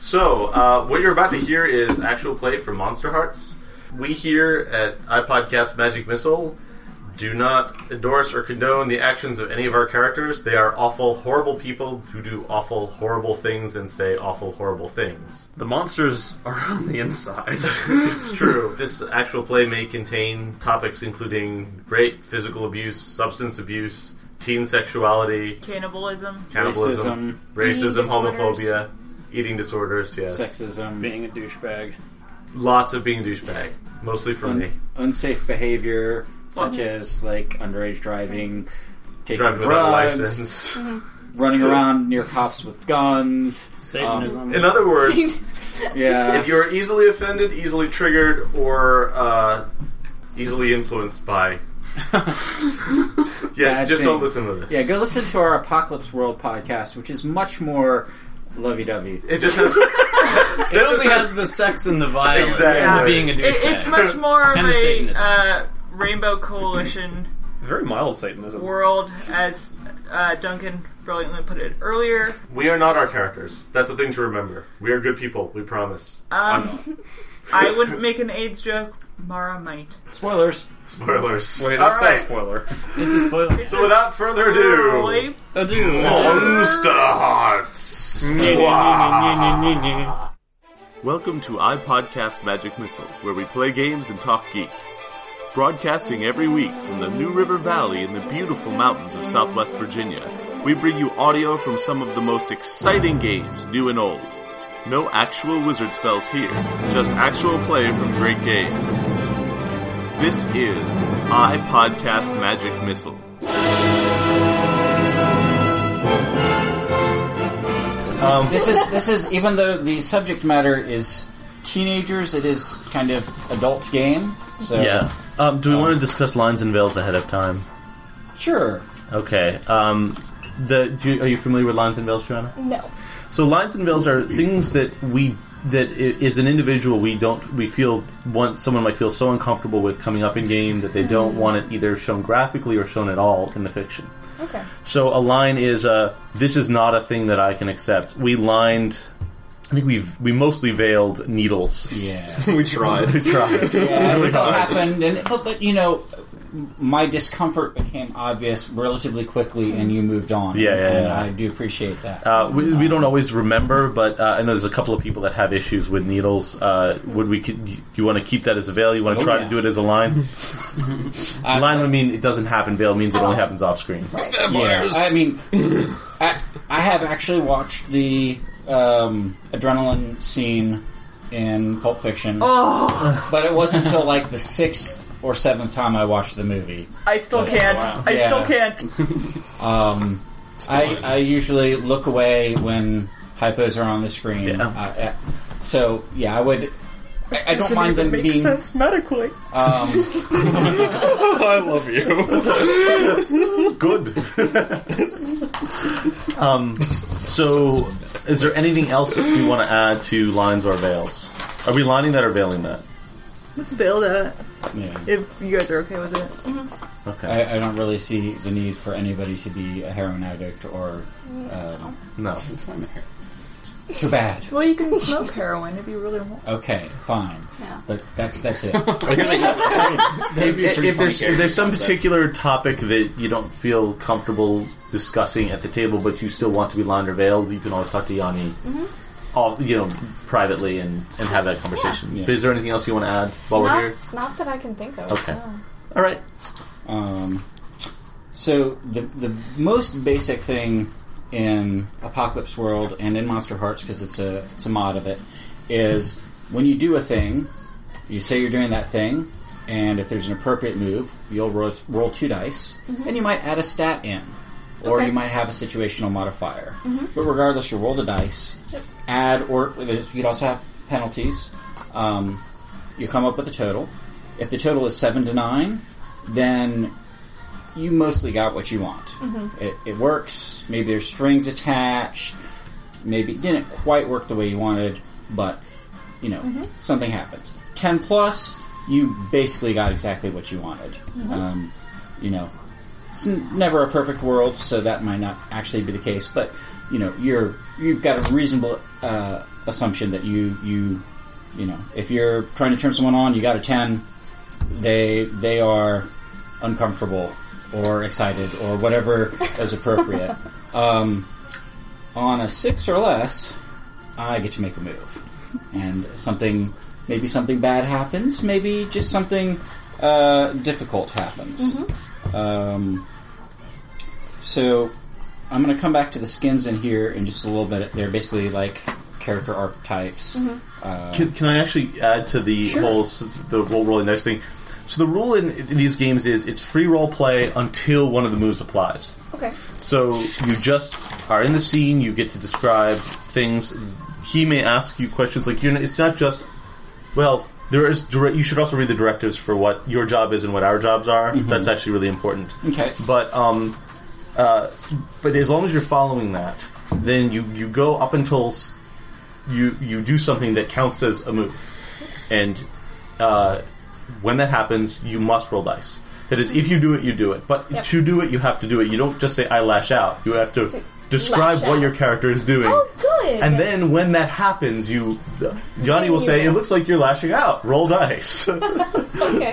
So, what you're about to hear is actual play from Monster Hearts. We here at iPodcast Magic Missile do not endorse or condone the actions of any of our characters. They are awful, horrible people who do awful, horrible things and say awful, horrible things. The monsters are on the inside. It's true. This actual play may contain topics including rape, physical abuse, substance abuse, teen sexuality, cannibalism, racism, homophobia, eating disorders, yes. Sexism. Being a douchebag. Lots of being a douchebag. Mostly for me. Unsafe behavior, such as like underage driving, taking Driving without drugs, license. running around near cops with guns. Satanism. In other words, Yeah. if you're easily offended, easily triggered, or easily influenced by... Bad just don't things. listen to this. Yeah, go listen to our Apocalypse World podcast, which is much more lovey-dovey. It just has... It only has the sex and the violence Exactly. and being a douchebag. It's much more of And the Satanism. Rainbow Coalition Very mild Satanism. world, as Duncan brilliantly put it earlier. We are not our characters. That's the thing to remember. We are good people. We promise. I wouldn't make an AIDS joke. Mara might. Spoilers. Spoilers. Wait, All that's not a right. spoiler. It's a spoiler. So without further ado, Early. Monster Hearts. Welcome to iPodcast Magic Missile, where we play games and talk geek. Broadcasting every week from the New River Valley in the beautiful mountains of Southwest Virginia, we bring you audio from some of the most exciting games, new and old. No actual wizard spells here, just actual play from great games. This is iPodcast Magic Missile. This is even though the subject matter is teenagers, it is kind of adult game. So Yeah. Do we want to discuss lines and veils ahead of time? sure. Okay. Are you familiar with lines and veils, Joanna? No. So lines and veils are things that as an individual we feel someone might feel so uncomfortable with coming up in game that they don't want it either shown graphically or shown at all in the fiction. Okay. So a line is this is not a thing that I can accept. We lined. I think we mostly veiled needles. Yeah. We tried. Yeah, it still happened, but my discomfort became obvious relatively quickly, and you moved on. And I do appreciate that. We don't always remember, but I know there's a couple of people that have issues with needles. Do you want to keep that as a veil? You want to try to do it as a line? Line would mean it doesn't happen. Veil means it only happens off screen. Yeah, I mean, I have actually watched the adrenaline scene in Pulp Fiction, but it wasn't until like the 6th or 7th time I watched the movie. I still can't. wow. I still can't. I usually look away when hypos are on the screen. Yeah. So yeah, I would. I don't mind them Makes being. sense medically. I love you. Good. So, is there anything else you want to add to lines or veils? Are we lining that or veiling that? Let's build it. Yeah. If you guys are okay with it. Okay. I don't really see the need for anybody to be a heroin addict or. No. Too bad. Well, you can smoke heroin if you really want. Okay, fine. Yeah. But that's it. If there's some particular topic that you don't feel comfortable discussing at the table, but you still want to be lined or veiled, you can always talk to Yanni, privately and have that conversation. Yeah. But is there anything else you want to add while we're here? Not that I can think of. Okay. No. All right. So the most basic thing in Apocalypse World and in Monster Hearts, because it's a mod of it, is when you do a thing, you say you're doing that thing, and if there's an appropriate move, you'll roll 2 dice, and you might add a stat in, or you might have a situational modifier. But regardless, you roll the dice, add, or you could also have penalties. You come up with a total. If the total is 7 to 9, then you mostly got what you want. It works. Maybe there's strings attached. Maybe it didn't quite work the way you wanted, but, something happens. 10 plus, you basically got exactly what you wanted. It's never a perfect world, so that might not actually be the case, but, you've got a reasonable assumption that you know, if you're trying to turn someone on, you got a 10, they are uncomfortable or excited or whatever is appropriate. On a 6 or less, I get to make a move, and maybe something bad happens, maybe just something difficult happens. So I'm going to come back to the skins in here in just a little bit. They're basically like character archetypes. Can I actually add to the whole really nice thing? So the rule in these games is it's free role play until one of the moves applies. Okay. So you just are in the scene. You get to describe things. He may ask you questions like it's not just there is. You should also read the directives for what your job is and what our jobs are. That's actually really important. Okay. But as long as you're following that, then you go up until you do something that counts as a move, and when that happens, you must roll dice. That is, if you do it, you do it. But to do it, you have to do it. You don't just say, I lash out. You have to describe what your character is doing. Oh, good! And then when that happens, Johnny will say, it looks like you're lashing out. Roll dice. Okay.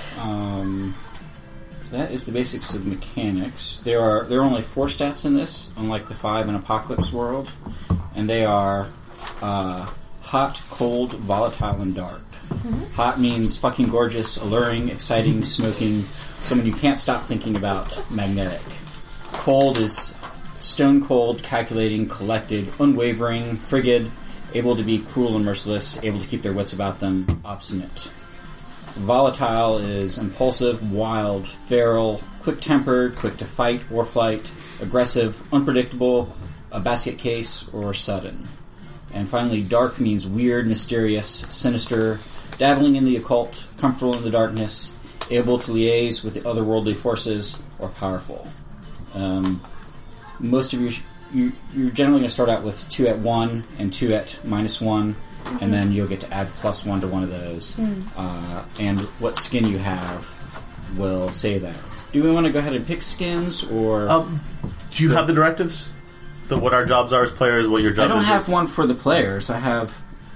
That is the basics of mechanics. There are only 4 stats in this, unlike the 5 in Apocalypse World. And they are hot, cold, volatile, and dark. Hot means fucking gorgeous, alluring, exciting, smoking, someone you can't stop thinking about, magnetic. Cold is stone cold, calculating, collected, unwavering, frigid, able to be cruel and merciless, able to keep their wits about them, obstinate. Volatile is impulsive, wild, feral, quick-tempered, quick to fight or flight, aggressive, unpredictable, a basket case, or sudden. And finally, dark means weird, mysterious, sinister, dabbling in the occult, comfortable in the darkness, able to liaise with the otherworldly forces, or powerful. Most of you're generally going to start out with 2 at 1 and 2 at -1, and then you'll get to add +1 to one of those. And what skin you have will say that. Do we want to go ahead and pick skins, or... do you have the directives? What our jobs are as players, what your job is? I don't have one for the players. I have...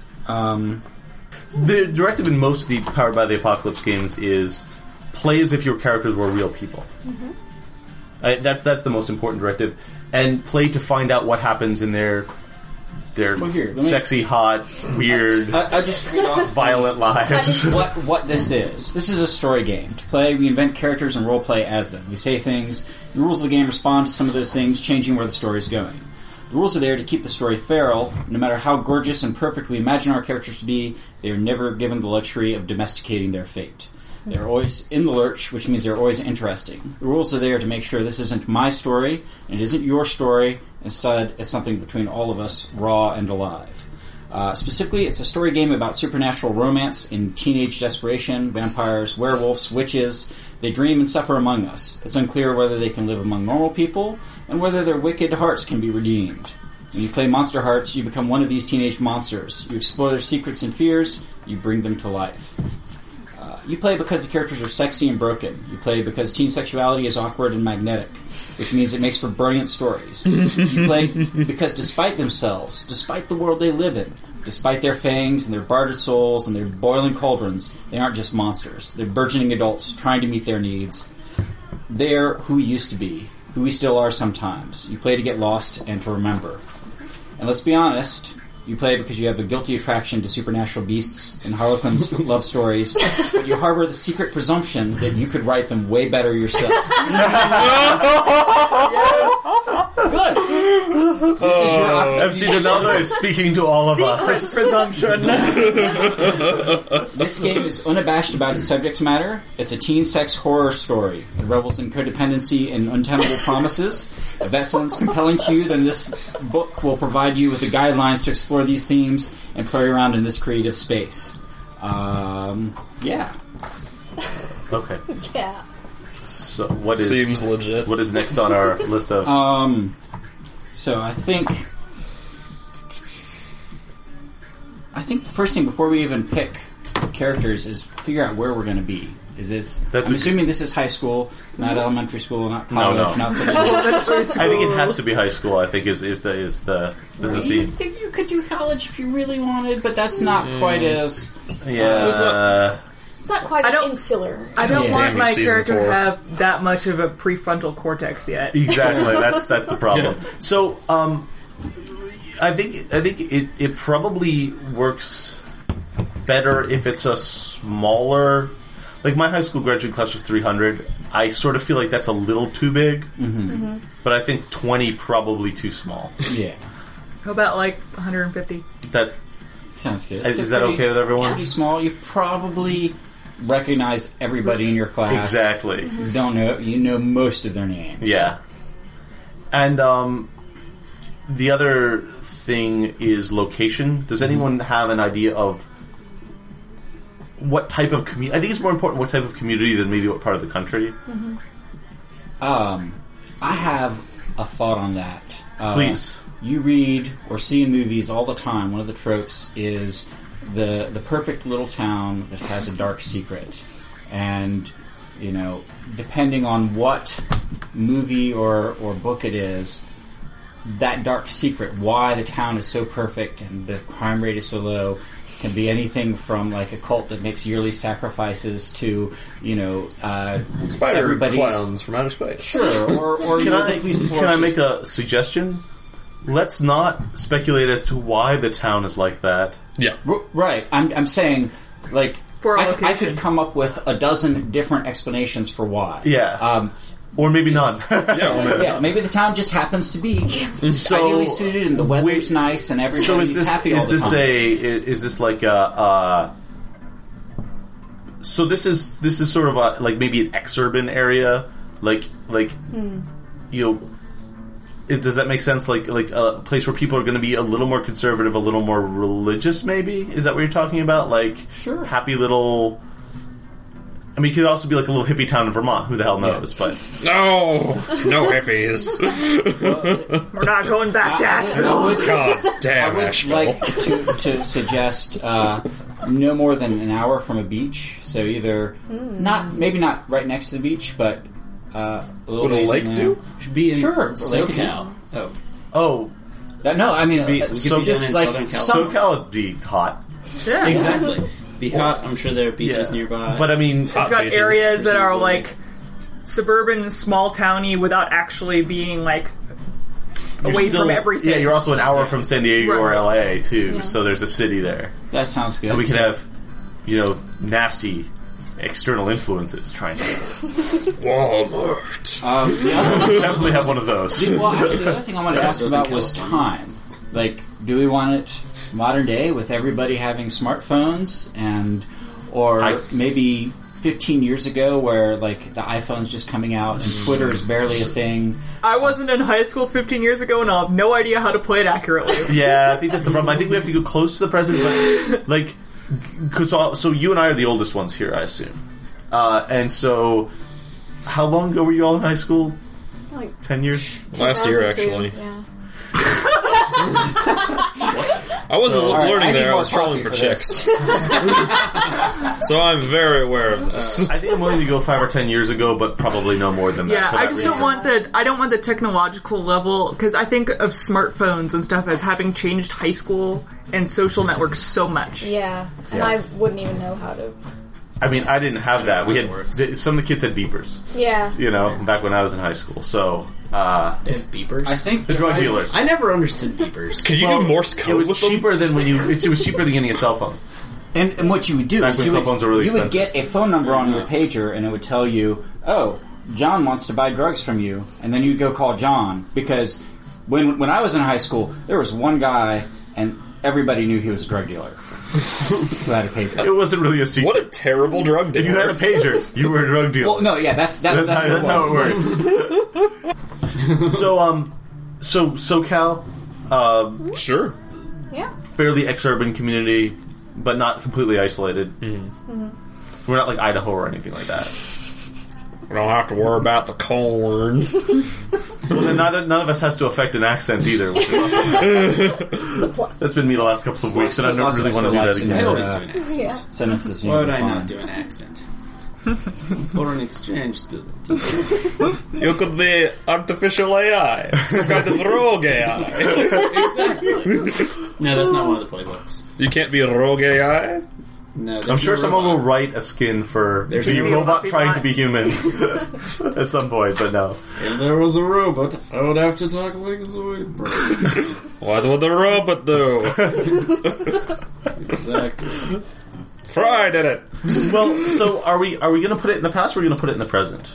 The directive in most of the Powered by the Apocalypse games is play as if your characters were real people. That's the most important directive. And play to find out what happens in their sexy, hot, weird, I just read off violent lives. what this is. This is a story game. To play, we invent characters and roleplay as them. We say things. The rules of the game respond to some of those things, changing where the story is going. The rules are there to keep the story feral. No matter how gorgeous and perfect we imagine our characters to be, they are never given the luxury of domesticating their fate. They're always in the lurch, which means they're always interesting. The rules are there to make sure this isn't my story, and it isn't your story. Instead, it's something between all of us, raw and alive. Specifically, it's a story game about supernatural romance in teenage desperation, vampires, werewolves, witches. They dream and suffer among us. It's unclear whether they can live among normal people, and whether their wicked hearts can be redeemed. When you play Monster Hearts, you become one of these teenage monsters. You explore their secrets and fears. You bring them to life. You play because the characters are sexy and broken. You play because teen sexuality is awkward and magnetic, which means it makes for brilliant stories. You play because despite themselves, despite the world they live in, despite their fangs and their bartered souls and their boiling cauldrons, they aren't just monsters. They're burgeoning adults trying to meet their needs. They're who we used to be, who we still are sometimes. You play to get lost and to remember. And let's be honest, you play because you have a guilty attraction to supernatural beasts and Harlequin's love stories, but you harbor the secret presumption that you could write them way better yourself. Good. This is your opportunity. MC Donaldo is speaking to all of us. Presumption. This game is unabashed about its subject matter. It's a teen sex horror story. It revels in codependency and untenable promises. If that sounds compelling to you, then this book will provide you with the guidelines to explore these themes and play around in this creative space. Yeah. Okay. Yeah. So what is Seems legit. What is next on our list of? So I think the first thing before we even pick characters is figure out where we're going to be. Is this? That's I'm a- assuming this is high school, not elementary school, not college, No. not secondary. I think it has to be high school. I think is the You theme. think you could do college if you really wanted, but that's not quite as. Yeah. It's not quite I as don't- insular. I don't Yeah. want Damn, my season character to 4. have that much of a prefrontal cortex yet. Exactly. That's the problem. So, I think it probably works better if it's a smaller. Like my high school graduating class was 300. I sort of feel like that's a little too big, but I think 20 probably too small. Yeah, How about like 150? That sounds good. is that okay with everyone? Pretty small. You probably recognize everybody in your class. Exactly. You don't know. You know most of their names. Yeah. And the other thing is location. Does anyone have an idea of what type of community? I think it's more important what type of community than maybe what part of the country. I have a thought on that. Please. You read or see in movies all the time. One of the tropes is the perfect little town that has a dark secret, and depending on what movie or book it is, that dark secret, why the town is so perfect and the crime rate is so low, can be anything from like a cult that makes yearly sacrifices to Spider everybody's- clowns from outer space. Sure, or Can I, police can I forces. make a suggestion? Let's not speculate as to why the town is like that. Yeah. Right. I'm saying, like, For a I location. could come up with a dozen different explanations for why. Yeah. Or maybe none. Yeah, maybe the town just happens to be So, ideally suited, and the weather's wait, nice, and everybody's So is this happy all the time. is this like a so this is sort of a, like maybe an exurban area, like does that make sense? Like a place where people are going to be a little more conservative, a little more religious, maybe? Is that what you're talking about? Like Sure. happy little. I mean, it could also be like a little hippie town in Vermont. Who the hell knows? But No hippies. We're not going back to Asheville. God I damn would Asheville. like to suggest no more than an hour from a beach. So either maybe not right next to the beach, but a little Would a ways lake inland. do? Should be in Sure, a lake could SoCal. Oh, oh, No, I mean we could so be just down in like Southern some- California. SoCal would be hot. Yeah. Exactly. Be hot. I'm sure there are beaches Yeah. nearby. But I mean, It's got beaches, areas that are presumably. like suburban, small towny without actually being like you're away still- from everything. Yeah, you're also an hour from San Diego or Right. LA too, Yeah. so there's a city there. that sounds good. And we could have, nasty external influences trying to. Walmart. the other Definitely have one of those. Well, actually, the other thing I wanted to ask those about in was California. time. Like, do we want it modern day with everybody having smartphones, or maybe 15 years ago where like the iPhone's just coming out and Twitter is barely a thing? I wasn't in high school 15 years ago, and I'll have no idea how to play it accurately. Yeah, I think that's the problem. I think we have to go close to the present, but like, so you and I are the oldest ones here, I assume. And so, how long ago were you all in high school? Like 10 years? Last year, 2002, actually. Yeah. I wasn't all right, I learning need there. I more was trolling coffee for for chicks. So I'm very aware of this. I think I'm willing to go 5 or 10 years ago, but probably no more than that. Yeah, for I that just reason. don't want the technological level, because I think of smartphones and stuff as having changed high school and social networks so much. Yeah. And Yeah. I wouldn't even know how to. I mean, I didn't have that. We had works. some of the kids had beepers. Yeah. Back when I was in high school. So They have beepers. I think the drug dealers. I never understood beepers. Could you do Morse It code was with them? cheaper than when it was cheaper than getting a cell phone. And what you would do Back is when you cell phones were really would expensive. get a phone number on your pager, and it would tell you, "Oh, John wants to buy drugs from you," and then you'd go call John, because when I was in high school, there was one guy, and everybody knew he was a drug dealer who had a pager. It wasn't really a secret. What a terrible drug If dealer. you had a pager, you were a drug dealer. Well, no, yeah, that's that's how it worked. So SoCal, Sure. Yeah. fairly exurban community, but not completely isolated. We're not like Idaho or anything like that. We don't have to worry about the corn. Well, then none of us has to affect an accent either. Which is awesome. It's a plus. That's been me the last couple of weeks, and I don't really want to do that I again. always do an accent. Yeah. Sentences. Why would I not do an accent? Foreign exchange student. You could be artificial AI. Some kind of rogue AI. Exactly. No, that's not one of the playbooks. You can't be a rogue AI? No, I'm sure someone will write a skin for There's the a robot Buffy trying bot. to be human at some point, but no. If there was a robot, I would have to talk like a Zoidberg. What would the robot do? Exactly. Fry did it. Well, so are we going to put it in the past or are we going to put it in the present?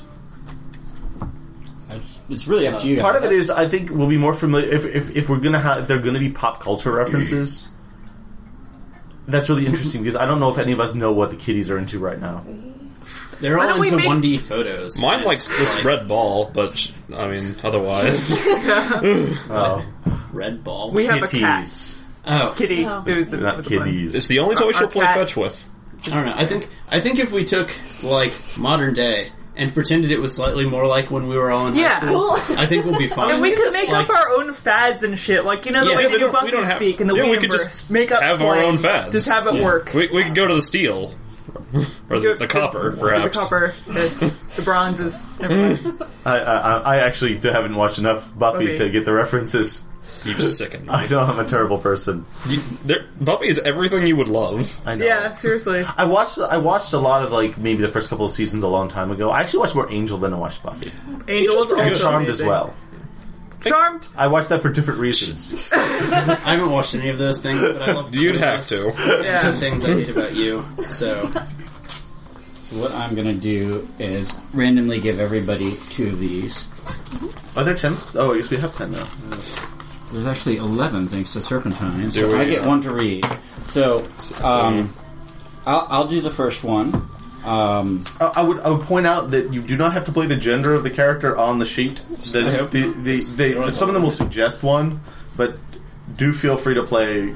It's really up to you guys. Part of it is, I think, we'll be more familiar if we're going to have, if there are going to be pop culture references. That's really interesting because I don't know if any of us know what the kiddies are into right now. They're Why all don't we into make- 1D photos. Mine and, likes this like, red ball, but, I mean, otherwise. Oh, red ball. We have a cat. kitties. Oh, Kitty. Oh. It was Not was a pun. kitties. It's the only toy she'll play cat. fetch with. I don't know. I think if we took like modern day and pretended it was slightly more like when we were all in high Yeah. school, I think we'll be fine. And we could make Like, up our own fads and shit, like the Yeah, way we they do don't- we Buffy don't have- speak and the yeah, we Weeverse. could just make up have our slang. own fads. Just have it work. We could go to the steel. Or the copper, perhaps. The copper, yes. The bronze is. Never mind. I actually haven't watched enough Buffy Okay. to get the references. You sicken. I know I'm a terrible person. Buffy is everything you would love. I know. Yeah, seriously. I watched a lot of like maybe the first couple of seasons a long time ago. I actually watched more Angel than I watched Buffy. Angel was And also Charmed amazing. as well. Charmed. I watched that for different reasons. I haven't watched any of those things, but I love. You'd have Clueless. to. Yeah. Some things I hate about you. So So what I'm going to do is randomly give everybody 2 of these. Are there 10? Oh, I guess we have 10 now. There's actually 11 thanks to Serpentine, There so we I get go. 1 to read. So, I'll do the first one. I would point out that you do not have to play the gender of the character on the sheet. Some of them will suggest one, but do feel free to play.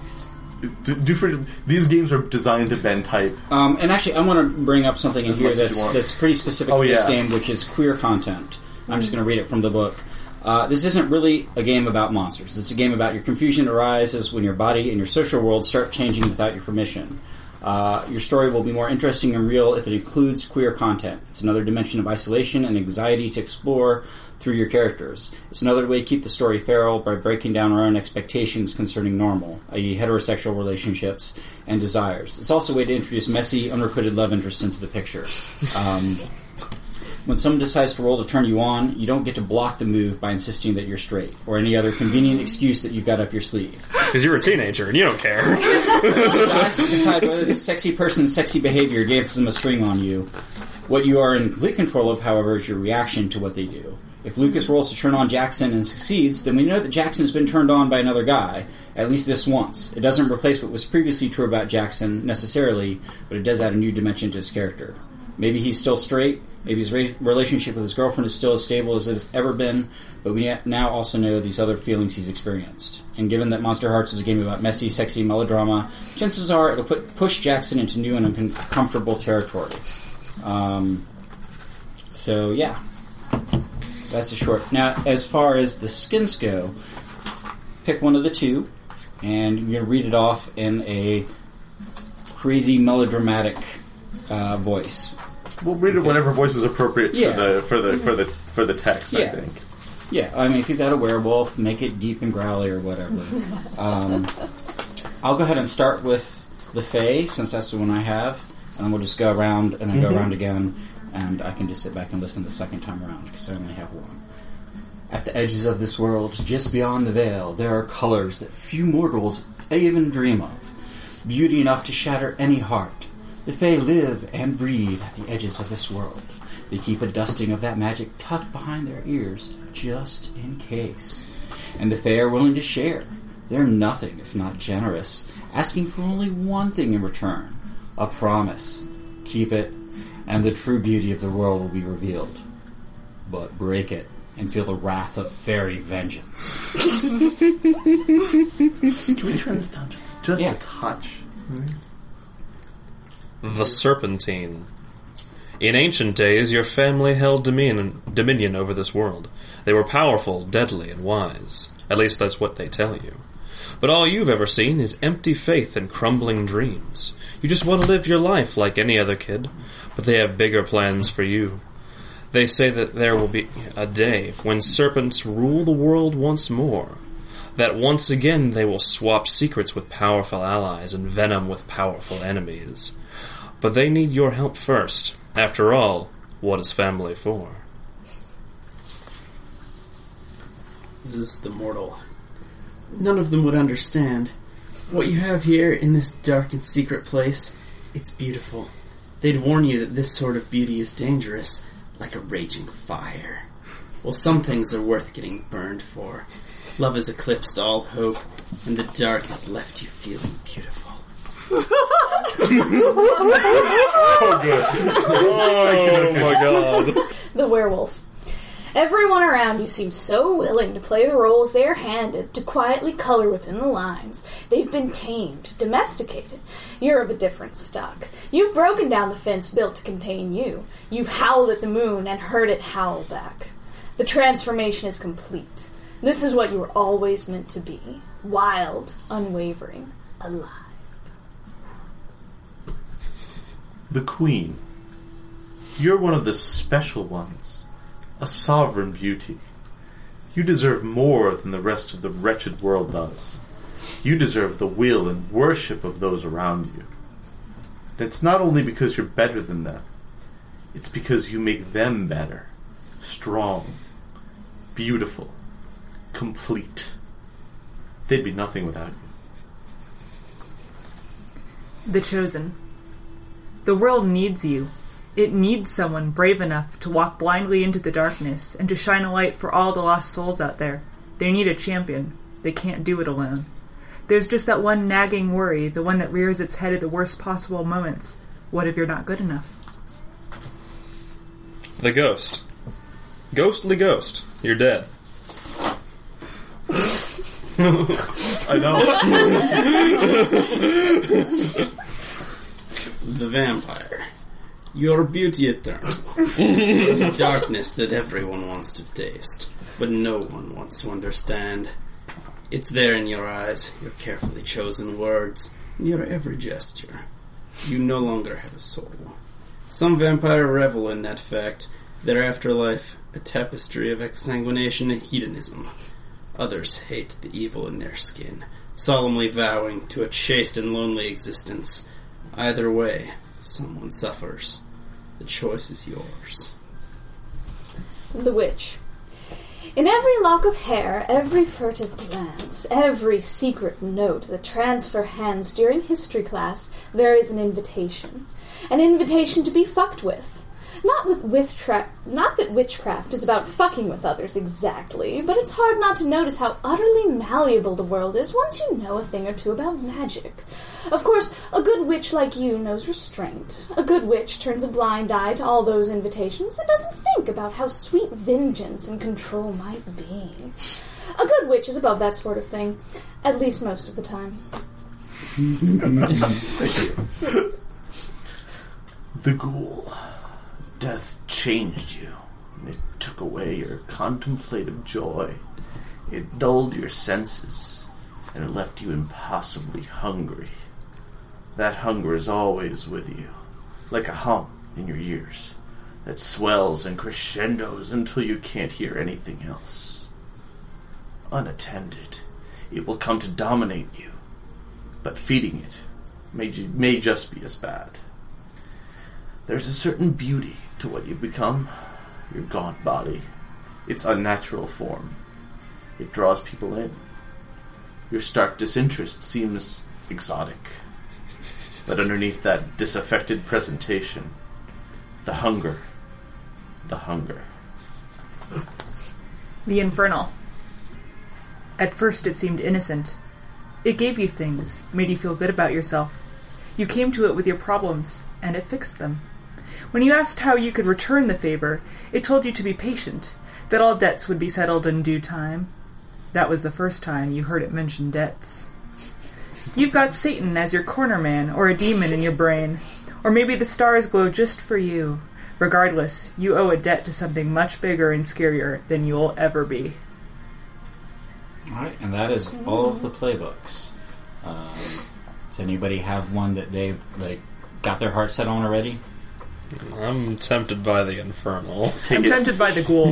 These games are designed to bend type. And actually, I want to bring up something in As here much as you want. that's pretty specific Oh, to this yeah. game, which is queer content. I'm just going to read it from the book. This isn't really a game about monsters. It's a game about your confusion arises when your body and your social world start changing without your permission. Your story will be more interesting and real if it includes queer content. It's another dimension of isolation and anxiety to explore through your characters. It's another way to keep the story feral by breaking down our own expectations concerning normal, i.e. heterosexual relationships and desires. It's also a way to introduce messy, unrequited love interests into the picture. When someone decides to roll to turn you on, you don't get to block the move by insisting that you're straight, or any other convenient excuse that you've got up your sleeve. Because you're a teenager and you don't care. Guys decide whether this sexy person's sexy behavior gives them a string on you. What you are in complete control of, however, is your reaction to what they do. If Lucas rolls to turn on Jackson and succeeds, then we know that Jackson's been turned on by another guy, at least this once. It doesn't replace what was previously true about Jackson, necessarily, but it does add a new dimension to his character. Maybe he's still straight, maybe his relationship with his girlfriend is still as stable as it's ever been, but we now also know these other feelings he's experienced. And given that Monster Hearts is a game about messy, sexy melodrama, chances are it'll push Jackson into new and uncomfortable territory. So, yeah. That's a short. Now, as far as the skins go, pick one of the 2, and you're going to read it off in a crazy melodramatic voice. We'll read it whatever voice is appropriate Yeah. for the text. I Yeah. think. Yeah, I mean, if you've got a werewolf, make it deep and growly or whatever. I'll go ahead and start with the Fae, since that's the one I have, and we'll just go around and then go around again, and I can just sit back and listen the second time around, because I only have one. At the edges of this world, just beyond the veil, there are colors that few mortals even dream of. Beauty enough to shatter any heart. The Fae live and breathe at the edges of this world. They keep a dusting of that magic tucked behind their ears, just in case. And the Fae are willing to share. They're nothing if not generous, asking for only one thing in return. A promise. Keep it, and the true beauty of the world will be revealed. But break it, and feel the wrath of fairy vengeance. Can we turn this down just Yeah. a touch? The Serpentine. In ancient days, your family held dominion over this world. They were powerful, deadly, and wise. At least that's what they tell you. But all you've ever seen is empty faith and crumbling dreams. You just want to live your life like any other kid, but they have bigger plans for you. They say that there will be a day when serpents rule the world once more. That once again they will swap secrets with powerful allies and venom with powerful enemies. But they need your help first. After all, what is family for? This is the mortal. None of them would understand. What you have here in this dark and secret place, it's beautiful. They'd warn you that this sort of beauty is dangerous, like a raging fire. Well, some things are worth getting burned for. Love has eclipsed all hope, and the dark has left you feeling beautiful. Oh my god. The werewolf. Everyone around you seems so willing to play the roles they are handed, to quietly color within the lines. They've been tamed, domesticated. You're of a different stock. You've broken down the fence built to contain you. You've howled at the moon and heard it howl back. The transformation is complete. This is what you were always meant to be. Wild, unwavering, alive. The Queen. You're one of the special ones. A sovereign beauty. You deserve more than the rest of the wretched world does. You deserve the will and worship of those around you. And it's not only because you're better than them. It's because you make them better. Strong. Beautiful. Complete. They'd be nothing without you. The Chosen. The world needs you. It needs someone brave enough to walk blindly into the darkness and to shine a light for all the lost souls out there. They need a champion. They can't do it alone. There's just that one nagging worry, the one that rears its head at the worst possible moments. What if you're not good enough? The ghost. Ghostly ghost. You're dead. I know. The vampire. Your beauty eternal. The darkness that everyone wants to taste, but no one wants to understand. It's there in your eyes, your carefully chosen words, and your every gesture. You no longer have a soul. Some vampire revel in that fact, their afterlife a tapestry of exsanguination and hedonism. Others hate the evil in their skin, solemnly vowing to a chaste and lonely existence. Either way, someone suffers. The choice is yours. The Witch. In every lock of hair, every furtive glance, every secret note that transfer hands during history class, there is an invitation. An invitation to be fucked with. Not that witchcraft is about fucking with others exactly, but it's hard not to notice how utterly malleable the world is once you know a thing or two about magic. Of course, a good witch like you knows restraint. A good witch turns a blind eye to all those invitations and doesn't think about how sweet vengeance and control might be. A good witch is above that sort of thing, at least most of the time. The Ghoul. Death changed you. It took away your contemplative joy. It dulled your senses, and it left you impossibly hungry. That hunger is always with you, like a hum in your ears, that swells and crescendos until you can't hear anything else. Unattended, it will come to dominate you, but feeding it may just be as bad. There's a certain beauty to what you've become, your gaunt body, its unnatural form. It draws people in. Your stark disinterest seems exotic. But underneath that disaffected presentation, the hunger. The Infernal. At first it seemed innocent. It gave you things, made you feel good about yourself. You came to it with your problems, and it fixed them. When you asked how you could return the favor, it told you to be patient, that all debts would be settled in due time. That was the first time you heard it mention debts. You've got Satan as your corner man, or a demon in your brain. Or maybe the stars glow just for you. Regardless, you owe a debt to something much bigger and scarier than you'll ever be. Alright, and that is all of the playbooks. Does anybody have one that they've got their heart set on already? I'm tempted by the Infernal. I'm tempted by the Ghoul.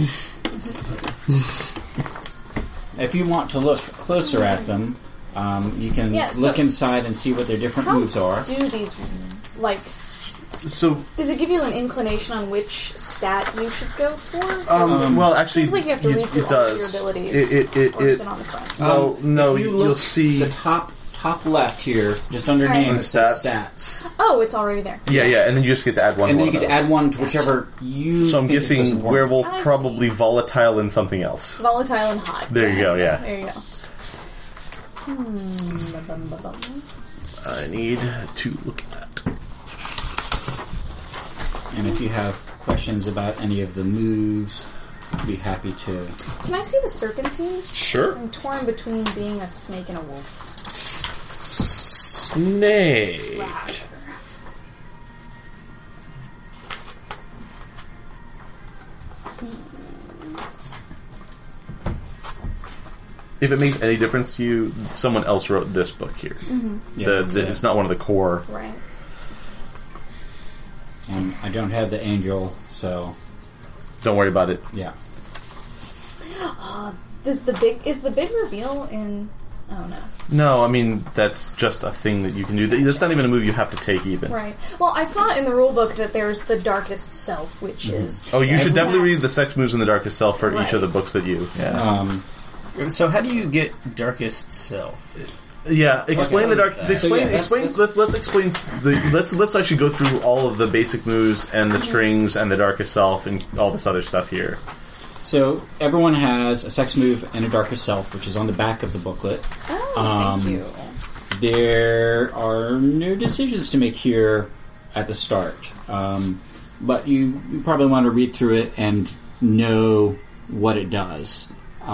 If you want to look closer at them, you can look inside and see what their different moves are. Do these, So, does it give you an inclination on which stat you should go for? well, actually, Seems like you have to read through it all of your does. abilities. Or is it on the front? Well, no, if you you'll look see the top left here, just under Alright. name, it says stats. Oh, it's already there. Yeah, and then you just get to add one. And then more you get of to those. add one to whichever you. So I'm think is most guessing important. werewolf, I see. probably volatile, and something else. Volatile and hot. There you go. Yeah. There you go. I need to look at that. And if you have questions about any of the moves, I'd be happy to. Can I see the serpentine? Sure. I'm torn between being a snake and a wolf. Snake. If it makes any difference to you, someone else wrote this book here. Yeah, It's not one of the core. Right. And I don't have the angel, so Don't worry about it. yeah. Is the big reveal in? Oh no. No, I mean that's just a thing that you can do. That's not even a move you have to take, even. Right. Well, I saw in the rule book that there's the darkest self, which is. Oh, you should definitely read the That's- sex moves in the darkest self for each of the Right. books that you. So how do you get Darkest Self? Yeah, explain the dark. Okay. Explain. So, yeah, explain. let's- Let's explain. Let's actually go through all of the basic moves and the strings and the darkest self and all this other stuff here. So everyone has a sex move and a darkest self, which is on the back of the booklet. Oh, thank you. There are no decisions to make here at the start, but you probably want to read through it and know what it does.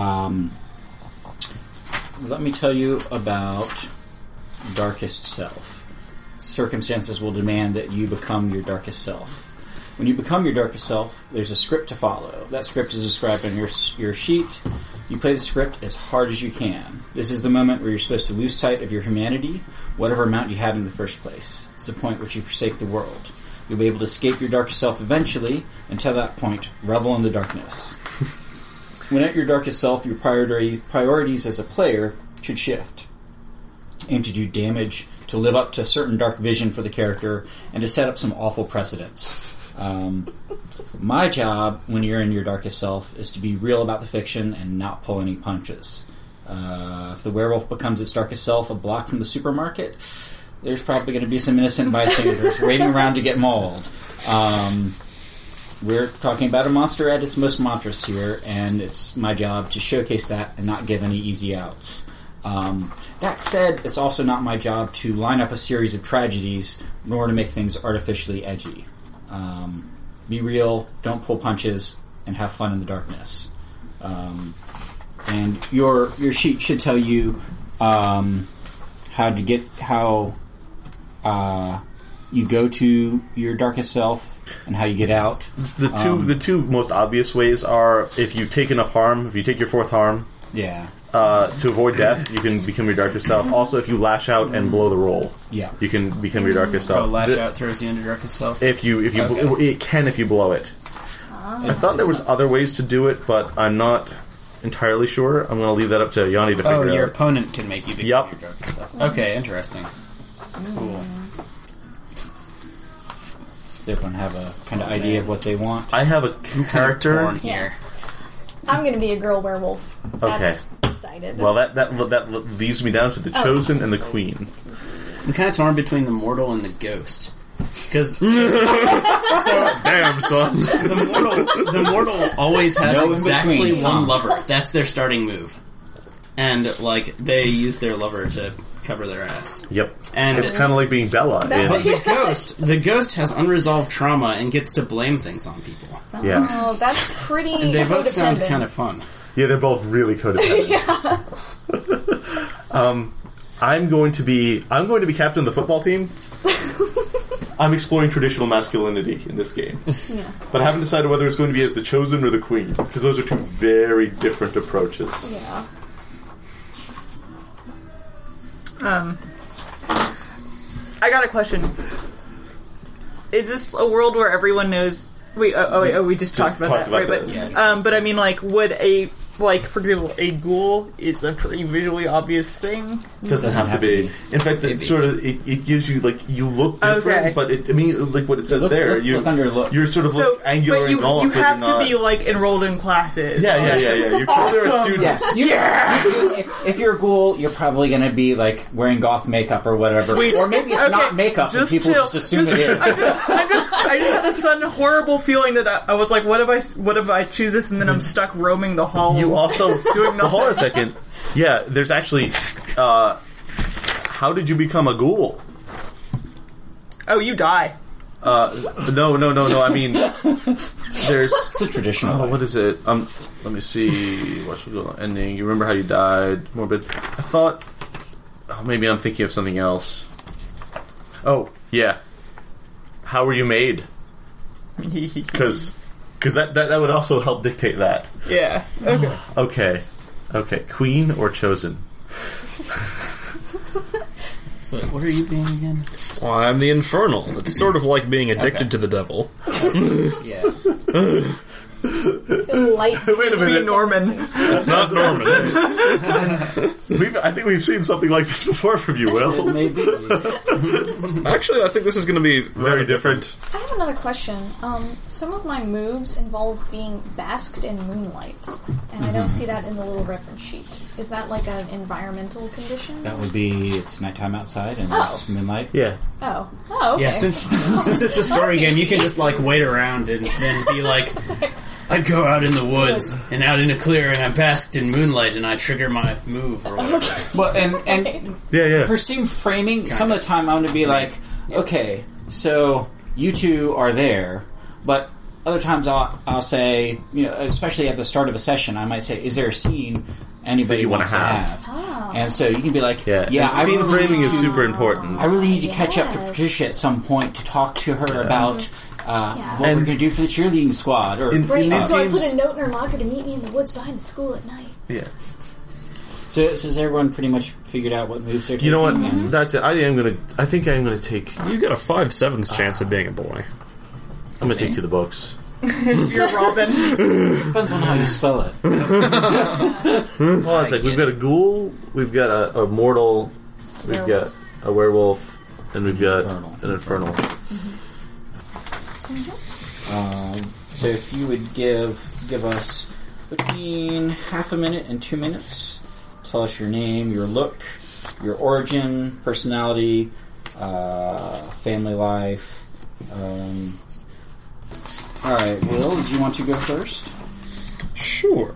Let me tell you about darkest self. Circumstances will demand that you become your darkest self. When you become your darkest self, there's a script to follow. That script is described on your sheet. You play the script as hard as you can. This is the moment where you're supposed to lose sight of your humanity, whatever amount you had in the first place. It's the point which you forsake the world. You'll be able to escape your darkest self eventually. Until that point, revel in the darkness. When at your darkest self, your priorities as a player should shift. Aim to do damage, to live up to a certain dark vision for the character, and to set up some awful precedents. My job, when you're in your darkest self, is to be real about the fiction and not pull any punches. If the werewolf becomes its darkest self a block from the supermarket, there's probably going to be some innocent bystanders waiting around to get mauled. We're talking about a monster at its most monstrous here, and it's my job to showcase that and not give any easy outs. That said, it's also not my job to line up a series of tragedies, nor to make things artificially edgy. Be real, don't pull punches, and have fun in the darkness. And your sheet should tell you how you go to your darkest self and how you get out. The two most obvious ways are if you take enough harm, if you take your fourth harm, Yeah. to avoid death, you can become your darkest self. Also, if you lash out and blow the roll, Yeah. you can become your darkest self. Oh, Lash Out throws you into Darkest Self? If you Okay. it can if you blow it. I thought there was other ways to do it, but I'm not entirely sure. I'm going to leave that up to Yanni to Oh, figure your out. opponent can make you become Yup. your Darkest Self. Okay, interesting. Cool. They don't have a kind of idea of what they want. I have a Torn character. here. I'm going to be a girl werewolf. Okay. That's decided. Well, that leads me down to the Chosen and the Queen. I'm kind of torn between the mortal and the ghost. Because Damn, son. the mortal always has No in exactly between, one huh? lover. That's their starting move. And, they use their lover to cover their ass. Yep. And It's kind of like being Bella. but the ghost has unrealized trauma and gets to blame things on people. Yeah. Oh, that's pretty. And they both sound codependent. kind of fun. Yeah, they're both really codependent. I'm going to be captain of the football team. I'm exploring traditional masculinity in this game. Yeah. But I haven't decided whether it's going to be as the Chosen or the Queen, because those are two very different approaches. Yeah. I got a question. Is this a world where everyone knows? We just talked about that, right? this. But I mean, like, would for example, a ghoul is a pretty visually obvious thing. Doesn't have to be. In fact, it sort of it gives you like you look different, but like what it says there, look under look. You're sort of look angular but and all, you but have you're not. to be like enrolled in classes. Yeah. You're clearly a student. Yes. If you're a ghoul, you're probably going to be like wearing goth makeup or whatever. Sweet. Or maybe it's not makeup and people chill. just assume it is. I just had a sudden horrible feeling that I was like, what if I choose this and then I'm stuck roaming the halls? You also doing nothing. Hold on a second. Yeah, there's actually. How did you become a ghoul? Oh, you die. No. I mean, there's. It's a traditional. What is it? Let me see. What's the ending? You remember how you died? Morbid. I thought. Oh, maybe I'm thinking of something else. Oh, yeah. How were you made? Because that would also help dictate that. Yeah. Okay. Okay. Queen or Chosen? So, what are you being again? Well, I'm the Infernal. It's sort of like being addicted to the devil. Yeah. Light. Wait a minute. Norman. It's not Norman. I think we've seen something like this before from you, Will. Maybe. Actually, I think this is going to be Very different. I have another question. Some of my moves involve being basked in moonlight, and I don't see that in the little reference sheet. Is that like an environmental condition? That would be it's nighttime outside and it's moonlight. Yeah. Oh, okay. Yeah, since it's a story game, you can just like wait around and then be like, I'd go out in the woods and out in a clear and I'm basked in moonlight and I trigger my move or whatever. Well, and Yeah. for scene framing, some of the time I'm going to be like, okay, so you two are there, but other times I'll say, especially at the start of a session, I might say, is there a scene anybody you wanna wants to have? Oh. And so you can be like, And I scene really framing need is to- super important. I really need to catch up to Yes. Patricia at some point to talk to her about what we're And- going to do for the cheerleading squad. Or Right, these so I put games- a note in her locker to meet me in the woods behind the school at night. Yeah. so has everyone pretty much figured out what moves they're taking? You know what? And- That's it. I think I'm gonna take. You got a 5/7 chance of being a boy. I'm gonna take to the books. You're Robin. Depends on how you spell it. Well, it's like we've got a ghoul, we've got a mortal, we've got a werewolf, and we've got an infernal. So if you would give us between half a minute and 2 minutes, tell us your name, your look, your origin, personality, family life. All right, Will, do you want to go first? Sure.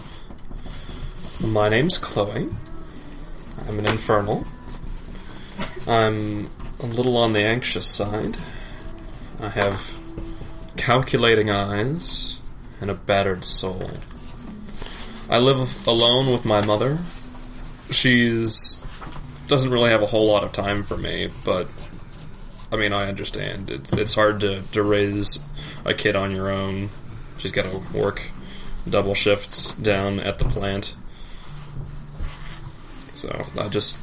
My name's Chloe. I'm an infernal. I'm a little on the anxious side. I have calculating eyes and a battered soul. I live alone with my mother. She's doesn't really have a whole lot of time for me, but I mean, I understand. It's hard to raise a kid on your own. She's got to work double shifts down at the plant. So I just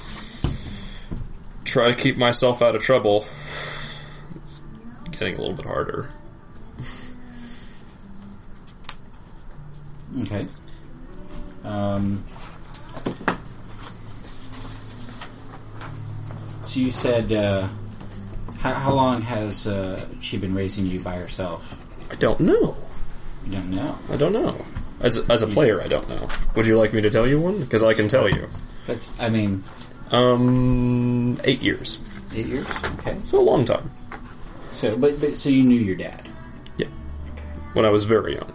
try to keep myself out of trouble. It's getting a little bit harder. Okay. So you said, how long has she been raising you by herself? I don't know. You don't know. I don't know. As a player, I don't know. Would you like me to tell you one? Because I can tell you. That's, I mean, 8 years. 8 years? Okay. So a long time. So, but so you knew your dad? Yeah. When I was very young.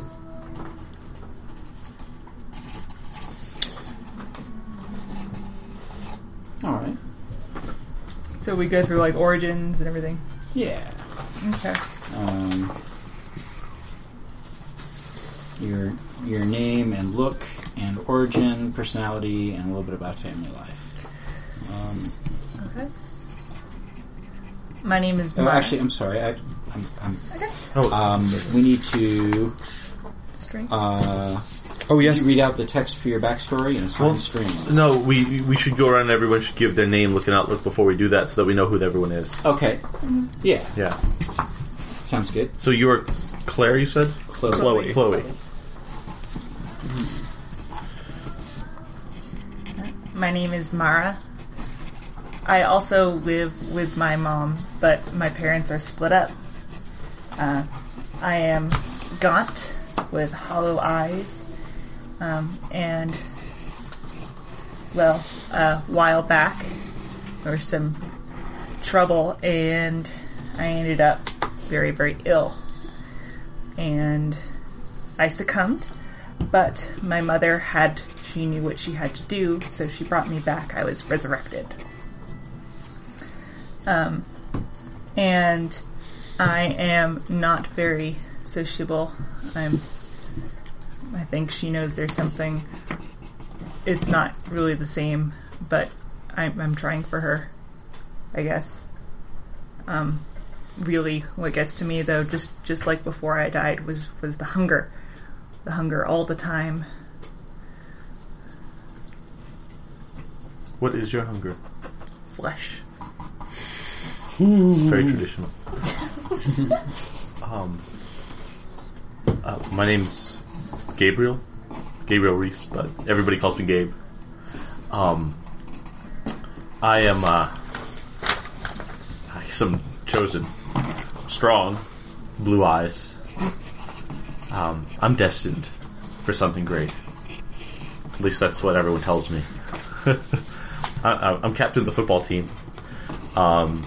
Alright. So we go through like origins and everything. Yeah. Okay. Your name and look and origin, personality, and a little bit about family life. Okay. My name is Oh, Mara. actually, I'm sorry. I'm Okay. we need to String. Oh, did yes. you read out the text for your backstory and assign the stream list? No, we should go around and everyone should give their name, look, and outlook before we do that so that we know who everyone is. Okay. Yeah. Yeah. Sounds good. So you are Claire, you said? Chloe. Chloe. My name is Mara. I also live with my mom, but my parents are split up. I am gaunt with hollow eyes, and, well, a while back there was some trouble, and I ended up very, very ill. And I succumbed, but my mother she knew what she had to do, so she brought me back. I was resurrected. And I am not very sociable. I think she knows there's something. It's not really the same, but I'm trying for her, I guess. Really, what gets to me though, just like before I died, was the hunger. The hunger all the time. What is your hunger? Flesh. Very traditional. My name's Gabriel Reese, but everybody calls me Gabe. I am I guess I'm chosen. Strong, blue eyes. I'm destined for something great. At least that's what everyone tells me. I'm captain of the football team. I'm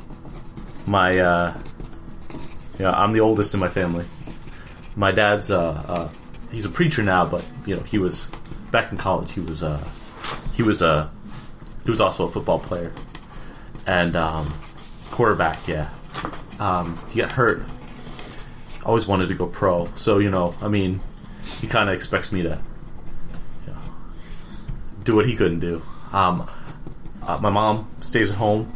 the oldest in my family. My dad's he's a preacher now, but he was back in college. He was also a football player and quarterback. Yeah, he got hurt. Always wanted to go pro, so he kind of expects me to do what he couldn't do. My mom stays at home.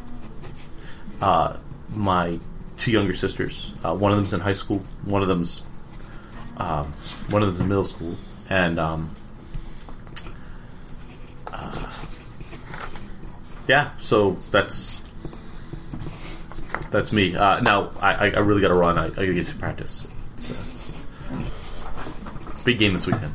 My two younger sisters. One of them's in high school. One of them's in middle school. And so that's me. Now I really got to run. I got to get to practice. It's a big game this weekend.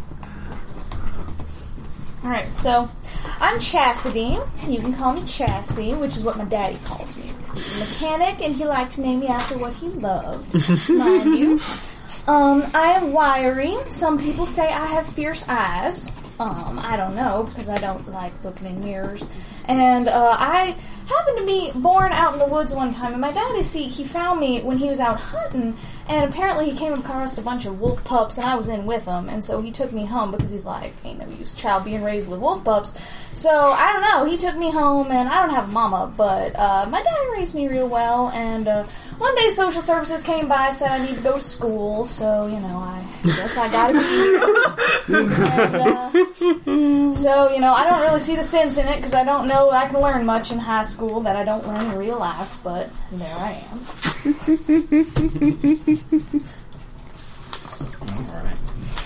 Alright, so I'm Chastity. You can call me Chassie, which is what my daddy calls me, because he's a mechanic and he liked to name me after what he loved, mind you. I am wiry. Some people say I have fierce eyes. I don't know, because I don't like looking in mirrors. And I happened to be born out in the woods one time, and my daddy, he found me when he was out hunting, and apparently he came across a bunch of wolf pups, and I was in with him, and so he took me home, because he's like, ain't no use child being raised with wolf pups. So, I don't know, he took me home, and I don't have a mama, but my daddy raised me real well, and one day social services came by, said I need to go to school, so, I guess I gotta be here. And, so, I don't really see the sense in it, because I don't know I can learn much in high school that I don't learn in real life, but there I am. Alright.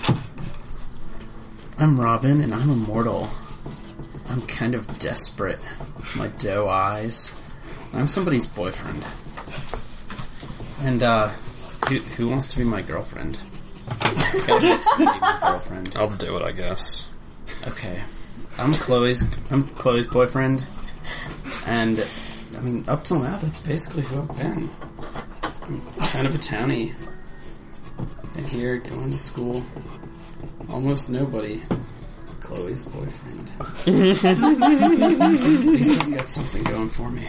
I'm Robin, and I'm immortal. I'm kind of desperate. My doe eyes. I'm somebody's boyfriend. And, who wants to be my girlfriend? Gotta get somebody to be my girlfriend. I'll do it, I guess. Okay. I'm Chloe's boyfriend. And, up till now, that's basically who I've been. I'm kind of a townie. Been here, going to school. Almost nobody. Chloe's boyfriend. At least I've got something going for me.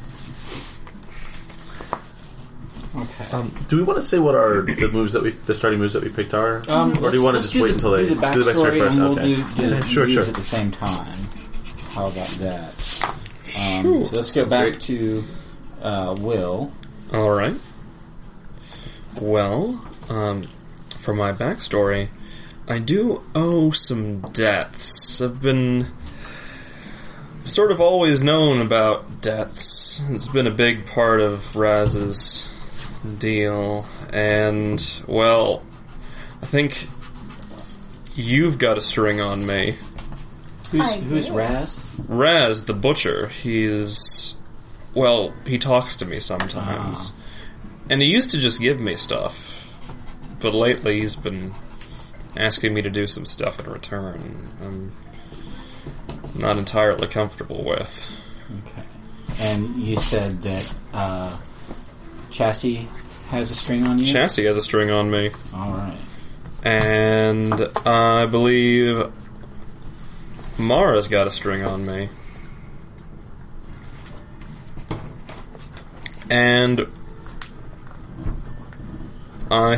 Okay. Do we want to say what the starting moves that we picked are, or do you want to just wait until they do the do the backstory first? and we'll Okay. do the Sure. moves at the same time? How about that? So let's go back to Will. Alright. Well, for my backstory, I do owe some debts. I've been sort of always known about debts. It's been a big part of Raz's deal. And, well, I think you've got a string on me. Who's Raz? Raz, the butcher, he talks to me sometimes. And he used to just give me stuff. But lately he's been asking me to do some stuff in return. I'm not entirely comfortable with. Okay. And you said that Chassis has a string on you? Chassis has a string on me. Alright. And I believe Mara's got a string on me. And I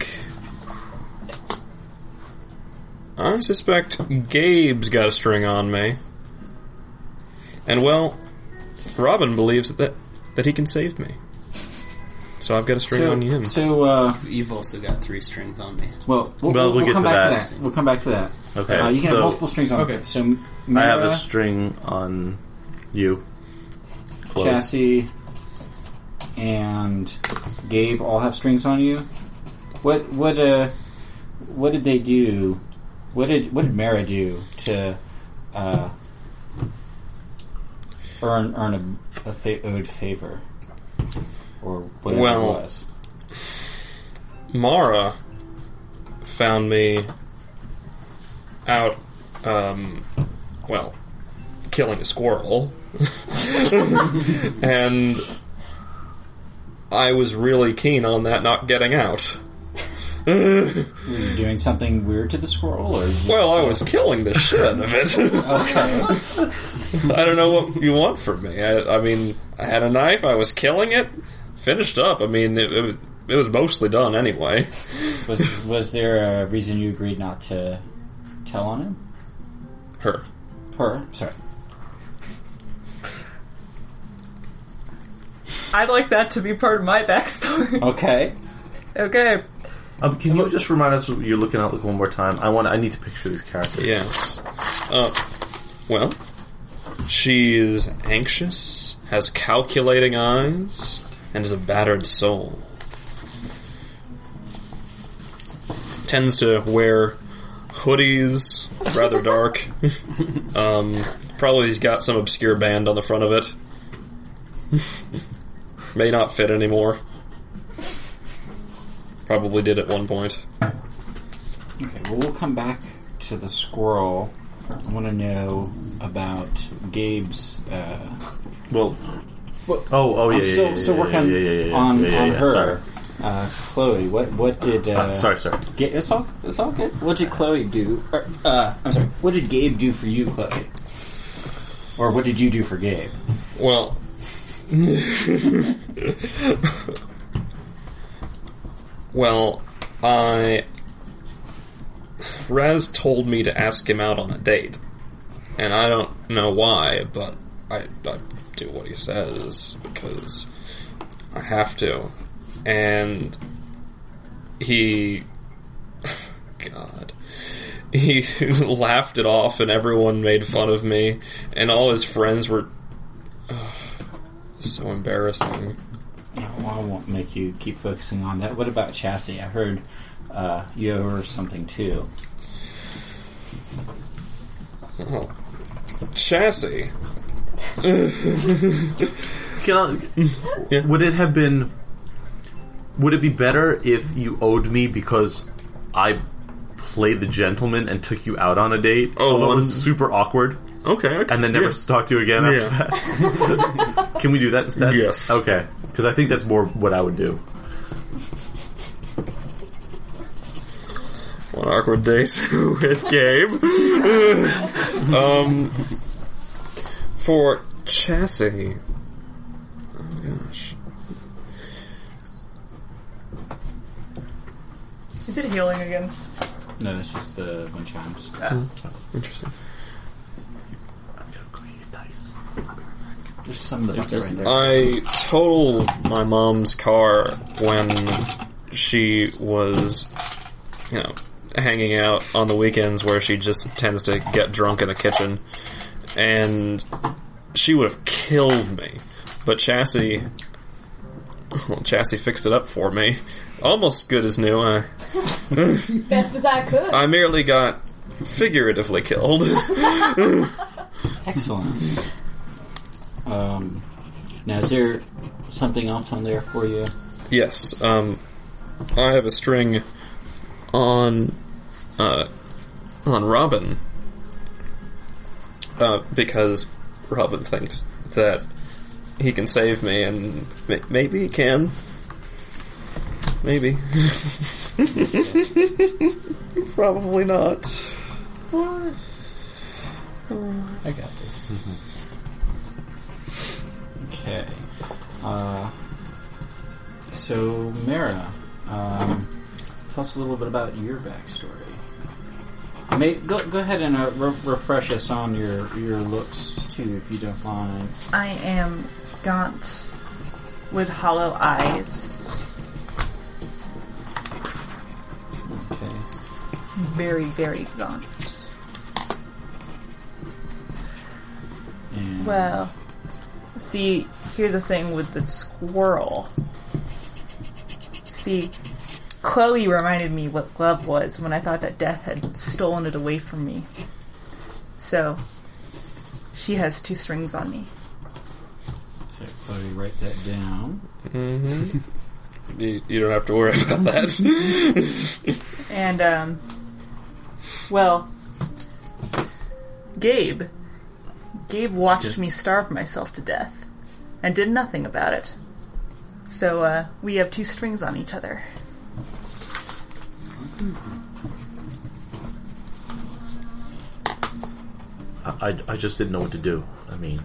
suspect Gabe's got a string on me. And, well, Robin believes that he can save me. So I've got a string on him. So, you've also got 3 strings on me. Well, we'll get come to back that. to that. We'll come back to that. Okay. You can have multiple strings on. Okay. So, I have Mara, a string on you. Chloe. Chassis, and Gabe all have strings on you. What did they do? What did Mara do to earn owed favor, or whatever it was? Mara found me out, killing a squirrel. And I was really keen on that not getting out. Were you doing something weird to the squirrel, or? Well, I was killing the shit out of it. Okay. I don't know what you want from me. I mean, I had a knife, I was killing it, finished up. I mean, it was mostly done anyway. Was there a reason you agreed not to tell on him? Her. Sorry. I'd like that to be part of my backstory. Okay. Okay. Can you just remind us what you're looking at one more time? I need to picture these characters. Yes. Well, she is anxious, has calculating eyes, and is a battered soul. Tends to wear hoodies, rather dark. Probably he's got some obscure band on the front of it. May not fit anymore. Probably did at one point. Okay, well, we'll come back to the squirrel. I want to know about Gabe's. Well, I'm still working on her. Sorry. Chloe, what did? Sorry. It's all good. What did Chloe do? I'm sorry. What did Gabe do for you, Chloe? Or what did you do for Gabe? Well, Raz told me to ask him out on a date, and I don't know why, but I do what he says because I have to. And he laughed it off, and everyone made fun of me, and all his friends were so embarrassing. Well, I won't make you keep focusing on that. What about Chastity? I heard you owe her something too. Oh. Chassis. Would it be better if you owed me because I played the gentleman and took you out on a date? Although it was super awkward. Okay. And then never talk to you again after that? Can we do that instead? Yes. Okay. Because I think that's more what I would do. One awkward date with Gabe. For Chassis. Oh gosh. Is it healing again? No, it's just the wind chimes. Interesting. I'm going to go get dice. There's some that right there. I totaled my mom's car when she was, hanging out on the weekends where she just tends to get drunk in the kitchen. and she would have killed me. But Chassis fixed it up for me. Almost good as new. Best as I could. I merely got figuratively killed. Excellent. Now, is there something else on there for you? Yes. I have a string on Robin because Robin thinks that he can save me, and maybe he can. Maybe. Probably not. What? I got this. Okay. So, Mara, tell us a little bit about your backstory. Go ahead and refresh us on your looks, too, if you don't mind. I am gaunt with hollow eyes. Okay. Very, very gaunt. And Well, see, here's the thing with the squirrel. See, Chloe reminded me what love was when I thought that death had stolen it away from me. So, she has 2 strings on me. so, Chloe, write that down. Mm-hmm. You don't have to worry about that. And, well, Gabe watched me starve myself to death and did nothing about it. So, we have 2 strings on each other. I just didn't know what to do. I mean...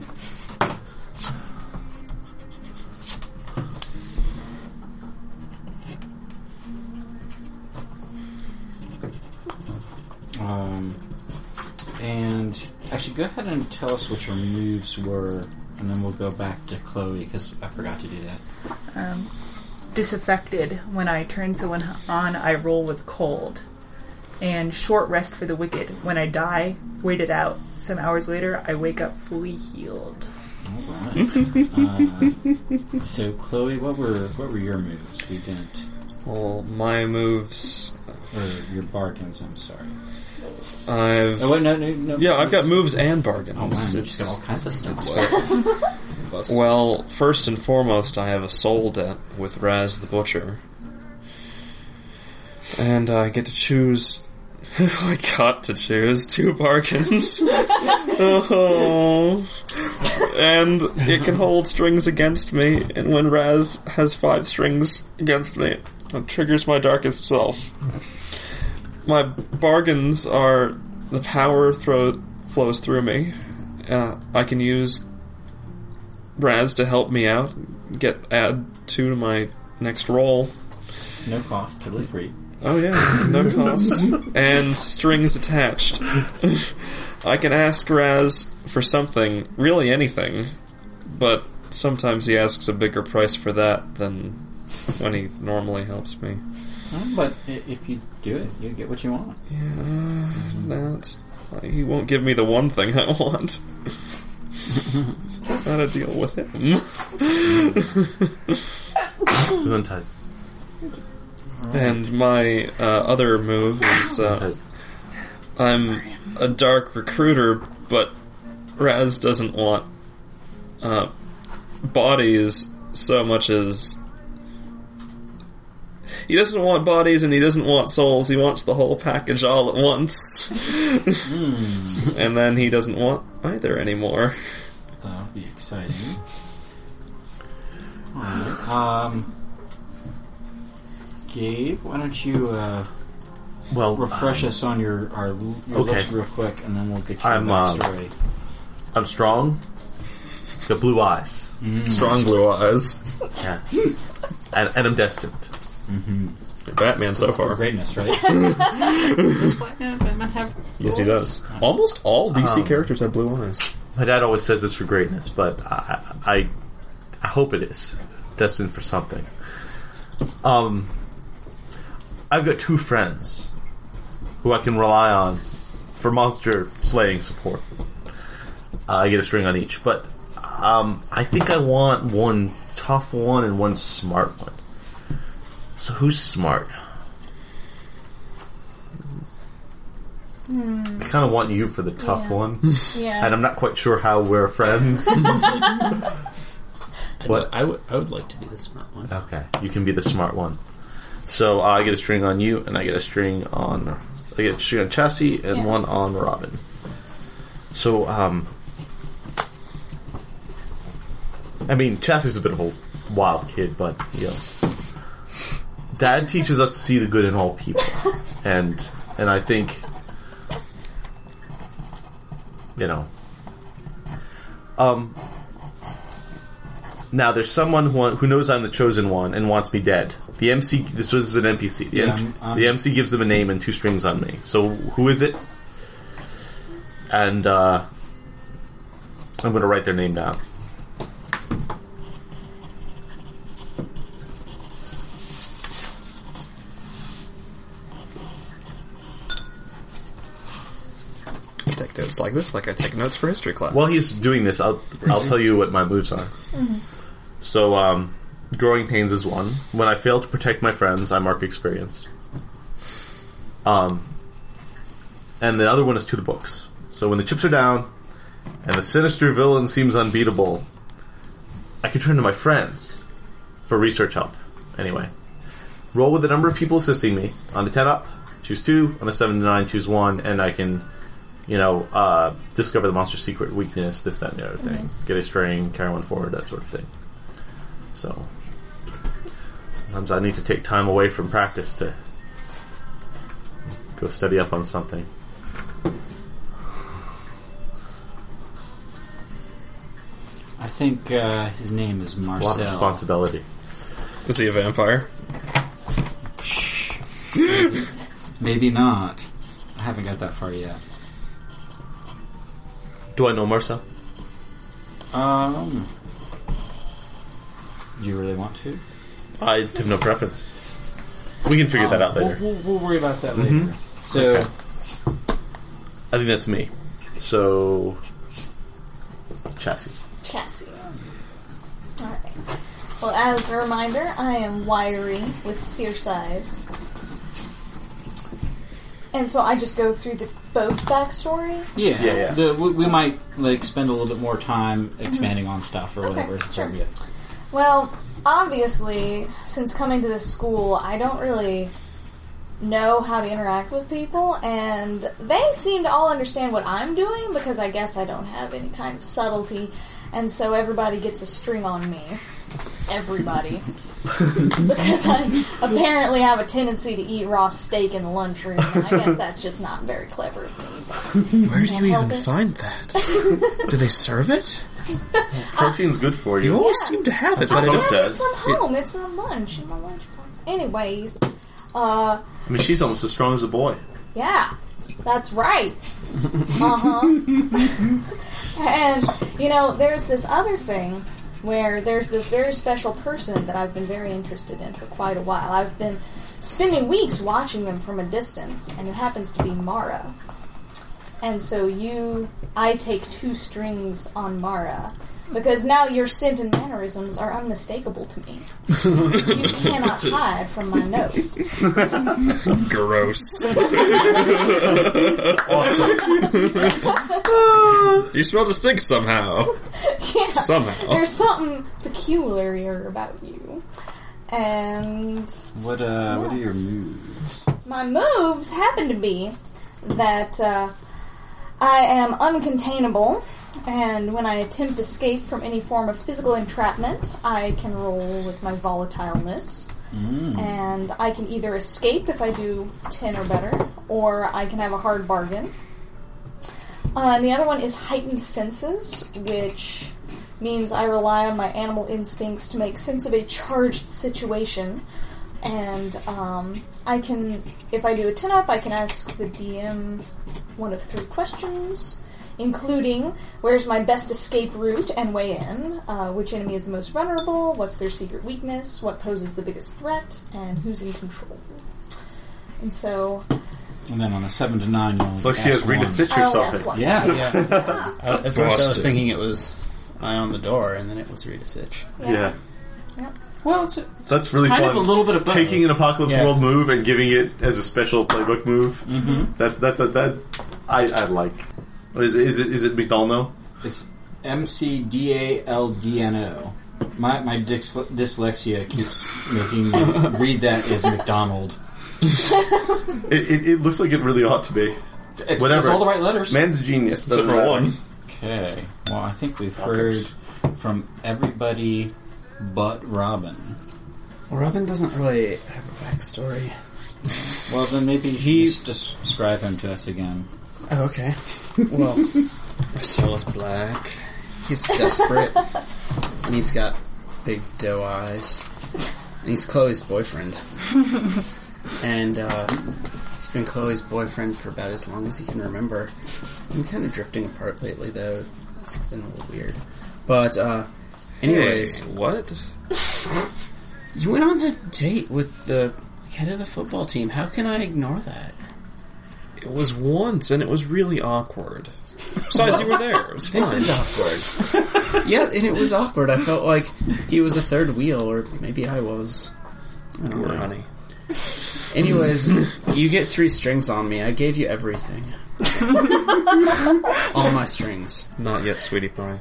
And actually, go ahead and tell us what your moves were, and then we'll go back to Chloe, because I forgot to do that. Disaffected. When I turn someone on, I roll with cold. And short rest for the wicked. When I die, wait it out. Some hours later, I wake up fully healed. Alright. So, Chloe, what were your moves? We didn't... Well, my moves... Or your bargains, I'm sorry. I've... Oh, wait, no. Yeah, I've got moves and bargains. Oh, man, you just got all kinds of stuff. Well, first and foremost, I have a soul debt with Raz the Butcher. And I get to choose... I got to choose 2 bargains. Oh. And it can hold strings against me, and when Raz has 5 strings against me, it triggers my darkest self. My bargains are the power flows through me. I can use Raz to help me out, add 2 to my next roll. No cost, totally free. Oh yeah, no cost. And strings attached. I can ask Raz for something, really anything, but sometimes he asks a bigger price for that than when he normally helps me. But if you do it, you get what you want. Yeah, he won't give me the one thing I want. Gotta deal with him. Gesundheit. And my other move is I'm a dark recruiter, but Raz doesn't want bodies so much as... He doesn't want bodies and he doesn't want souls. He wants the whole package all at once. And then he doesn't want either anymore. That'll be exciting. Alright. Gabe, why don't you refresh us on your looks real quick, and then we'll get you the backstory. I'm strong. Got blue eyes. Strong blue eyes. Yeah. And I'm destined. Mm-hmm. Batman so far. Greatness, right? Does Batman have... Yes, he does. Almost all DC characters have blue eyes. My dad always says it's for greatness, but I hope it is. Destined for something. I've got 2 friends who I can rely on for monster slaying support. I get a string on each. But I think I want one tough one and one smart one. So who's smart? I kind of want you for the tough one. Yeah. And I'm not quite sure how we're friends. But I would like to be the smart one. Okay, you can be the smart one. So I get a string on you, and I get a string on Chassis, and one on Robin. So, I mean, Chassis is a bit of a wild kid, but Dad teaches us to see the good in all people, and I think, now there's someone who knows I'm the chosen one and wants me dead. The MC, this is an NPC. The MC gives them a name and 2 strings on me. So who is it? And I'm going to write their name down. I take notes like this, like I take notes for history class. While he's doing this, I'll tell you what my moves are. Mm-hmm. So, Growing Pains is one. When I fail to protect my friends, I mark experience. And the other one is To the Books. So when the chips are down, and the sinister villain seems unbeatable, I can turn to my friends for research help. Anyway. Roll with the number of people assisting me. On a 10 up, choose 2. On a 7 to 9, choose 1. And I can, discover the monster's secret weakness, this, that, and the other thing. Mm-hmm. Get a string, carry one forward, that sort of thing. So, sometimes I need to take time away from practice to go study up on something. I think his name is Marcel. A lot of responsibility. Is he a vampire? Maybe not. I haven't got that far yet. Do I know Marcel? Do you really want to? I have no preference. We can figure that out later. We'll worry about that later. So, okay. I think that's me. So, Chassis. Alright. Well, as a reminder, I am wiry with fierce eyes. And so I just go through both backstory? Yeah. We might spend a little bit more time expanding on stuff or whatever. Sure. Well, obviously, since coming to this school, I don't really know how to interact with people, and they seem to all understand what I'm doing because I guess I don't have any kind of subtlety, and so everybody gets a string on me. Everybody. Because I apparently have a tendency to eat raw steak in the lunchroom, and I guess that's just not very clever of me. But where do you even find that? Do they serve it? Protein's good for you. You always seem to have it, but I it have it from home. It's a lunch in my lunch box. Anyways, I mean, she's almost as strong as a boy. Yeah, that's right. And, there's this other thing where there's this very special person that I've been very interested in for quite a while. I've been spending weeks watching them from a distance, and it happens to be Mara. And so I take 2 strings on Mara, because now your scent and mannerisms are unmistakable to me. You cannot hide from my nose. Gross. Awesome. You smell distinct somehow. Yeah. Somehow. There's something peculiar about you. And what are your moves? My moves happen to be that I am uncontainable, and when I attempt escape from any form of physical entrapment, I can roll with my volatileness. And I can either escape if I do 10 or better, or I can have a hard bargain. And the other one is heightened senses, which means I rely on my animal instincts to make sense of a charged situation. And I can, if I do a 10-up, I can ask the DM one of 3 questions, including where's my best escape route and way in, which enemy is the most vulnerable, what's their secret weakness, what poses the biggest threat, and who's in control. And so And then on a 7 to 9, you'll It's like she has ask Rita one. Sitch or I'll ask something. one. Yeah. Yeah. At first, I was Busted. thinking it was Eye on the Door, and then it was Rita Sitch. Yeah. Well, That's really kind fun. of a little bit of both. Taking an Apocalypse Yeah. World move and giving it as a special playbook move. Mm-hmm. That I like. Is it McDonald's? It's McDaldno. My dyslexia keeps making me read that as McDonald. It looks like it really ought to be. It's Whatever. all the right letters. Man's a genius. Except Doesn't for matter. one. Okay. Well, I think we've heard from everybody but Robin. Well, Robin doesn't really have a backstory. Well, then maybe just describe him to us again. Oh, okay. Well, Marcellus Black. he's desperate, and he's got big doe eyes, and he's Chloe's boyfriend. And he's been Chloe's boyfriend for about as long as he can remember. I'm kind of drifting apart lately, though. It's been a little weird. But, anyways, Hey, what? you went on the date with the head of the football team. How can I ignore that? It was once, and it was really awkward. Besides, you were there. It was fine. This is awkward. Yeah, and it was awkward. I felt like he was a third wheel, or maybe I was. I don't You were, know. honey. Anyways, you get 3 strings on me. I gave you everything. All my strings. Not yet, sweetie pie.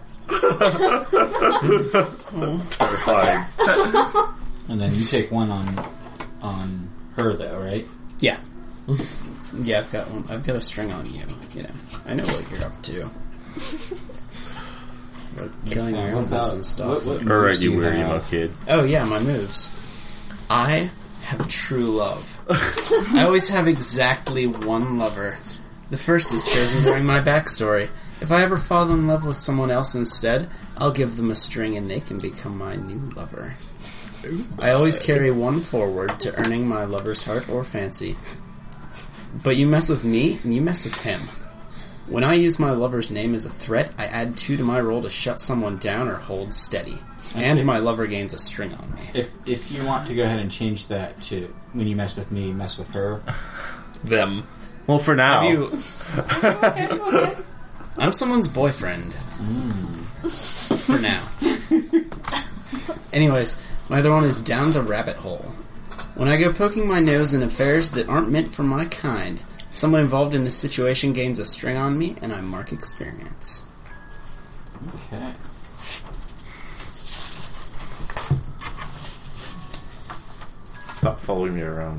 Terrifying. And then you take one on her, though, right? Yeah. Yeah, I've got one. I've got a string on you. You know, I know what you're up to. Killing your animals and stuff. All right, you weird emo kid. Oh yeah, my moves. I have true love. I always have exactly one lover. The first is chosen during my backstory. If I ever fall in love with someone else instead, I'll give them a string and they can become my new lover. I always carry one forward to earning my lover's heart or fancy. But you mess with me, and you mess with him. When I use my lover's name as a threat, I add 2 to my roll to shut someone down or hold steady. And my lover gains a string on me. If you want to go ahead and change that to when you mess with me, mess with her. Them. Well, for now. Have you... I'm someone's boyfriend. For now. Anyways, my other one is down the rabbit hole. When I go poking my nose in affairs that aren't meant for my kind, someone involved in this situation gains a string on me, and I mark experience. Okay. Stop following me around.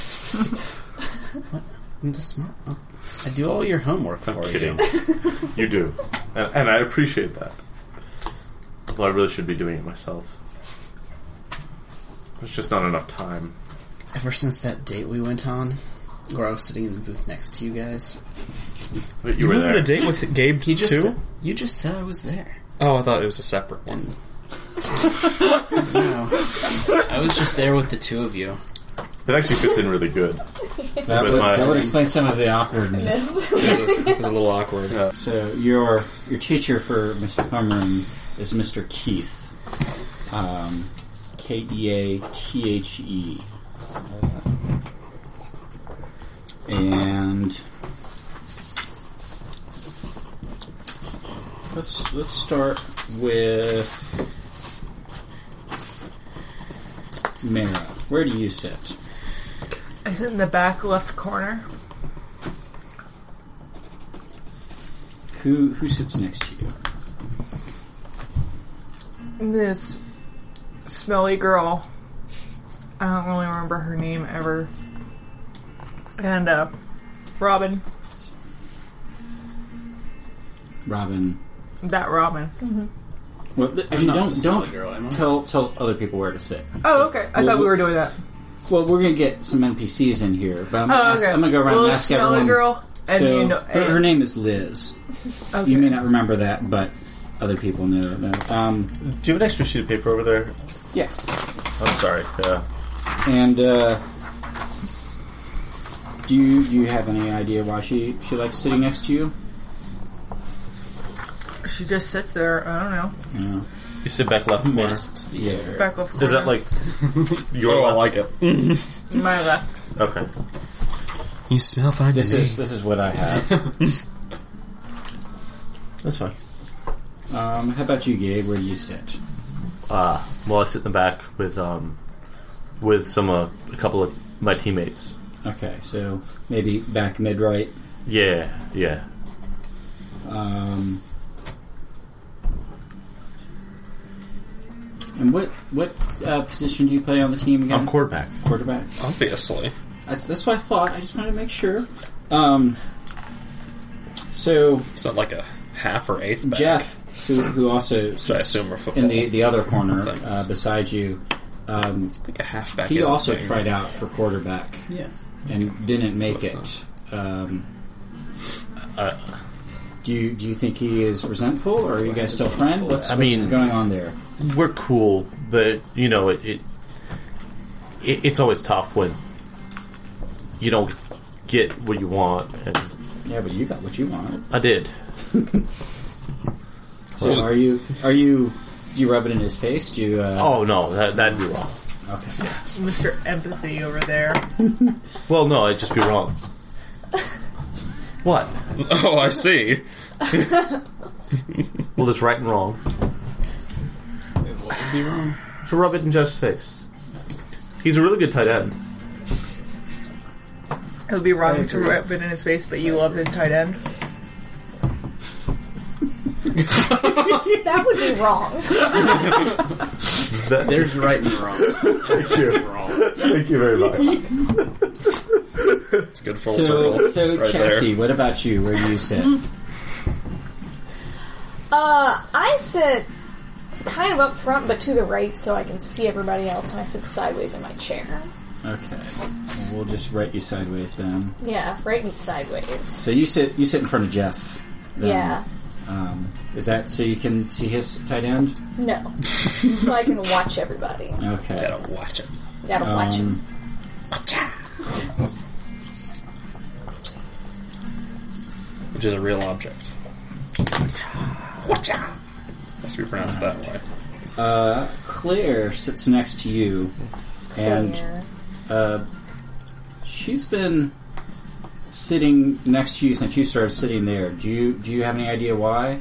What? I'm the smart... Oh, I do all your homework I'm for kidding. you. You do. And I appreciate that. Although I really should be doing it myself. There's just not enough time. Ever since that date we went on, where I was sitting in the booth next to you guys, But you were there. on a date with Gabe you just too? said, you just said I was there. Oh, I thought it was a separate one. And no, I was just there with the 2 of you. It actually fits in really good. That would explain some of the awkwardness. It was a little awkward. So your teacher for Mr. Homeroom is Mr. Keith. Keathe. And let's start with Mara. Where do you sit? I sit in the back left corner. Who sits next to you? This smelly girl. I don't really remember her name ever. And Robin. Robin. That Robin. Well, actually, not the smelly don't girl, am I? tell other people where to sit. Oh, okay. I thought we were doing that. Well, we're going to get some NPCs in here, but I'm Oh, okay. going to go around Well, and ask smelly everyone. girl. And So, you know, her name is Liz. okay. You may not remember that, but other people know that. Do you have an extra sheet of paper over there? Yeah. I'm sorry. Yeah. And do you have any idea why she likes sitting next to you? She just sits there. I don't know. Yeah. You sit back left corner. Masks the air. Back left corner. Is that like your left? like it. My left? Okay. You smell fine to This me. is what I have. That's fine. How about you, Gabe? Where do you sit? Well, I sit in the back with a couple of my teammates. Okay, so maybe back mid-right. Yeah. And what position do you play on the team again? I'm quarterback. Quarterback. Obviously. That's what I thought. I just wanted to make sure. So It's not like a half or eighth back. Jeff, who also Which I assume are football. in the other corner things. beside you, I think a halfback he is also a thing. tried out for quarterback Yeah. and didn't make That's it. Do you think he is resentful, or are you guys still friends? What's going on there? We're cool, but it's always tough when you don't get what you want. And Yeah, but you got what you wanted. I did. So are you? Do you rub it in his face? Do you? Oh no, that'd be wrong. Okay. Mr. Empathy over there. Well, no, it'd just be wrong. What? Oh, I see. Well, there's right and wrong. What would be wrong? To rub it in Jeff's face. He's a really good tight end. It would be wrong to rub it in his face, but you love his tight end. That would be wrong. There's right and wrong. It's wrong. Thank you very much. It's a good full circle. So right Chelsea, there. what about you? Where do you sit? I sit kind of up front, but to the right, so I can see everybody else, and I sit sideways in my chair. Okay, well, we'll just write you sideways then. Yeah, right me sideways. So you sit in front of Jeff. Then. Yeah. Is that so you can see his tight end? No. So I can watch everybody. Okay. Gotta watch it. Gotta watch him. Which is a real object. Watcha! Has to be pronounced that way. Claire sits next to you, and she's been sitting next to you since you started sitting there. Do you have any idea why?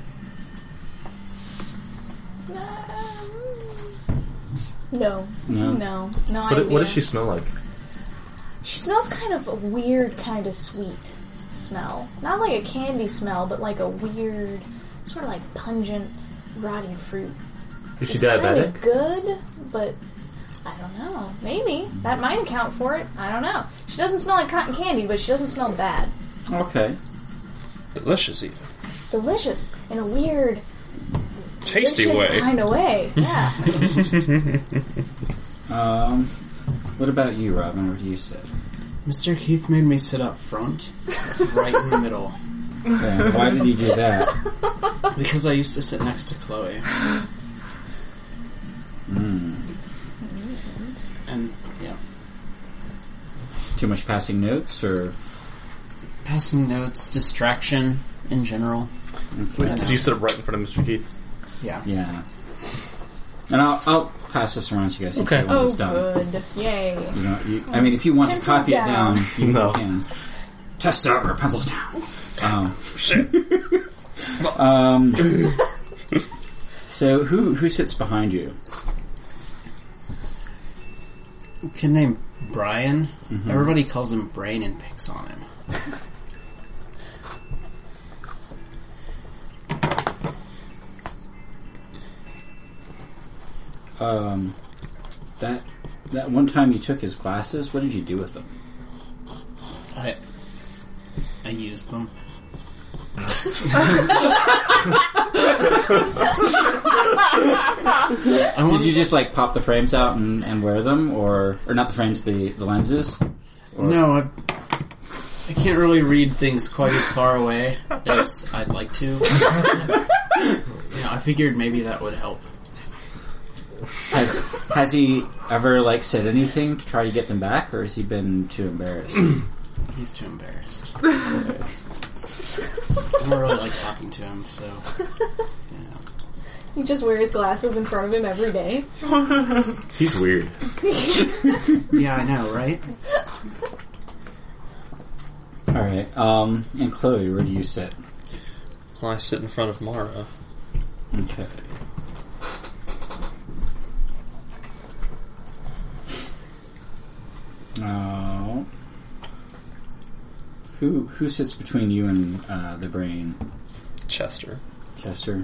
No. No? No idea. What does she smell like? She smells kind of a weird, kind of sweet smell. Not like a candy smell, but like a weird, sort of like pungent, rotting fruit. Is she It's kind diabetic? of good, but I don't know. Maybe. That might account for it. I don't know. She doesn't smell like cotton candy, but she doesn't smell bad. Okay. Delicious, even. Delicious. In a weird, Tasty way. kind of way. Yeah. What about you, Robin? Where do you sit? Mr. Keith made me sit up front, right in the middle. Okay. Why did he do that? Because I used to sit next to Chloe. And, yeah. Too much passing notes, or Passing notes, distraction in general. okay. So you sit up right in front of Mr. Keith? Yeah. Yeah. And I'll pass this around so you guys can Okay. see once Oh, it's done. good. Yay. I mean, if you want to Pencils copy it down, you No. can. Test over, pencils down. Shit. So who sits behind you? A kid named Brian. Everybody calls him Brain and picks on him. That one time you took his glasses, what did you do with them? I used them. Did you just like pop the frames out and wear them, or not the frames, the lenses? No, I can't really read things quite as far away as I'd like to. I figured maybe that would help. Has he ever like said anything to try to get them back, or has he been too embarrassed? He's too embarrassed. I don't really like talking to him, so... Yeah. You just wear his glasses in front of him every day. He's weird. Yeah, I know, right? right. And Chloe, where do you sit? Well, I sit in front of Mara. Okay. Who sits between you and the brain? Chester. Chester.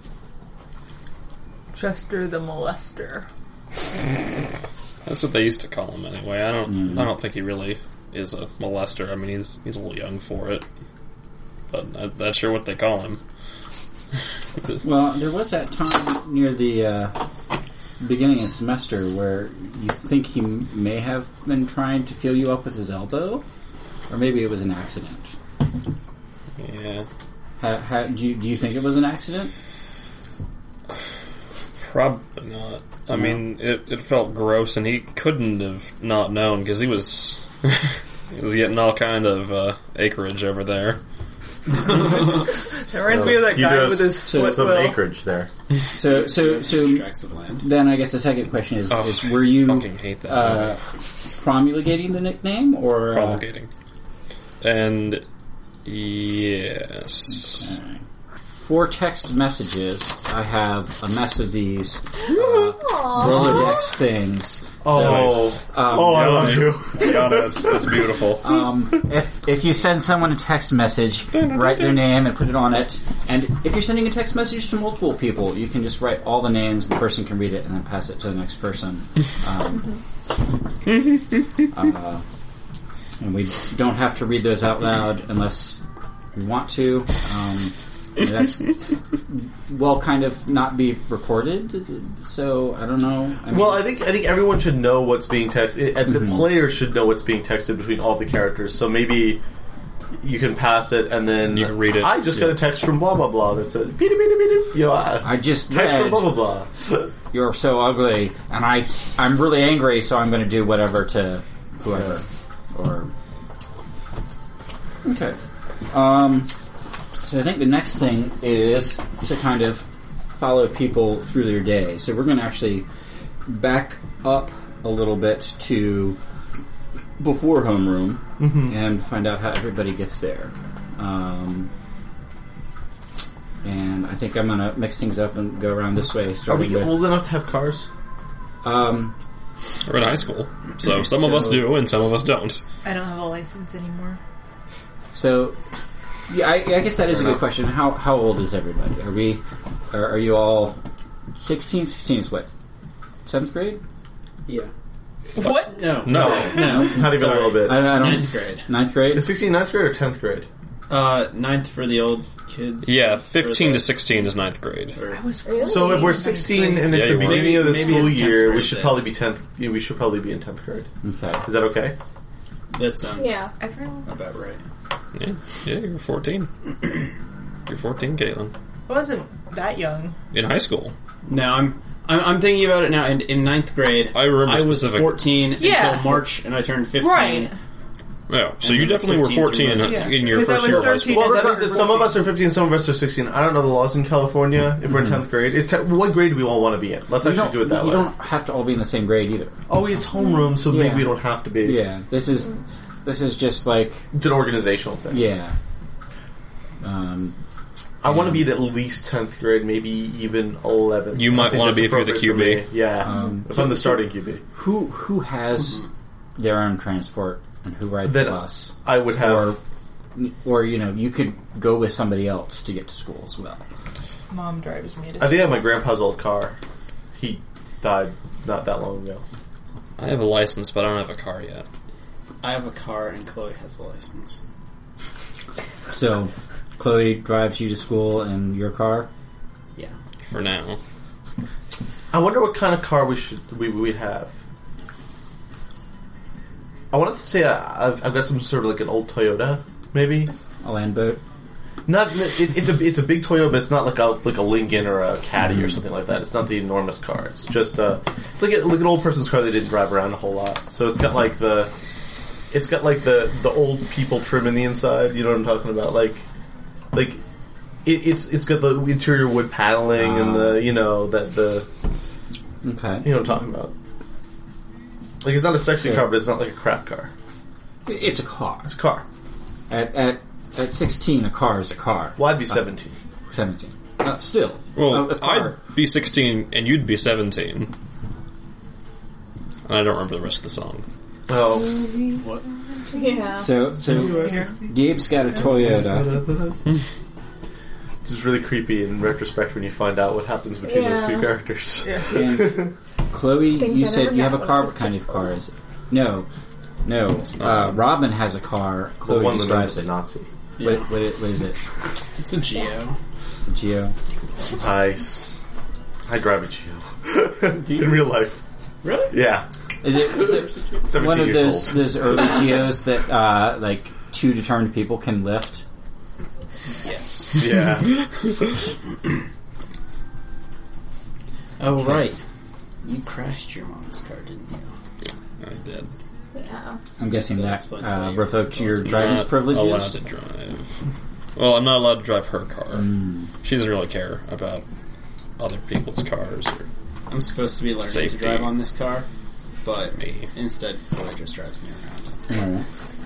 Chester the molester. That's what they used to call him anyway. I don't think he really is a molester. I mean, he's a little young for it, but that's sure what they call him. Well, there was that time near the beginning of the semester where you think he may have been trying to feel you up with his elbow, or maybe it was an accident. Yeah. Do you think it was an accident? Probably not. I mean, it felt gross, and he couldn't have not known because he was he was getting all kind of acreage over there. It reminds me of that guy with his split some will. acreage there. So Tracts of land. then I guess the second question is were you fucking hate that. promulgating the nickname or Promulgating. And yes. Okay. For text messages, I have a mess of these Rolodex things. Nice. I love you. Yeah, that's beautiful. If you send someone a text message, write their name and put it on it. And if you're sending a text message to multiple people, you can just write all the names. The person can read it and then pass it to the next person. And we don't have to read those out loud unless we want to. That's kind of not be recorded. So I don't know. I mean, I think everyone should know what's being texted, and the players should know what's being texted between all the characters. So maybe you can pass it, and then you can read it. I just got a text from blah blah blah that said, "Beep, beep, beep, beep." I just text read, from blah blah blah. "You're so ugly," and I'm really angry, so I'm going to do whatever to whoever. Or okay. So I think the next thing is to kind of follow people through their day. So we're going to actually back up a little bit to before homeroom and find out how everybody gets there. And I think I'm going to mix things up and go around this way. Are we Starting with, old enough to have cars? We're in high school, so some of us do and some of us don't. I don't have a license anymore. So, yeah, I guess that is a good question. How old is everybody? Are you all 16? 16 is what? 7th grade? Yeah. What? No. No, not even a little bit. I don't. 9th grade. 9th grade? Is 16 9th grade or 10th grade? 9th for the old kids. Yeah, 15 to 16 is 9th grade. I was So if we're 16 and it's Yeah, the you beginning of the Maybe school it's 10th year, we grade should then. probably be 10th. Yeah, we should probably be in 10th grade. Okay. Is that okay? That sounds Everyone. about right. Yeah, you're 14. You're 14, Caitlin. I wasn't that young. In high school. No, I'm thinking about it now. In 9th grade, I remember I was specific- 14 Yeah. until March, and I turned 15. Right. Yeah, so And you then it's definitely were 15 14 through in, most of in your Because I first was year of high 13. school. Well, that Yeah. means that some of us are 15, some of us are 16. I don't know the laws in California if we're in 10th grade. What grade do we all want to be in? Let's actually do it that You way. don't have to all be in the same grade either. Oh, it's homeroom, so Yeah. maybe we don't have to be. Yeah. This is just like It's an organizational thing. yeah. I want to be at least 10th grade, maybe even 11th. You might I think wanna that's be if you're the appropriate for QB. me. Yeah. if I'm the starting QB. Who has their own transport and who rides Then the bus? I would have... Or you could go with somebody else to get to school as well. Mom drives me to I think I have my grandpa's old car. He died not that long ago. I have a license, but I don't have a car yet. I have a car, and Chloe has a license. So Chloe drives you to school in your car. Yeah. For now. I wonder what kind of car we'd have. I wanted to say I've got some sort of like an old Toyota, maybe. A land boat. Not it's a big Toyota, but it's not like a Lincoln or a Caddy or something like that. It's not the enormous car. It's just it's like an old person's car they didn't drive around a whole lot. So it's got like the old people trim in the inside. You know what I'm talking about? It's got the interior wood paneling and the Okay. you know what I'm talking about. Like it's not a sexy Yeah. car, but it's not like a crap car. It's a car. It's a car. At 16, a car is a car. Well, I'd be 17. 17. Still. Well, a car. I'd be 16 and you'd be 17. And I don't remember the rest of the song. Oh. What? Yeah. So Gabe's got a Toyota. This is really creepy in retrospect when you find out what happens between those two characters. And Chloe, Things you I said never you have a got car. when I What was kind of car is it? No. Robin has a car. The Chloe one just that drives is a it. Nazi. What is it? It's a Geo. Geo. Nice. I drive a Geo. In real life. Really? Yeah. Is it 17 one of years those early Geos that like two determined people can lift? Yes. old. Yeah. Oh, right. You crashed your mom's car, didn't you? I did. Yeah. I'm guessing that That's why you're revoked your I'm driver's not privileges. allowed to drive. Well, I'm not allowed to drive her car. She doesn't really care about other people's cars. Or I'm supposed to be learning Safety. to drive on this car, but me. instead Chloe just drives me around.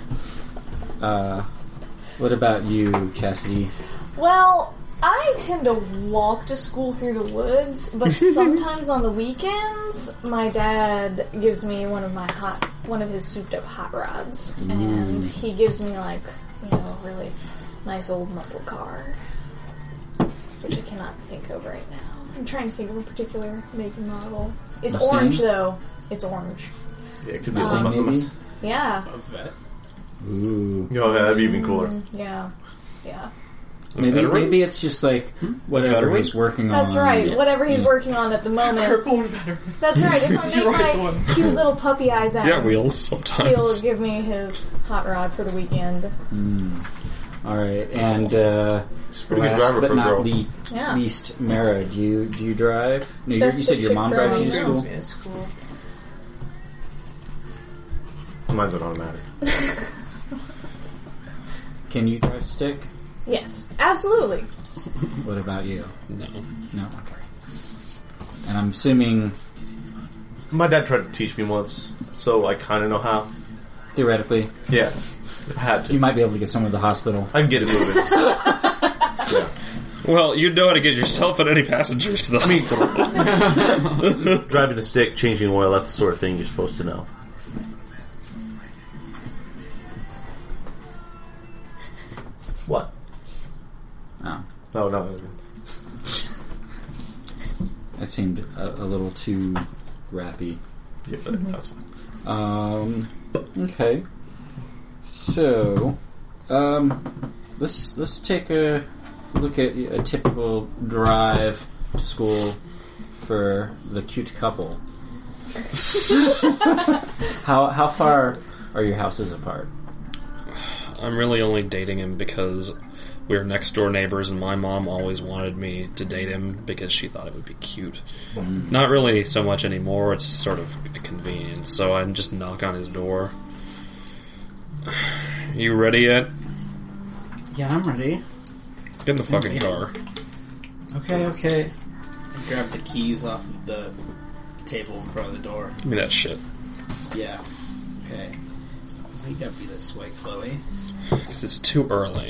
What about you, Chastity? Well, I tend to walk to school through the woods, but sometimes on the weekends, my dad gives me one of his souped-up hot rods, and he gives me a really nice old muscle car, which I cannot think of right now. I'm trying to think of a particular make and model. It's Mustang? orange though. It's orange. Yeah, it could be Mustang, maybe? Yeah. A vet. Ooh. Oh, yeah, that'd be even cooler. Yeah. Maybe it's just like whatever veteran? he's working on. That's right. Yes. Whatever he's working on at the moment. That's right. If I make my cute little puppy eyes at Yeah, him, wheels he'll sometimes. give me his hot rod for the weekend. All right, and She's a pretty good last driver but for a not girl. Yeah. least, Mara, do you drive? No, you That's said the your mom drives you to chick school. Me to school. Mine's an automatic. Can you drive stick? Yes, absolutely. What about you? No. No. Okay. And I'm assuming My dad tried to teach me once, so I kind of know how. theoretically Yeah. If I had to. you might be able to get someone to the hospital. I can get it moving. Yeah. Well, you know how to get yourself and any passengers to the hospital. Driving a stick, changing oil, that's the sort of thing you're supposed to know. What? Oh, No. that seemed a little too rappy. Yeah, but that's fine. Okay. So, let's take a look at a typical drive to school for the cute couple. How far are your houses apart? I'm really only dating him because we were next door neighbors and my mom always wanted me to date him because she thought it would be cute. Not really so much anymore, it's sort of a convenience, so I just knock on his door. You ready yet? Yeah, I'm ready. Get in the fucking car. Okay. I grab the keys off of the table in front of the door. Give me that shit. Yeah. Okay. So we gotta be this way, Chloe. Because it's too early.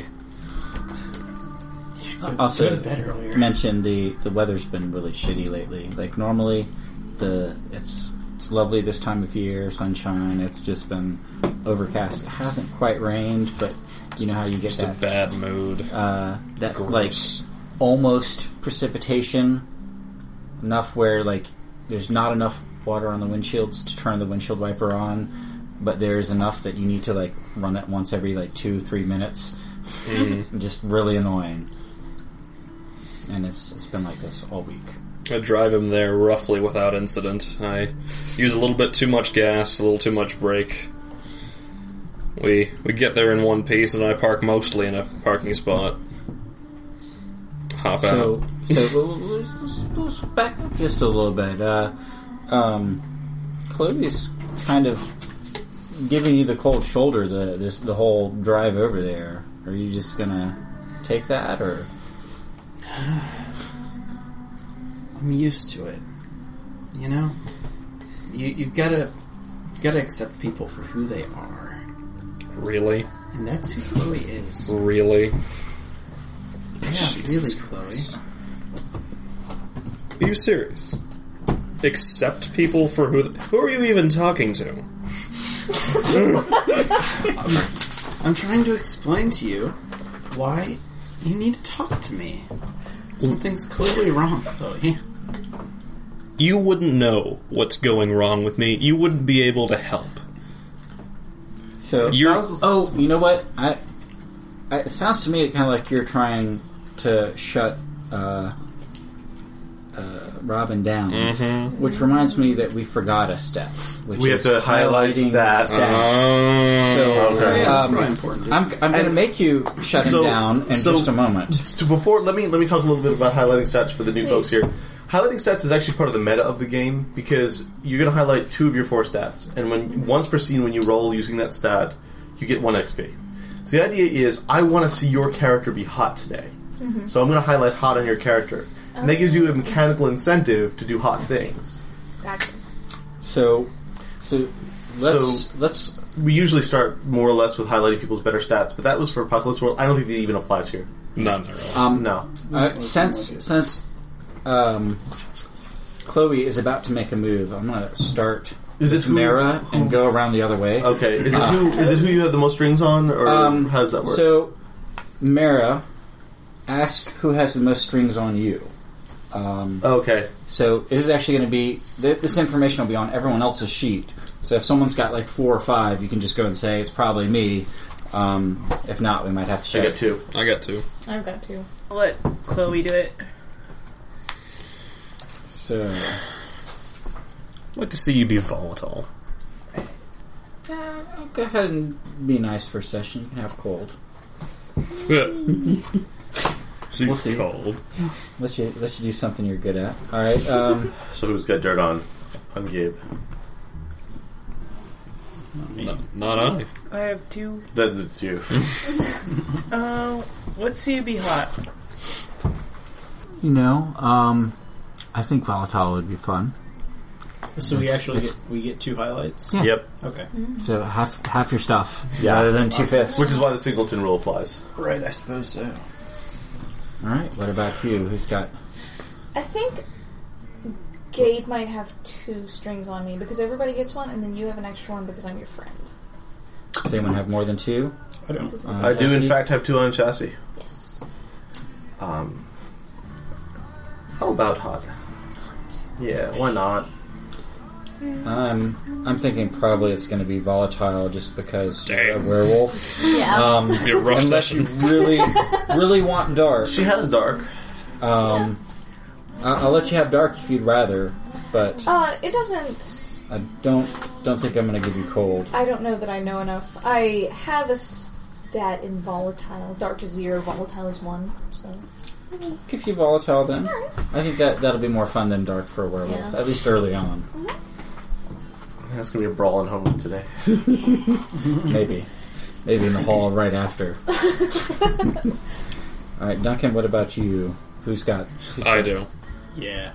Also, Go to bed earlier. mention the weather's been really shitty lately. Like normally, it's lovely this time of year, sunshine. It's just been overcast. It hasn't quite rained, but you know how you get Just a that bad mood. that Gross. like almost precipitation enough where like there's not enough water on the windshields to turn the windshield wiper on, but there's enough that you need to like run it once every like 2-3 minutes. Just really annoying. And it's been like this all week. I drive him there roughly without incident. I use a little bit too much gas, a little too much brake. We get there in one piece, and I park mostly in a parking spot. Hop So, out. let's back up just a little bit. Chloe's kind of giving you the cold shoulder the whole drive over there. Are you just gonna take that, or? I'm used to it. You know, you've got to accept people for who they are. Really? And that's who Chloe is. Really? Yeah, Jesus really, Christ. Chloe. Are you serious? Accept people for who are you even talking to? I'm trying to explain to you why you need to talk to me. Something's clearly wrong, Chloe. You wouldn't know what's going wrong with me. You wouldn't be able to help. So, You're- oh, you know what? It sounds to me kind of like you're trying to shut Robin down, which reminds me that we forgot a step. Which We have is to highlight highlighting stats. So Okay. Yeah, that's probably important. I'm going to make you shut him down in just a moment. So before, let me talk a little bit about highlighting stats for the new folks here. Highlighting stats is actually part of the meta of the game because you're going to highlight 2 of your 4 stats, and once per scene when you roll using that stat, you get 1 XP. So the idea is, I want to see your character be hot today, so I'm going to highlight hot on your character, and that gives you a mechanical incentive to do hot things. Gotcha. So let's We usually start more or less with highlighting people's better stats, but that was for Apocalypse World. I don't think that even applies here. Not really. No. Since Chloe is about to make a move, I'm going to start Is it with who- Mara and go around the other way. Okay. Is it who you have the most strings on, or how does that work? So, Mara, ask who has the most strings on you. Okay. So this is actually going to be this information will be on everyone else's sheet. So if someone's got like 4 or 5, you can just go and say it's probably me. If not, we might have to I check. get 2. I got 2. I've got 2. I'll let Chloe do it. So I'd like to see you be volatile. I'll go ahead and be nice for a session. You can have cold. She's We'll see. cold. Let you do something you're good at. All right. So who's got dirt on Gabe? Not I. I have 2. That's you. Let's see you be hot. I think volatile would be fun. So we actually get 2 highlights? Yeah. Yep. Okay. So half your stuff Yeah. rather than 2/5. Which is why the singleton rule applies. Right, I suppose so. All right. What about you? Who's got? I think Gade might have 2 strings on me because everybody gets one, and then you have an extra one because I'm your friend. Does anyone have more than 2? I don't. Does it- I do, in Chassis? fact, have 2 on chassis. Yes. How about hot? Yeah, why not? I'm thinking probably it's going to be volatile just because you're a Damn. werewolf. Yeah. Be a rough Unless session. you really want dark. She has dark. I'll let you have dark if you'd rather, but It doesn't. I don't think I'm going to give you cold. I don't know that I know enough. I have a stat in volatile. Dark is 0, volatile is 1. So Give you volatile then. Alright. I think that'll be more fun than dark for a werewolf, Yeah. at least early on. That's going to be a brawl in home today. Maybe in the hall right after. All right, Duncan. What about you? Who's got? I do. Yeah.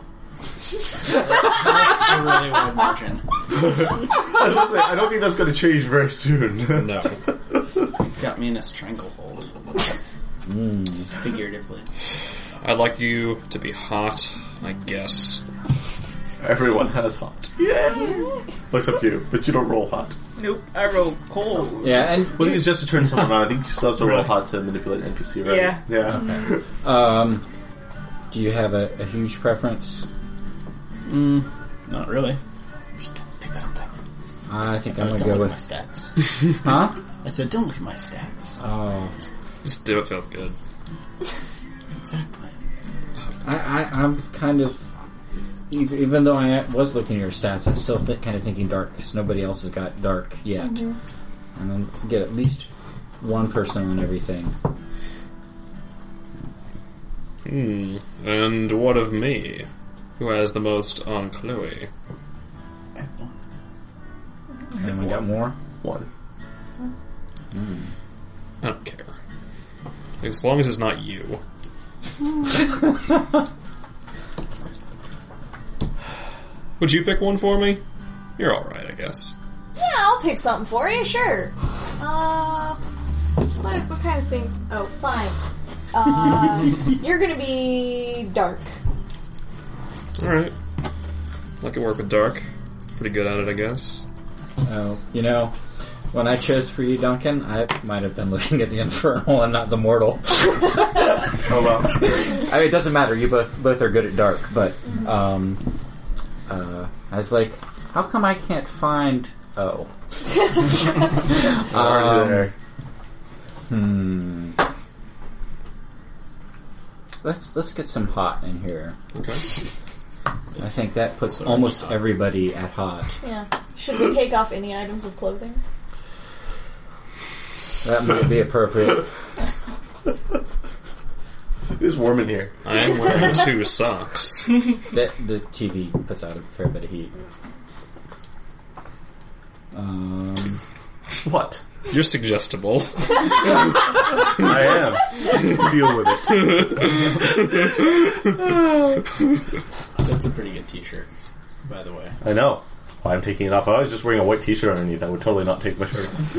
A really wide margin. I was going to say, I don't think that's going to change very soon. No. Got me in a stranglehold. Figuratively. I'd like you to be hot, I guess. Everyone has hot. Yeah. Except you, but you don't roll hot. Nope, I roll cold. Yeah, and Well, I think it's just to turn someone on. I think you still have to roll hot to manipulate an NPC, right? Yeah. Yeah. do you have a huge preference? Not really. Just don't pick something. I think I'm going to Don't go look with. at my stats. Huh? I said, don't look at my stats. Oh, Just do it, feels good. Exactly. I'm kind of. Even though I was looking at your stats, I'm still kind of thinking dark because nobody else has got dark yet. And then get at least one person on everything. And what of me? Who has the most on Chloe? I have 1. Anyone got more? 1. I don't care. As long as it's not you. Would you pick one for me? You're alright, I guess. yeah, I'll pick something for you. Sure. What kind of things? Oh, fine. You're gonna be dark. Alright. I can work with dark. Pretty good at it, I guess. Oh, when I chose for you, Duncan, I might have been looking at the infernal and not the mortal. Oh well. I mean, it doesn't matter. You both are good at dark, but I was like, how come I can't find? Oh, Already there. Let's get some hot in here. Okay. I think that puts almost everybody at hot. Yeah. Should we take off any items of clothing? That might be appropriate. It's warm in here. I am wearing 2 socks. The TV puts out a fair bit of heat. What? You're suggestible. I am. Deal with it. That's a pretty good t-shirt, by the way. I know. Why I'm taking it off. If I was just wearing a white t-shirt underneath, I would totally not take my shirt off.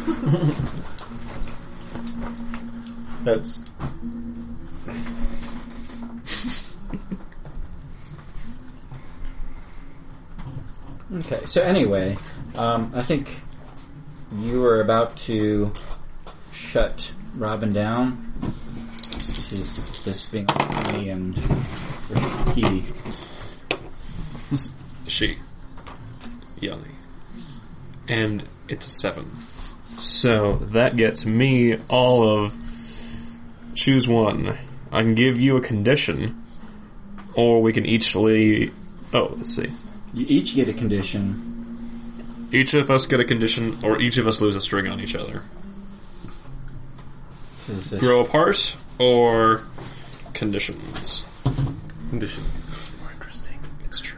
That's... Okay, so anyway, I think you were about to shut Robin down. She's just being me and he. She. Yelly. And it's a 7. So that gets me all of... Choose one. I can give you a condition, or we can each let's see. You each get a condition. Each of us get a condition, or each of us lose a string on each other. Is this- Grow apart, or conditions. Condition. More interesting. It's true.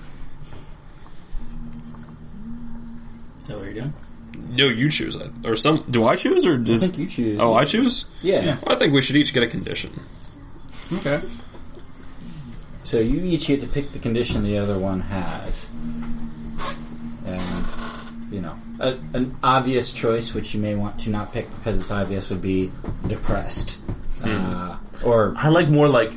Is that what you're doing? No, you choose it. Or some... Do I choose, or I does... think you choose. Oh, I choose? Yeah. I think we should each get a condition. Okay. So you each get to pick the condition the other one has. And, an obvious choice, which you may want to not pick because it's obvious, would be depressed. Or... I like more like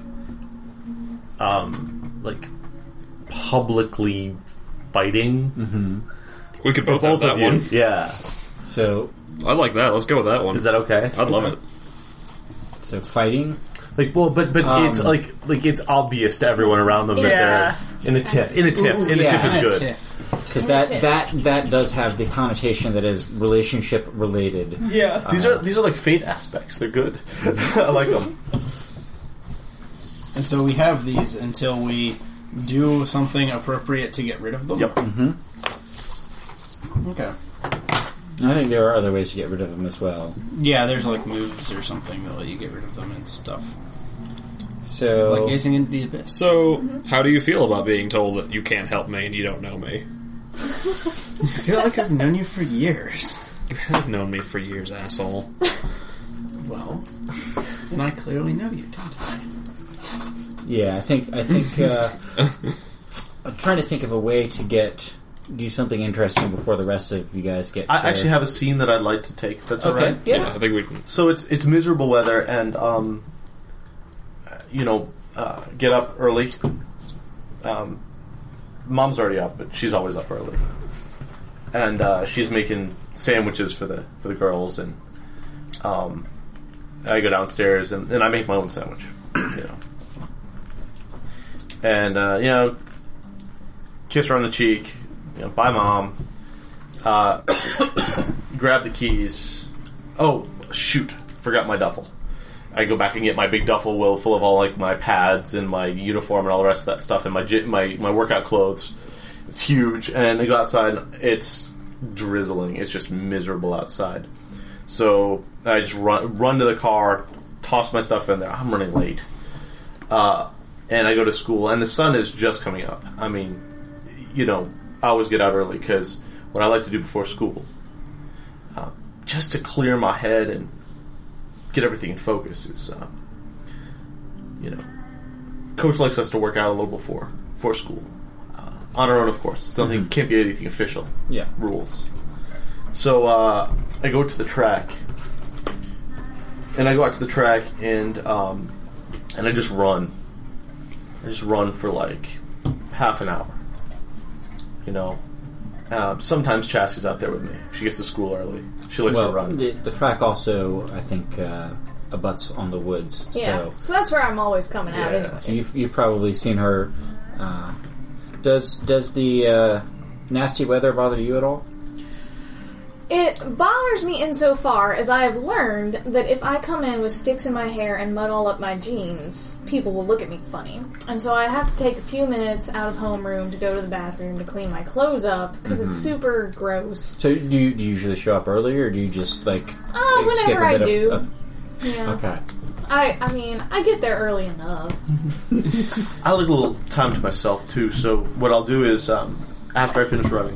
publicly fighting. Mm-hmm. We could both have that of you. one. Yeah. So... I like that. Let's go with that one. Is that okay? I'd love it. So fighting... But it's like it's obvious to everyone around them that they're in a tiff. In a tiff is good. Because that does have the connotation that is relationship related. Yeah. These are like fate aspects. They're good. I like them. And so we have these until we do something appropriate to get rid of them? Yep. Mm-hmm. Okay. I think there are other ways to get rid of them as well. Yeah, there's like moves or something that let you get rid of them and stuff. So... Like gazing into the abyss. So, how do you feel about being told that you can't help me and you don't know me? I feel like I've known you for years. You have known me for years, asshole. Well, then I clearly know you, don't I? Yeah, I think I'm trying to think of a way to do something interesting before the rest of you guys get I to... actually have a scene that I'd like to take. If that's all right. Yeah. I think we can. So it's miserable weather, and get up early. Mom's already up, but she's always up early, and she's making sandwiches for the girls, and I go downstairs and I make my own sandwich, and kiss her on the cheek, bye mom, grab the keys. Oh shoot, forgot my duffel. I go back and get my big duffel full of all like my pads and my uniform and all the rest of that stuff and my workout clothes. It's huge, and I go outside. It's drizzling. It's just miserable outside. So I just run to the car, toss my stuff in there. I'm running late, and I go to school. And the sun is just coming up. I mean, I always get out early because what I like to do before school, just to clear my head and get everything in focus is, Coach likes us to work out a little before school. On our own, of course. Something can't be anything official. Yeah. Rules. So I go to the track, and I go out to the track, and I just run. I just run for like half an hour. You know, sometimes Chassie's out there with me. She gets to school early. She likes to run. The track also, I think, abuts on the woods. Yeah, so that's where I'm always coming out. Yeah. So you've probably seen her. Does the nasty weather bother you at all? It bothers me insofar as I have learned that if I come in with sticks in my hair and mud all up my jeans, people will look at me funny. And so I have to take a few minutes out of homeroom to go to the bathroom to clean my clothes up, because it's super gross. So do you usually show up early, or do you just, like, skip whenever a bit I do. of... Yeah. Okay. I mean, I get there early enough. I like a little time to myself, too, so what I'll do is, after I finish running,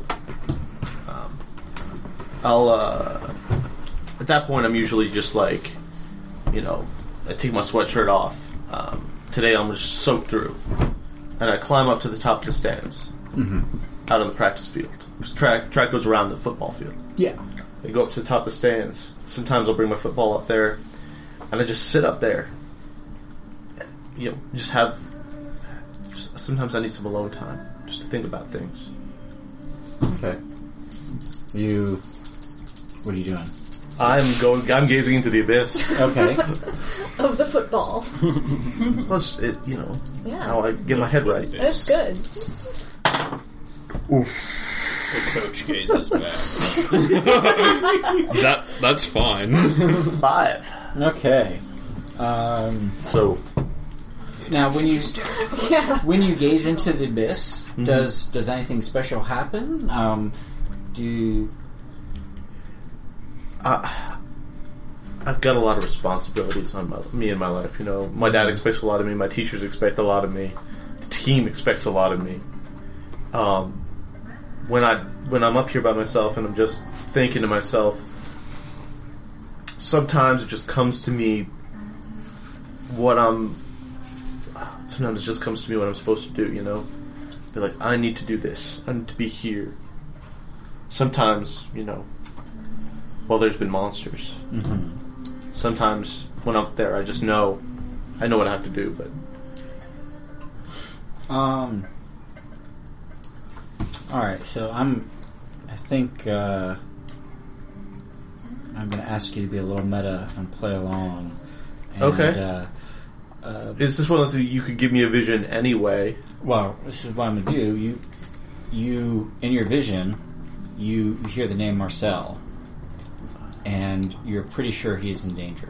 I'll, at that point, I'm usually just like, you know, I take my sweatshirt off. Today I'm just soaked through. And I climb up to the top of the stands, out on the practice field. Because track goes around the football field. Yeah. I go up to the top of the stands. Sometimes I'll bring my football up there, and I just sit up there. You know, sometimes I need some alone time, just to think about things. Okay. What are you doing? I'm gazing into the abyss. Okay. Of the football. Plus, you know, Yeah. how I get my head right. It's good. The coach gazes back. That's fine. 5. Okay. So, Now, when you gaze into the abyss, does anything special happen? I've got a lot of responsibilities on me in my life. You know, my dad expects a lot of me. My teachers expect a lot of me. The team expects a lot of me. When I'm up here by myself and I'm just thinking to myself, sometimes it just comes to me Sometimes it just comes to me what I'm supposed to do. You know, be like, I need to do this. I need to be here. Sometimes, you know, well, there's been monsters. Sometimes when I'm there, I just know, I know what I have to do. But all right. So I think I'm going to ask you to be a little meta and play along. And, okay. Is this one of those you could give me a vision anyway? Well, this is what I'm going to do. You in your vision, you hear the name Marcel, and you're pretty sure he's in danger.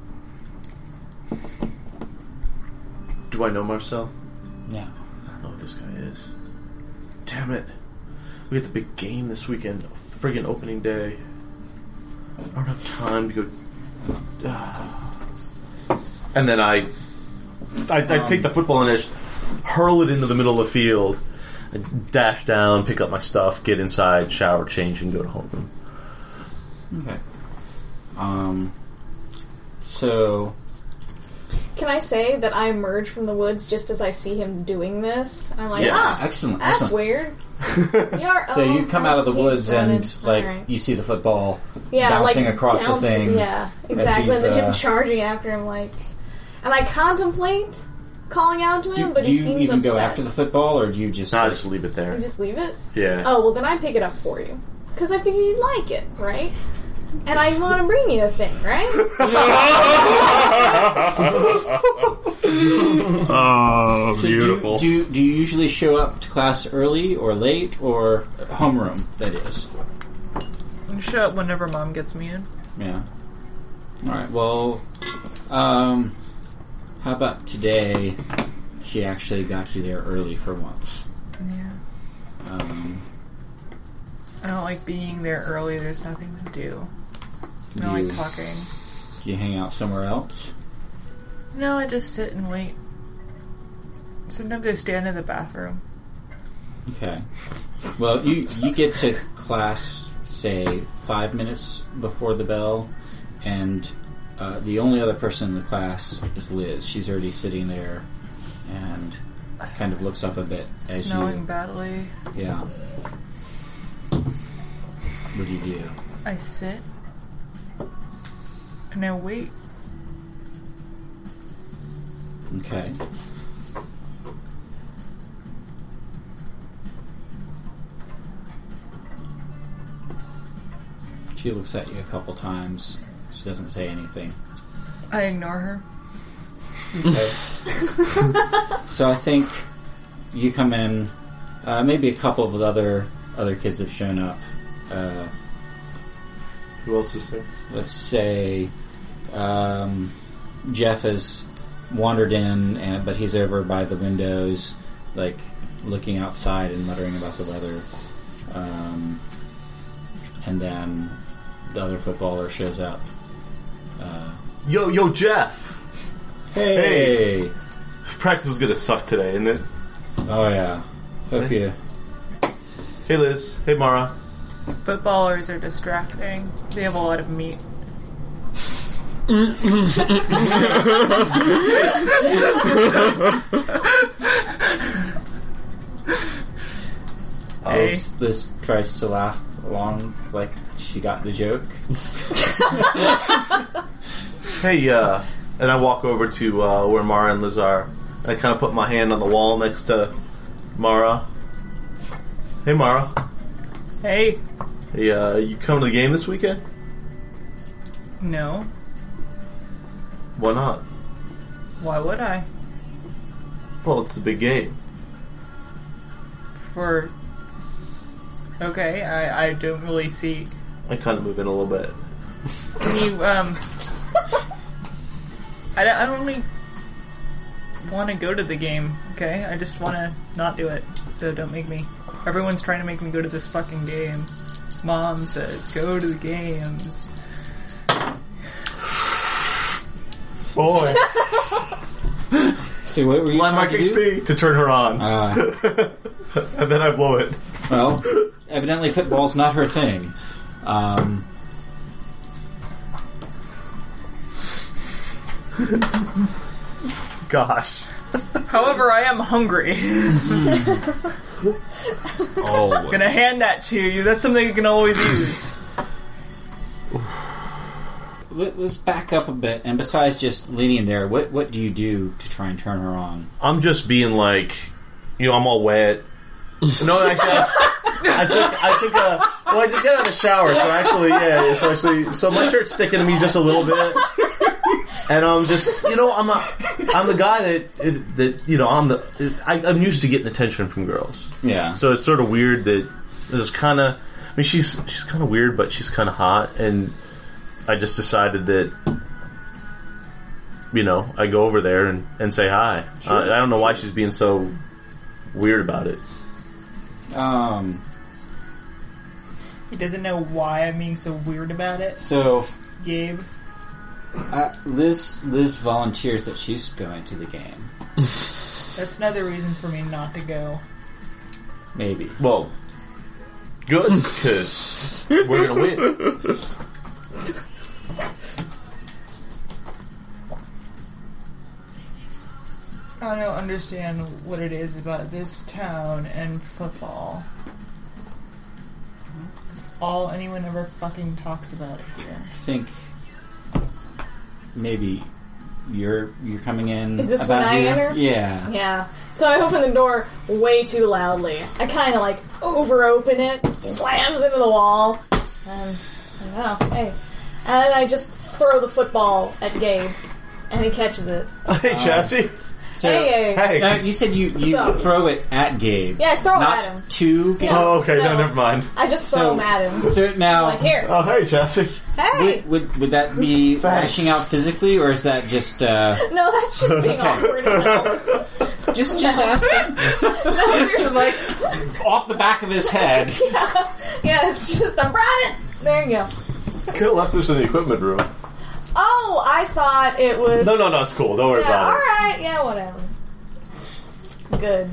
Do I know Marcel? Yeah. I don't know what this guy is. Damn it. We got the big game this weekend. Friggin' opening day. I don't have time to go... And then I take the football and I just hurl it into the middle of the field. I dash down, pick up my stuff, get inside, shower, change, and go to homeroom. Okay. So... Can I say that I emerge from the woods just as I see him doing this? I'm like, Yes. Excellent. that's Excellent. weird. So you come out of the he's woods running. and, like, All right. you see the football Yeah, bouncing like, across the thing. Yeah, exactly. he's, And then him charging after him, like... And I contemplate calling out to him, but do he you seems even upset. go after the football, or do you just... I like- just leave it there. You just leave it? Yeah. Oh, well then I pick it up for you. Because I figured you'd like it, right? And I want to bring you a thing, right? Oh, So beautiful. Do you usually show up to class early or late, or homeroom, that is? I show up whenever Mom gets me in. Yeah. Alright, well, how about today she actually got you there early for once? Yeah. I don't like being there early. There's nothing to do. I don't like talking. Do you hang out somewhere else? No, I just sit and wait. Sometimes I stand in the bathroom. Okay. Well, you get to class, say, 5 minutes before the bell, and the only other person in the class is Liz. She's already sitting there and kind of looks up a bit as Snowing you... badly. Yeah. What do you do? I sit and I wait. Okay. She looks at you a couple times. She doesn't say anything. I ignore her. Okay. So I think you come in. Maybe a couple of other kids have shown up. Who else is there? Let's say Jeff has wandered in, but he's over by the windows, like looking outside and muttering about the weather. And then the other footballer shows up. Yo, Jeff! Hey! Practice is gonna suck today, isn't it? Oh yeah. Hope you. Hey, Liz. Hey, Mara. Footballers are distracting. They have a lot of meat. Hey. Liz tries to laugh along like she got the joke. Hey, and I walk over to where Mara and Liz are. I kind of put my hand on the wall next to Mara. Hey, Mara. Hey. Hey, you coming to the game this weekend? No. Why not? Why would I? Well, it's the big game. Okay, I don't really see... I kind of move in a little bit. Can you, I don't really want to go to the game, okay? I just want to not do it, so don't make me. Everyone's trying to make me go to this fucking game. Mom says, go to the games. Boy. So what were you Landmark trying to do? XP to turn her on. And then I blow it. Well, evidently football's not her thing. Gosh. However, I am hungry. Oh, Gonna hand that to you. That's something you can always use. Let's back up a bit, and besides just leaning there, what do you do to try and turn her on? I'm just being like, I'm all wet. No, actually, I just got out of the shower, so actually, so my shirt's sticking to me just a little bit, and I'm just, I'm the guy I'm used to getting attention from girls. Yeah. So it's sort of weird that it's kind of, she's kind of weird, but she's kind of hot, and I just decided that, I go over there and say hi. Sure. I don't know why she's being so weird about it. He doesn't know why I'm being so weird about it. So, Gabe. Liz volunteers that she's going to the game. That's another reason for me not to go. Maybe. Well, good, because we're going to win. I don't understand what it is about this town and football. It's all anyone ever fucking talks about here. I think maybe you're coming in. Is this about when I here? enter? Yeah. Yeah. So I open the door way too loudly. I kind of over-open it, slams into the wall, and I don't know, hey. And then I just throw the football at Gabe, and he catches it. Hey, Chassie. So, hey. You said you throw it at Gabe. Yeah, I throw it not at him. to Gabe. Yeah. Oh, okay. No, never mind. I just throw him at him. Now, here. Oh, hey, Chassie. Hey. Would that be lashing out physically, or is that just? No, that's just being awkward. Just asking. No, you're just off the back of his head. Yeah, it's just I brought it. There you go. Could have left this in the equipment room. Oh, I thought it was. No, it's cool. Don't worry about it. Alright, yeah, whatever. Good.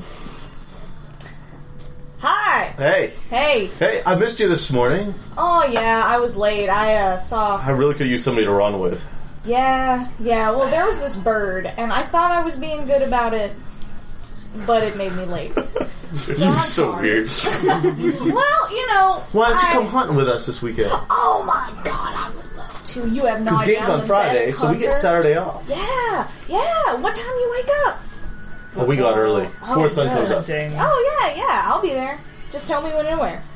Hi! Hey, I missed you this morning. Oh, yeah, I was late. I saw. I really could use somebody to run with. Yeah, well, there was this bird, and I thought I was being good about it, but it made me late. So I'm so sorry. weird. Well, Why don't you come hunting with us this weekend? Oh my god, I would love to. You have no Because idea. game's on Friday, so we get Saturday off. Yeah. Yeah, what time you wake up? Well, we got early. Before sun comes up. Dang. Oh, yeah, I'll be there. Just tell me when and where.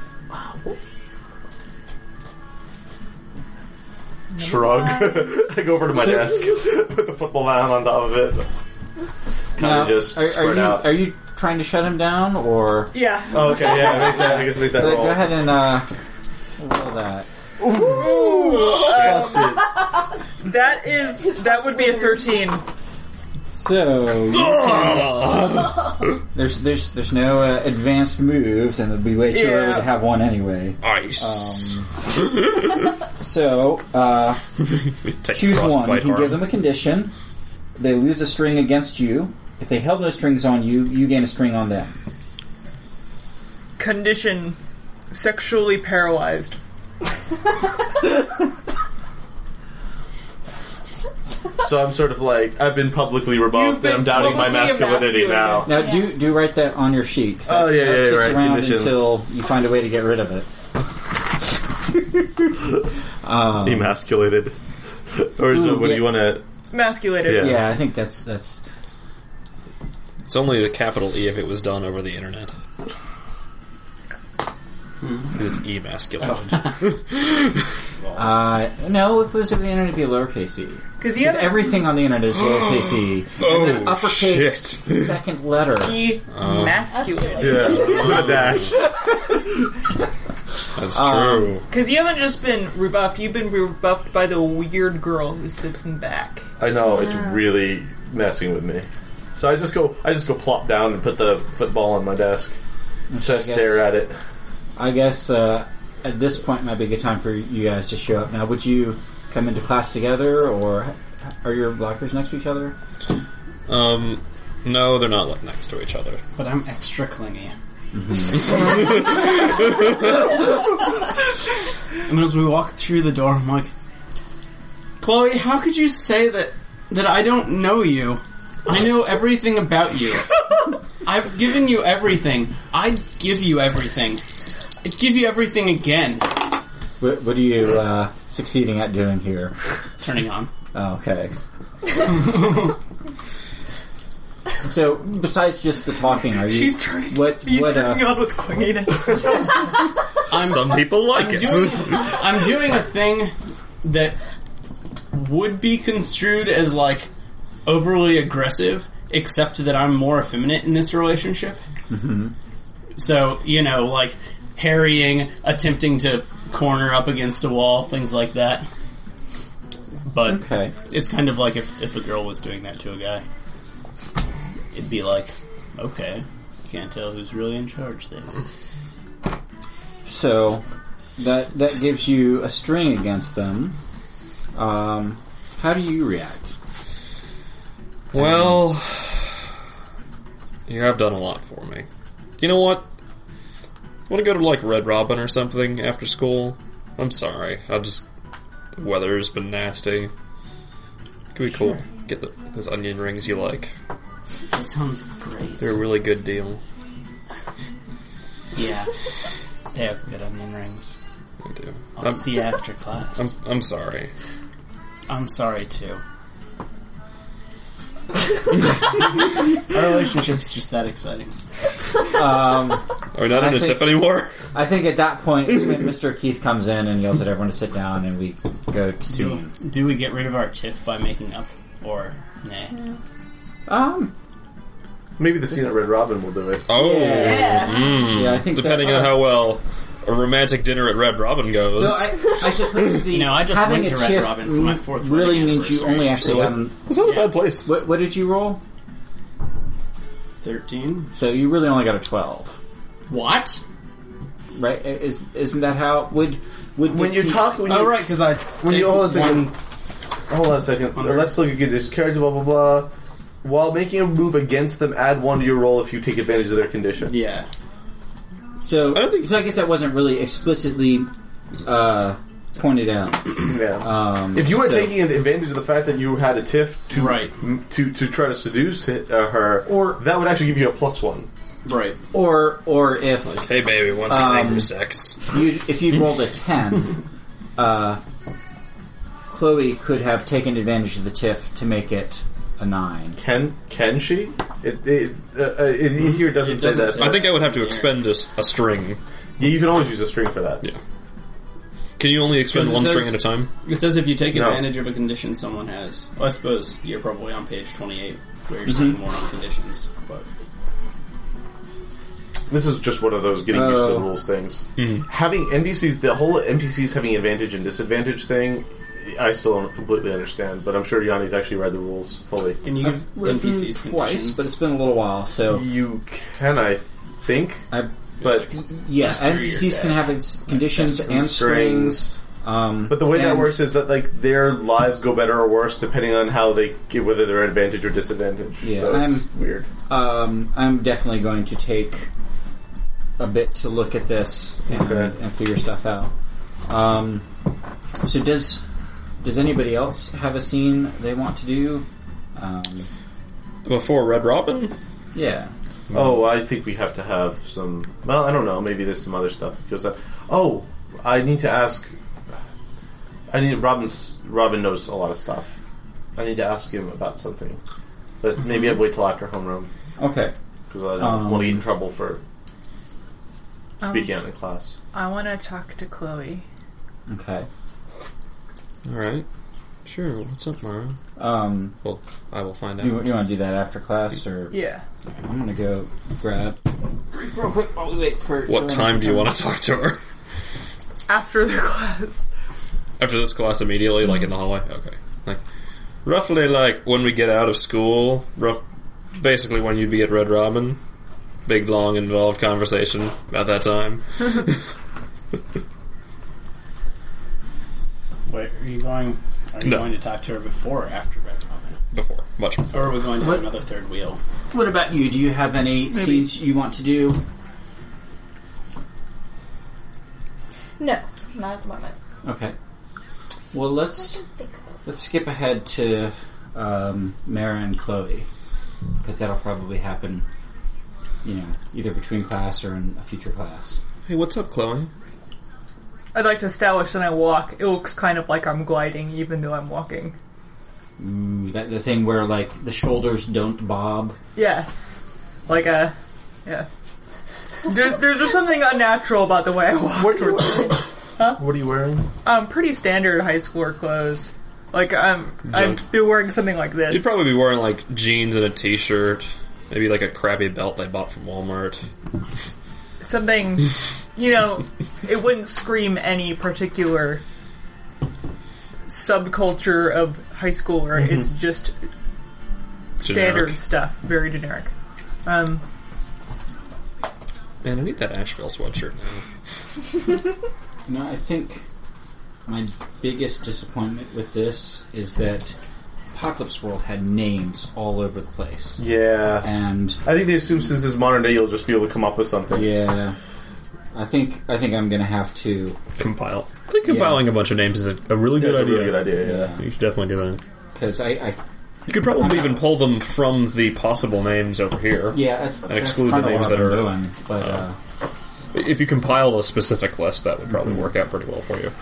Shrug. I go over to my desk, put the football mound on top of it. Kind of just spread out. Are you trying to shut him down, or... Yeah. Oh, okay, yeah, make that. I guess make that roll. Go ahead and roll that. That would be a 13. So you can, there's no advanced moves, and it'd be way too early to have one anyway. Ice. So choose one. You can give them a condition. They lose a string against you. If they held no strings on you, you gain a string on them. Condition: sexually paralyzed. So I'm sort of like, I've been publicly rebuffed, and I'm doubting my masculinity now. Now, do write that on your sheet. Oh, yeah, that sticks right. around Conditions. until you find a way to get rid of it. Emasculated. Or is it, what do you want to... Emasculated. Yeah, I think that's... It's only the capital E if it was done over the internet. Because it's emasculated. No, if it was over the internet, it'd be a lowercase e. Because everything on the internet is lowercase e. And then uppercase second letter. Emasculated. Yeah, with a dash. That's true. Because you haven't just been rebuffed, you've been rebuffed by the weird girl who sits in back. I know, it's really messing with me. So I just go plop down and put the football on my desk. And so I stare at it. I guess at this point might be a good time for you guys to show up. Now, would you come into class together, or are your lockers next to each other? No, they're not next to each other. But I'm extra clingy. And as we walk through the door, I'm like, Chloe, how could you say that I don't know you? I know everything about you. I've given you everything. I'd give you everything. I'd give you everything again. What are you succeeding at doing here? Turning on. Oh, okay. So, besides just the talking, are you... He's turning on with clinginess. Some people like it. I'm doing a thing that would be construed as, like, overly aggressive, except that I'm more effeminate in this relationship. Mm-hmm. So, like, harrying, attempting to corner up against a wall, things like that. But it's kind of like if a girl was doing that to a guy. It'd be like, okay, can't tell who's really in charge there. So, that gives you a string against them. How do you react? Well, you have done a lot for me. You know what? Want to go to, like, Red Robin or something after school? I'm sorry. The weather's been nasty. Could be cool. Get those onion rings you like. That sounds great. They're a really good deal. Yeah. They have good onion rings. They do. I'll see you after class. I'm sorry. I'm sorry, too. Our relationship's just that exciting. Are we not in a tiff anymore? I think at that point is when Mr. Keith comes in and yells at everyone to sit down, and we go to see him. Do we get rid of our tiff by making up, or nah? Maybe the scene at Red Robin will do it. Oh, yeah. I think depending on how well a romantic dinner at Red Robin goes. No, I suppose I just having went to a Red tiff Robin for my 4th really means you only actually have... It's not a bad place. What did you roll? 13. So you really only got a 12. What? Right? Isn't that how... Would when you talk... right, because I... Hold on a second. Let's look at this. Character, blah, blah, blah. While making a move against them, add 1 to your roll if you take advantage of their condition. Yeah. So I guess that wasn't really explicitly pointed out. Yeah. If you were taking advantage of the fact that you had a tiff to try to seduce her, or that would actually give you a +1. Right. Or if like, hey baby, want some angry sex? If you rolled a 10, Chloe could have taken advantage of the tiff to make it a 9. Can she? In here it doesn't say that. I think I would have to expend a string. Yeah, you can always use a string for that. Yeah. Can you only expend one string at a time? It says if you take advantage of a condition someone has. Well, I suppose you're probably on page 28 where you're seeing more on conditions. But this is just one of those getting used to the rules things. Having NPCs, the whole NPCs having advantage and disadvantage thing, I still don't completely understand. But I'm sure Yanni's actually read the rules fully. Can you give NPCs twice, conditions? but it's been a little while, so You can, I think. But yes, NPCs can have conditions and strings. But the way that works is that like their lives go better or worse depending on how they get, whether they're advantage or disadvantage. Yeah, so it's weird. I'm definitely going to take a bit to look at this and figure stuff out. So does anybody else have a scene they want to do? Before Red Robin? Yeah. Oh, I think we have to have some. Well, I don't know. Maybe there's some other stuff that goes on. Oh, I need to ask. Robin knows a lot of stuff. I need to ask him about something. But maybe I'd wait till after homeroom. Okay. Because I don't want to get in trouble for speaking out in class. I want to talk to Chloe. Okay. Alright. Sure, what's up, Mara? Well, I will find out. You want to do that after class, or Yeah. I'm gonna go grab real quick while we wait for. What time do you want to talk to her? After the class. After this class immediately, like in the hallway? Okay. Like, roughly like when we get out of school, basically when you'd be at Red Robin. Big, long, involved conversation about that time. Wait, are you going? Are you going to talk to her before or after Red Robin? Before, much before. Or are we going to do another third wheel? What about you? Do you have any scenes you want to do? No, not at the moment. Okay. Well, let's skip ahead to Mara and Chloe, because that'll probably happen, either between class or in a future class. Hey, what's up, Chloe? I'd like to establish when I walk, it looks kind of like I'm gliding even though I'm walking. Ooh, the thing where, like, the shoulders don't bob? Yes. Like yeah. There's just something unnatural about the way I walk towards it. Huh? What are you wearing? Pretty standard high schooler clothes. Like, I'd be wearing something like this. You'd probably be wearing, like, jeans and a t-shirt. Maybe, like, a crappy belt they bought from Walmart. Something, it wouldn't scream any particular subculture of high school, or it's just standard stuff, very generic. Man, I need that Asheville sweatshirt now. I think my biggest disappointment with this is that Apocalypse World had names all over the place. Yeah. And I think they assume since it's modern day you'll just be able to come up with something. Yeah. I think I'm going to have to compile. I think compiling a bunch of names is a really good idea. A really good idea, yeah. You should definitely do that. Because you could probably even pull them from the possible names over here. Yeah, and exclude the names that are doing, but if you compile a specific list, that would probably work out pretty well for you.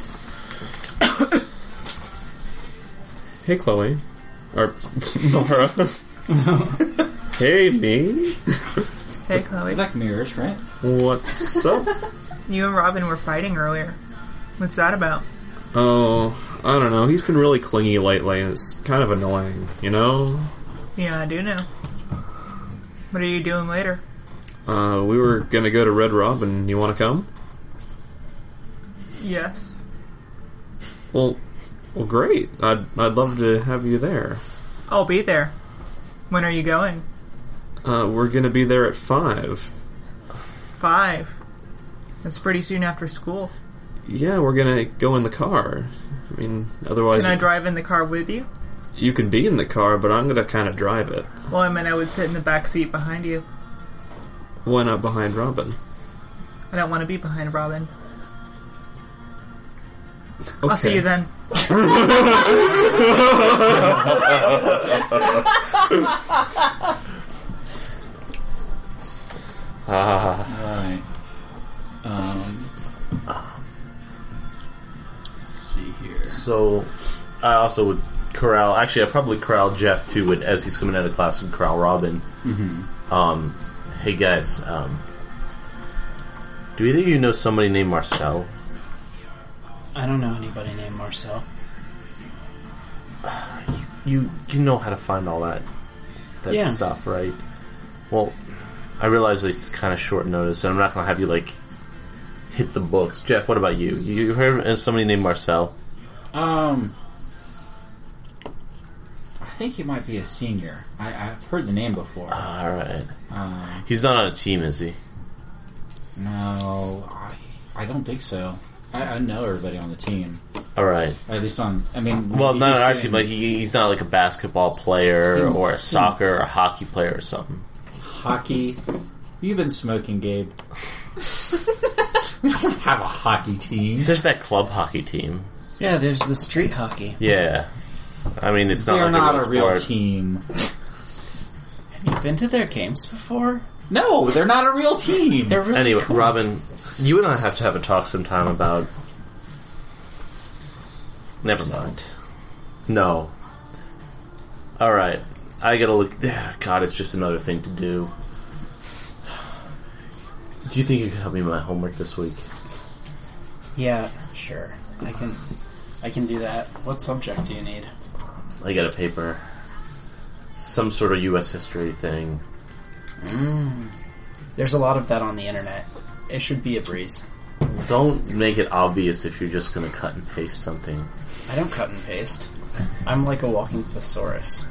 Hey, Chloe. Or Mara. Hey, me. Hey, Chloe. We like mirrors, right? What's up? You and Robin were fighting earlier. What's that about? Oh, I don't know. He's been really clingy lately, and it's kind of annoying, Yeah, I do know. What are you doing later? We were gonna go to Red Robin. You want to come? Yes. Well, great. I'd love to have you there. I'll be there. When are you going? We're gonna be there at 5. 5? That's pretty soon after school. Yeah, we're gonna go in the car. I mean, otherwise... Can I drive in the car with you? You can be in the car, but I'm gonna kind of drive it. Well, I mean, I would sit in the back seat behind you. Why not behind Robin? I don't want to be behind Robin. Okay. I'll see you then. Alright. Let's see here. So, I also would corral. Actually, I'd probably corral Jeff too, as he's coming out of class, and corral Robin. Hey guys, do either of you know somebody named Marcel? I don't know anybody named Marcel. You know how to find all that Yeah. stuff, right? Well, I realize it's kind of short notice, and I'm not going to have you, like, hit the books. Jeff, what about you? You heard of somebody named Marcel? I think he might be a senior. I've heard the name before. Alright. He's not on a team, is he? No, I don't think so. I know everybody on the team. Alright. At least on... I mean... Well, not on our team, doing but he's not like a basketball player or a soccer or a hockey player or something. hockey. You've been smoking, Gabe. We don't have a hockey team. There's that club hockey team. Yeah, there's the street hockey. Yeah. I mean, it's not They're like not a real sport. team. Have you been to their games before? No, they're not a real team. They're really Anyway, cool. Robin, you and I have to have a talk sometime about... Never mind. No. Alright. I gotta look... God, it's just another thing to do. Do you think you can help me with my homework this week? Yeah, sure. I can do that. What subject do you need? I got a paper. Some sort of U.S. history thing. There's a lot of that on the internet. It should be a breeze. Don't make it obvious if you're just gonna cut and paste something. I don't cut and paste. I'm like a walking thesaurus.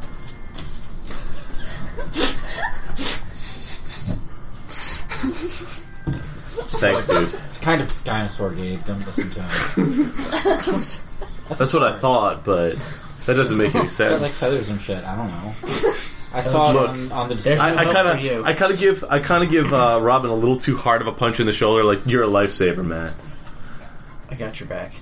Thanks, dude. It's kind of dinosaur, Gabe. Don't listen to him. That's what I thought, but that doesn't make any Got sense. like feathers and shit. I don't know. I saw Look, it on the there's display. no hope for you. I kind of give Robin a little too hard of a punch in the shoulder. Like, you're a lifesaver, man. I got your back.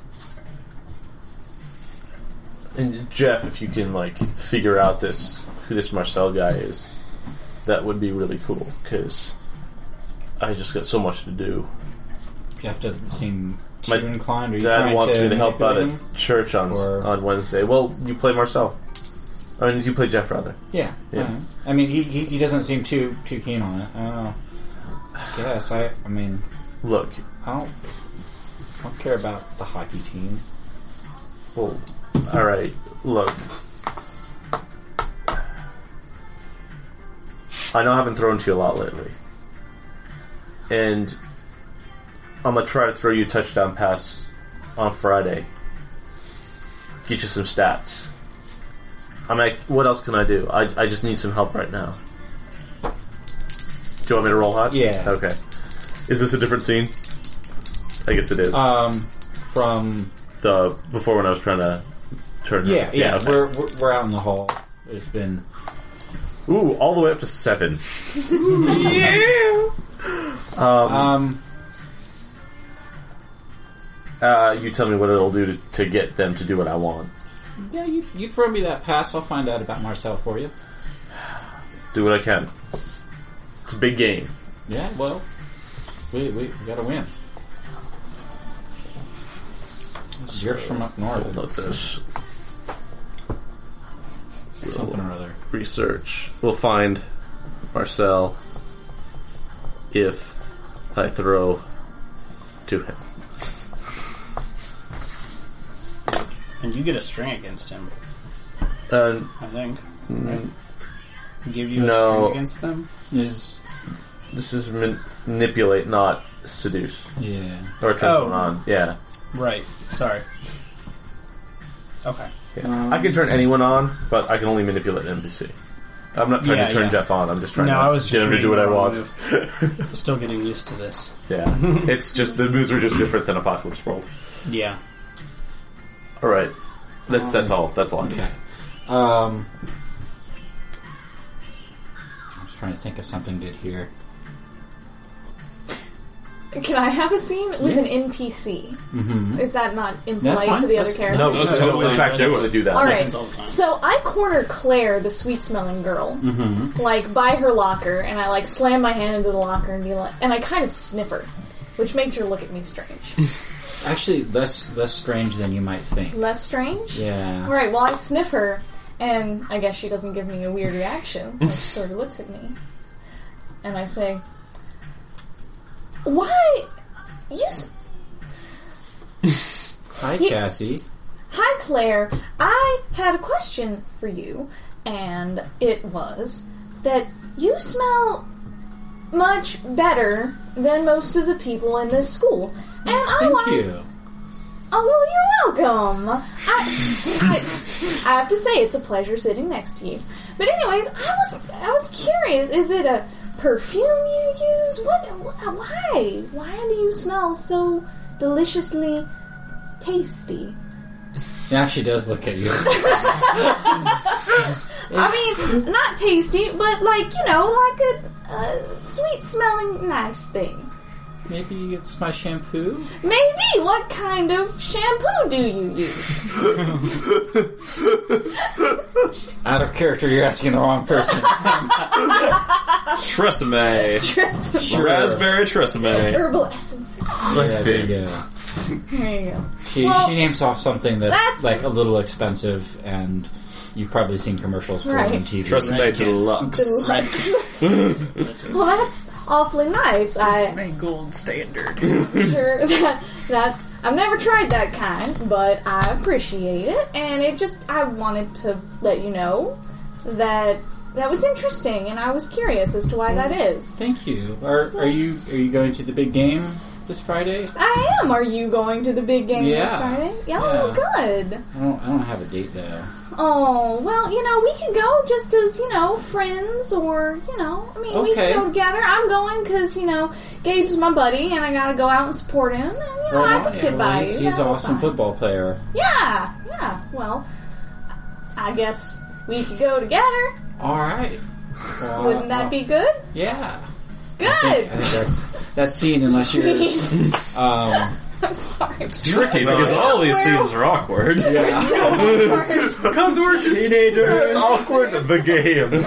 And Jeff, if you can like figure out who this Marcel guy is, that would be really cool. Because I just got so much to do. Jeff doesn't seem too My inclined. Are you Dad trying wants to me to help out manipulate at him? church on Wednesday. Well, you play Marcel. I mean, you play Jeff rather. Yeah. Yeah. I mean, he doesn't seem too keen on it. I don't know. Guess I mean, Look, I don't care about the hockey team. well, all right. Look, I know I haven't thrown to you a lot lately, and I'm gonna try to throw you a touchdown pass on Friday. Get you some stats. I'm like, what else can I do? I just need some help right now. Do you want me to roll hot? Yeah. Okay. Is this a different scene? I guess it is. From The before when I was trying to turn. yeah. Okay. We're out in the hall. It's been Ooh, all the way up to 7. You tell me what it'll do to get them to do what I want. yeah. You throw me that pass, I'll find out about Marcel for you. Do what I can. It's a big game. Yeah. Well, we gotta win. Yours from up north. Note this. Something or other. Research. We'll find Marcel if I throw to him. And you get a string against him, Uh, I think. Right? Give you a No. string against them? Is this is manipulate, not seduce. yeah. Or turn Oh. someone on. Yeah. Right. Sorry. Okay. Yeah. I can turn anyone on, but I can only manipulate an NPC. I'm not trying Yeah, to turn yeah. Jeff on. I'm just trying No, to I was just get him to do what I reading want. the wrong Still getting used to this. Yeah, it's just the moves are just different than Apocalypse World. Yeah. All right, that's all. That's all. I need. Okay. I'm just trying to think of something good here. Can I have a scene with an NPC? Mm-hmm. Is that not That's impolite fine. to the That's- other character? No, That's no, totally in fact, fine. definitely do that. All right. Happens all the time. So I corner Claire, the sweet-smelling girl, Mm-hmm. like by her locker, and I like slam my hand into the locker and be like, and I kind of sniff her, which makes her look at me strange. Actually, less strange than you might think. Less strange? Yeah. Right, well, I sniff her, and I guess she doesn't give me a weird reaction. She sort of looks at me. And I say, why? Hi, Chassie. Hi, Claire. I had a question for you, and it was that you smell much better than most of the people in this school. And Thank you. Oh, well, you're welcome. I have to say, it's a pleasure sitting next to you. But anyways, I was curious. Is it a perfume you use? Why? Why do you smell so deliciously tasty? Now she does look at you. I mean, not tasty, but like a sweet-smelling, nice thing. Maybe it's my shampoo? Maybe. What kind of shampoo do you use? Out of character, you're asking the wrong person. Tresemme. Tresemme. Raspberry Tresemme. Herbal essence. There you go. There you go. She names off something that's like a little expensive, and you've probably seen commercials for it on TV. Tresemme Deluxe. Well, that's awfully nice. My gold standard. Sure that I've never tried that kind, but I appreciate it, and I wanted to let you know that was interesting, and I was curious as to why that is. Thank you. Are you going to the big game this Friday? I am. Are you going to the big game this Friday? Oh, good. I don't have a date though. Oh, well, we could go just as, friends or, we can go together. I'm going because, Gabe's my buddy and I gotta go out and support him and, I can sit by you. He's an awesome football player. Yeah. Well, I guess we could go together. Alright. Well, wouldn't that be good? Yeah. Good! I think that's scene unless you're... I'm sorry. It's tricky because all these scenes are awkward. We're so awkward. Because we're teenagers. It's awkward. The game.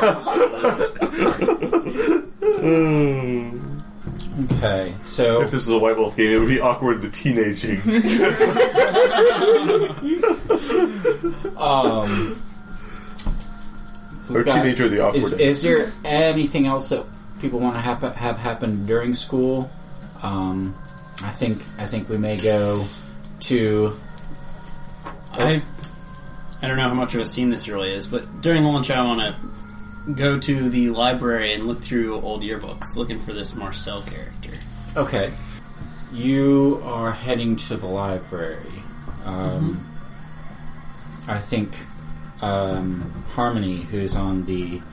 Okay, so... If this is a White Wolf game, it would be awkward the teenaging. Or teenager the awkward. Is there anything else that people want to have happen during school? I think we may go to... I don't know how much of a scene this really is, but during lunch I want to go to the library and look through old yearbooks looking for this Marcel character. Okay. You are heading to the library. I think Harmony, who's on the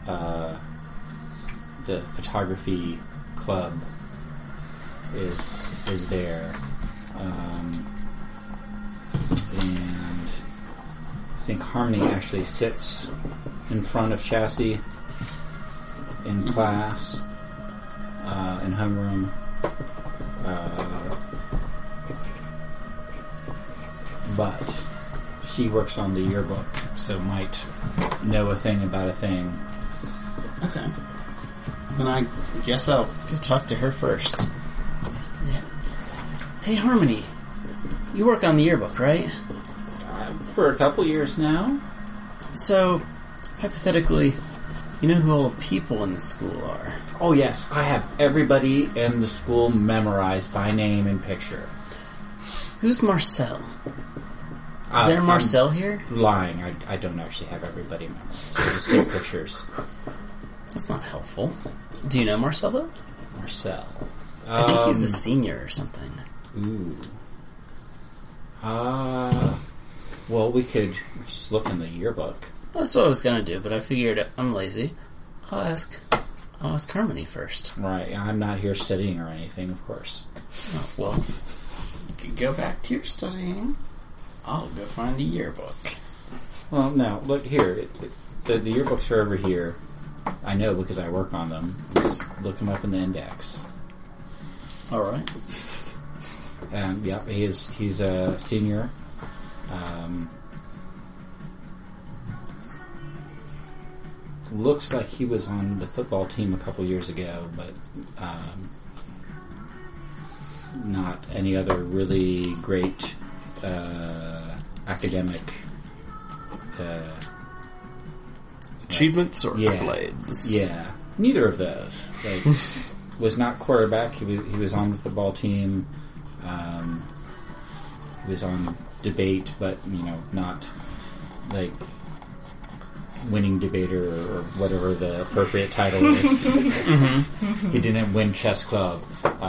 photography club, is there, and I think Harmony actually sits in front of Chassie in class, in homeroom. But she works on the yearbook, so might know a thing about a thing. Okay. Then I guess I'll go talk to her first. Yeah. Hey, Harmony. You work on the yearbook, right? For a couple years now. So, hypothetically, you know who all the people in the school are? Oh, yes. I have everybody in the school memorized by name and picture. Who's Marcel? Is there Marcel here? Lying. I don't actually have everybody memorized. So just take pictures. That's not helpful. Do you know Marcel, though? Marcel. I think he's a senior or something. Ooh. Well, we could just look in the yearbook. That's what I was going to do, but I figured I'm lazy. I'll ask Harmony first. Right. I'm not here studying or anything, of course. Oh, well, go back to your studying. I'll go find the yearbook. Well, no. Look here. The yearbooks are over here. I know because I work on them. Just look them up in the index. All right. Yep, he's a senior. Looks like he was on the football team a couple years ago, but not any other really great academic Achievements or Yeah. accolades? Yeah, neither of those. Like, was not quarterback. He was on the football team. He was on debate, but not like winning debater or whatever the appropriate title is. He didn't win chess club.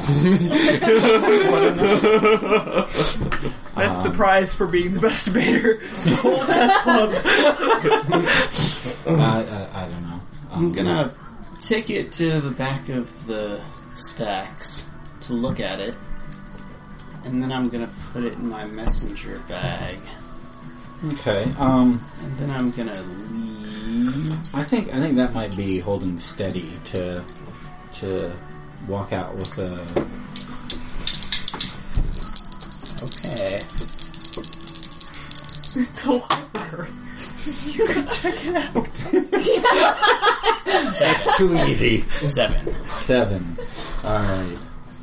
That's the prize for being the best debater. The whole chess club. I don't know. I'm gonna take it to the back of the stacks to look at it, and then I'm gonna put it in my messenger bag, Okay. and then I'm gonna leave. I think that might be holding steady to walk out with a. Okay. It's a library. You can check it out. That's too easy. 7. 7. All right.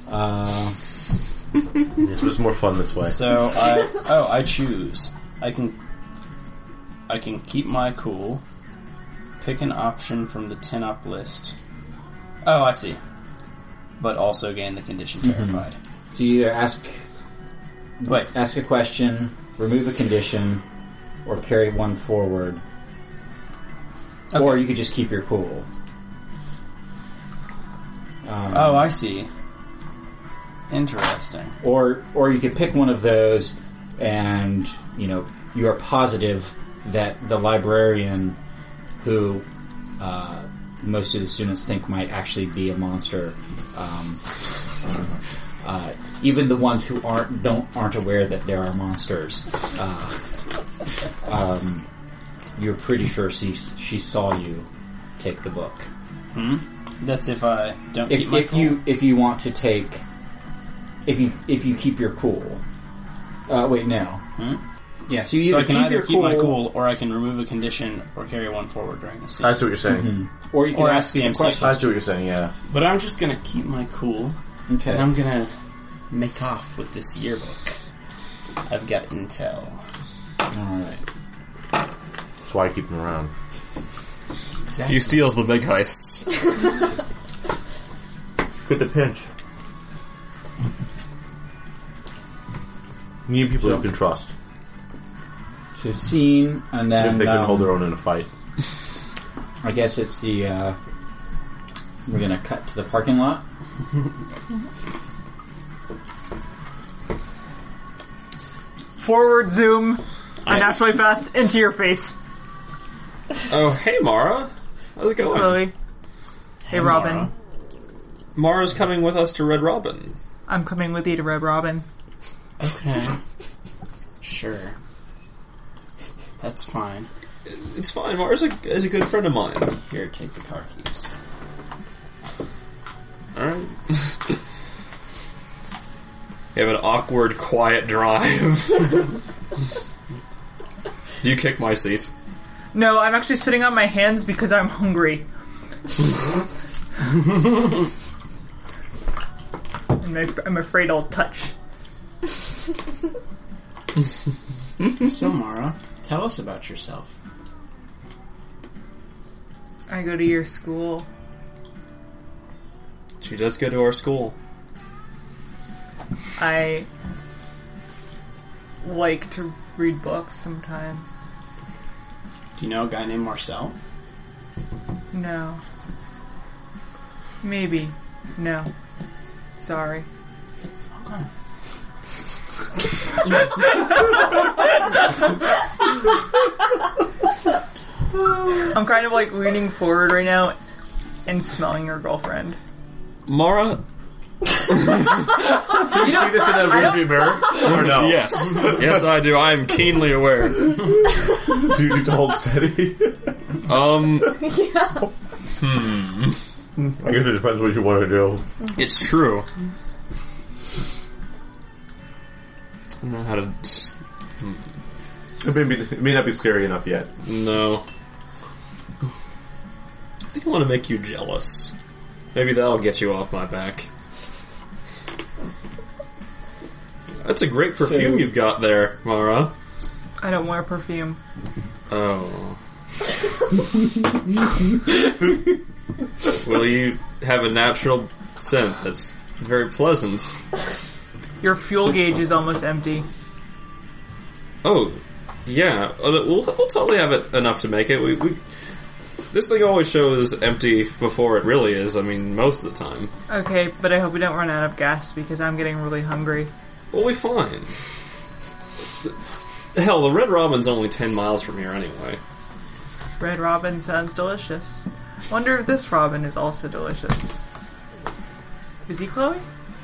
This was more fun this way. So I choose. I can keep my cool. Pick an option from the 10 up list. Oh, I see. But also gain the condition terrified. So you either ask a question, remove a condition, or carry one forward. Okay. Or you could just keep your cool. Oh, I see. Interesting. Or you could pick one of those, and you are positive that the librarian, who most of the students think might actually be a monster, even the ones who aren't aware that there are monsters, you're pretty sure she saw you take the book. That's if I don't keep my cool. If you want to take, if you keep your cool. Wait, no. Yeah, so you So I either can keep either your keep cool, my cool, or I can remove a condition, or carry one forward during the scene. I see what you're saying. or you can Or ask ask me a PM6. question. I see what you're saying, yeah. But I'm just gonna keep my cool, Okay. and I'm gonna make off with this yearbook. I've got intel. All right. That's why I keep him around. Exactly. He steals the big heists. Good to pinch. You need people you can trust. So scene, and then If they can hold their own in a fight. I guess it's the. We're gonna cut to the parking lot. Forward zoom, unnaturally fast, into your face. Oh, hey, Mara. How's it going? Lily. Hey, Robin. Mara. Mara's coming with us to Red Robin. I'm coming with you to Red Robin. Okay. Sure. That's fine. It's fine. Mara's is a good friend of mine. Here, take the car keys. Alright. You have an awkward, quiet drive. Do you kick my seat? No, I'm actually sitting on my hands because I'm hungry. And I'm afraid I'll touch. So, Mara, tell us about yourself. I go to your school. She does go to our school. I like to read books sometimes. Do you know a guy named Marcel? No. Maybe. No. Sorry. Okay. I'm kind of like leaning forward right now and smelling your girlfriend. Mara? You see this in that rearview mirror? Or no? Yes. Yes, I do. I am keenly aware. Do you need to hold steady? I guess it depends what you want to do. It's true. I don't know how to... It may not be scary enough yet. No. I think I want to make you jealous. Maybe that'll get you off my back. That's a great perfume you've got there, Mara. I don't wear perfume. Oh. Well, you have a natural scent that's very pleasant. Your fuel gauge is almost empty. Oh, yeah. We'll totally have it enough to make it. We this thing always shows empty before it really is. I mean, most of the time. Okay, but I hope we don't run out of gas because I'm getting really hungry. We'll be fine. Hell, the Red Robin's only 10 miles from here anyway. Red Robin sounds delicious. Wonder if this Robin is also delicious. Is he Chloe?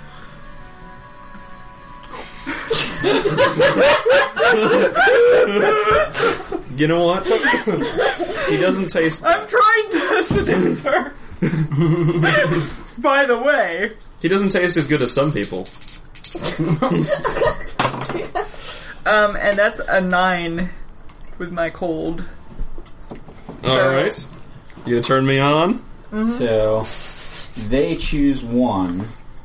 You know what? He doesn't taste... I'm trying to seduce her! By the way. He doesn't taste as good as some people. And that's a 9 with my cold. Alright. You gonna turn me on? Mm-hmm. So, they choose one.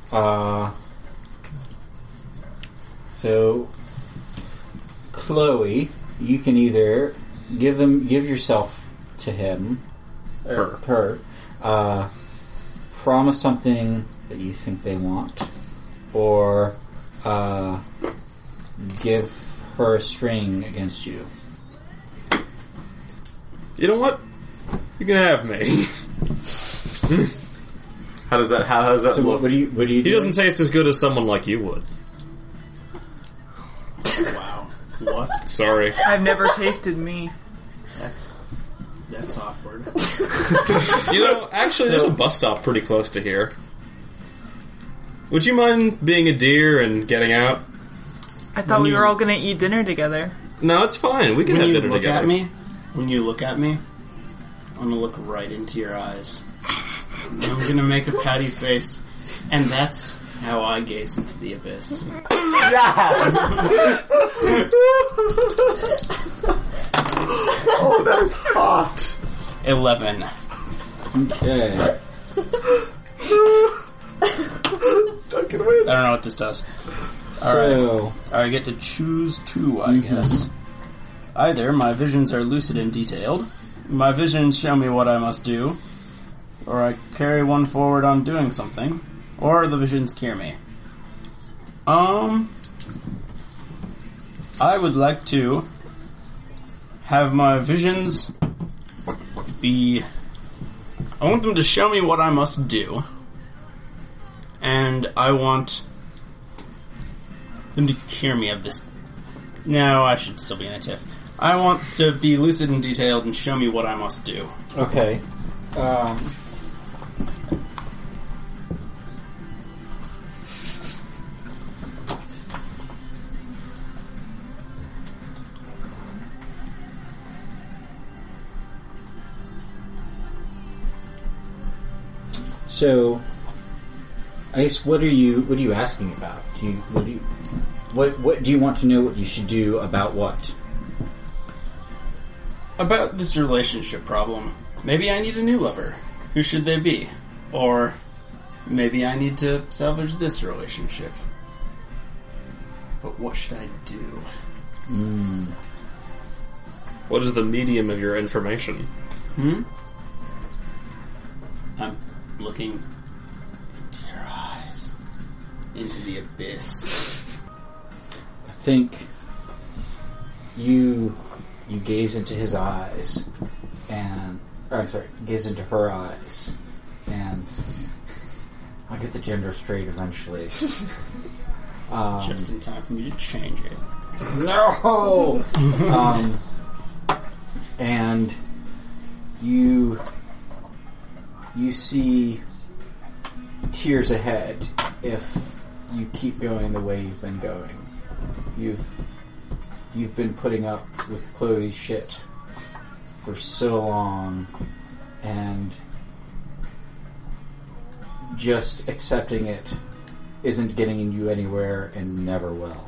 So, Chloe, you can either give yourself to him, her, promise something that you think they want, or give her a string against you. You know what? You can have me. How does that So look? what do you He do? doesn't taste as good as someone like you would. Wow. What? Sorry. I've never tasted me. That's awkward. You know, actually, there's a bus stop pretty close to here. Would you mind being a deer and getting out? I thought we were all going to eat dinner together. No, it's fine. We can have dinner together. When you look at me, I'm gonna look right into your eyes. And I'm gonna make a patty face, and that's how I gaze into the abyss. Oh, that is hot. 11. Okay. Duncan wins. I don't know what this does. So, I get to choose 2, I guess. Either my visions are lucid and detailed, my visions show me what I must do, or I carry one forward on doing something, or the visions cure me. I would like to have my visions be... I want them to show me what I must do, and I want them to cure me of this. No, I should still be in a tiff. I want to be lucid and detailed and show me what I must do. okay. So, I guess what are you asking about? What do you want to know? What you should do about what? About this relationship problem. Maybe I need a new lover. Who should they be? Or maybe I need to salvage this relationship. But what should I do? What is the medium of your information? I'm looking into your eyes. Into the abyss. I think you gaze into his eyes, gaze into her eyes, and I'll get the gender straight eventually. Just in time for me to change it. No! And you see tears ahead if you keep going the way you've been going. You've been putting up with Chloe's shit for so long, and just accepting it isn't getting you anywhere and never will.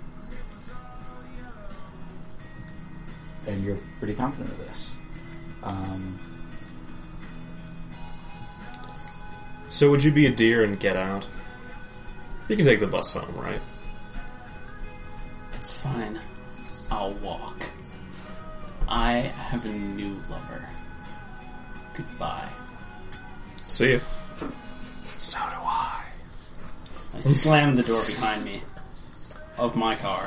And you're pretty confident of this. So would you be a deer and get out? You can take the bus home, right? That's fine. I'll walk. I have a new lover. Goodbye. See ya. So do I. I slammed the door behind me of my car.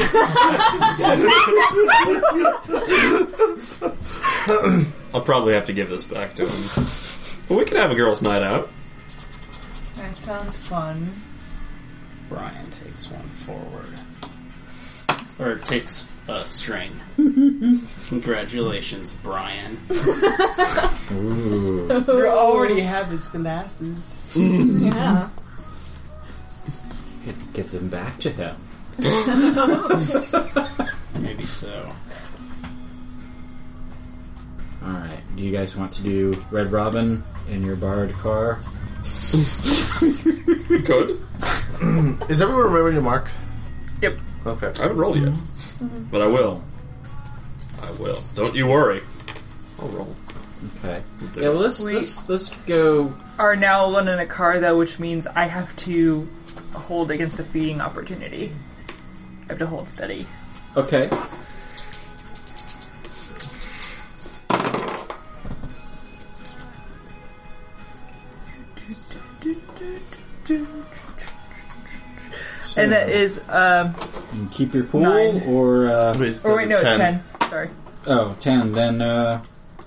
I'll probably have to give this back to him. But we could have a girls' night out. That sounds fun. Brian takes one forward. Or takes a string. Congratulations, Brian. You already have his glasses. Yeah. Get them back to him. Maybe so. Alright, do you guys want to do Red Robin in your borrowed car? Good. Is everyone remembering to mark? Yep. Okay. I haven't rolled yet. But I will. I will. Don't you worry. I'll roll. Okay. Do Yeah, well, it. let's go. Are now alone in a car, though, which means I have to hold against a feeding opportunity. I have to hold steady. Okay. And that is, You keep your cool, 9. or or wait, no, it's 10. Sorry. 10. Then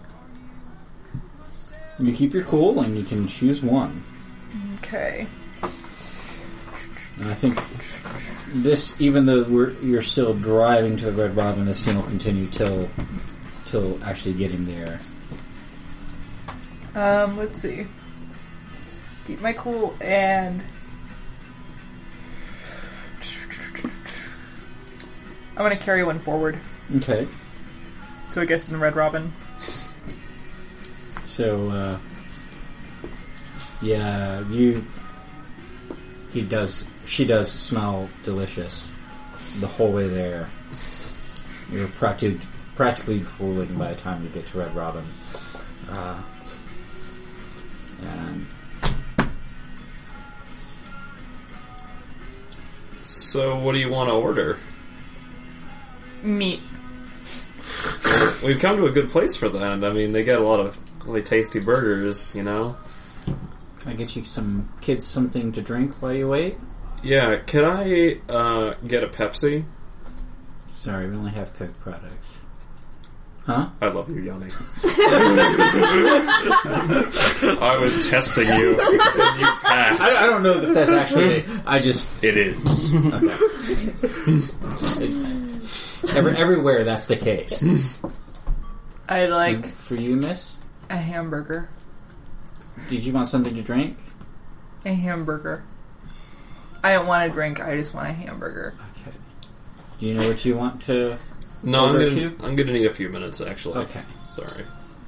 you keep your cool, and you can choose one. Okay. And I think this, even though you're still driving to the Red Robin, this scene will continue till actually getting there. Let's see. Keep my cool and... I'm gonna carry one forward. Okay. So I guess in Red Robin. So, yeah, she does smell delicious the whole way there. You're practically drooling by the time you get to Red Robin. And So, what do you want to order? Meat. We've come to a good place for that. I mean, they got a lot of really tasty burgers, you know? can I get you some kids something to drink while you wait? Yeah, could I get a Pepsi? Sorry, we only have Coke products. Huh? I love you, Yanni. I was testing you, and you passed. I don't know that that's actually... I just... It is. Okay. Everywhere that's the case. I'd like For you, miss? a hamburger. Did you want something to drink? A hamburger. I don't want a drink, I just want a hamburger. Okay. Do you know what you want to... No, Order I'm gonna need a few minutes, actually. Okay. Sorry.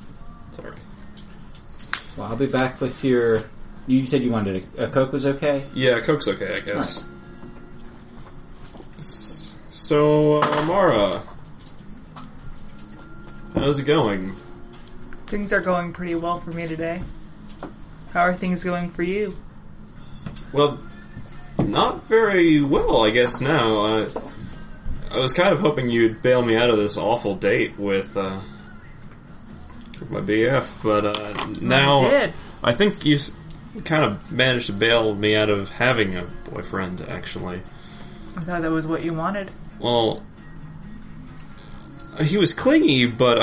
Well, I'll be back with your... You said you wanted a Coke was okay? Yeah, Coke's okay, I guess. So, Mara, how's it going? Things are going pretty well for me today. How are things going for you? Well, not very well, I guess, now. I was kind of hoping you'd bail me out of this awful date with my BF, but now I did. I think you kind of managed to bail me out of having a boyfriend, actually. I thought that was what you wanted. Well, he was clingy, but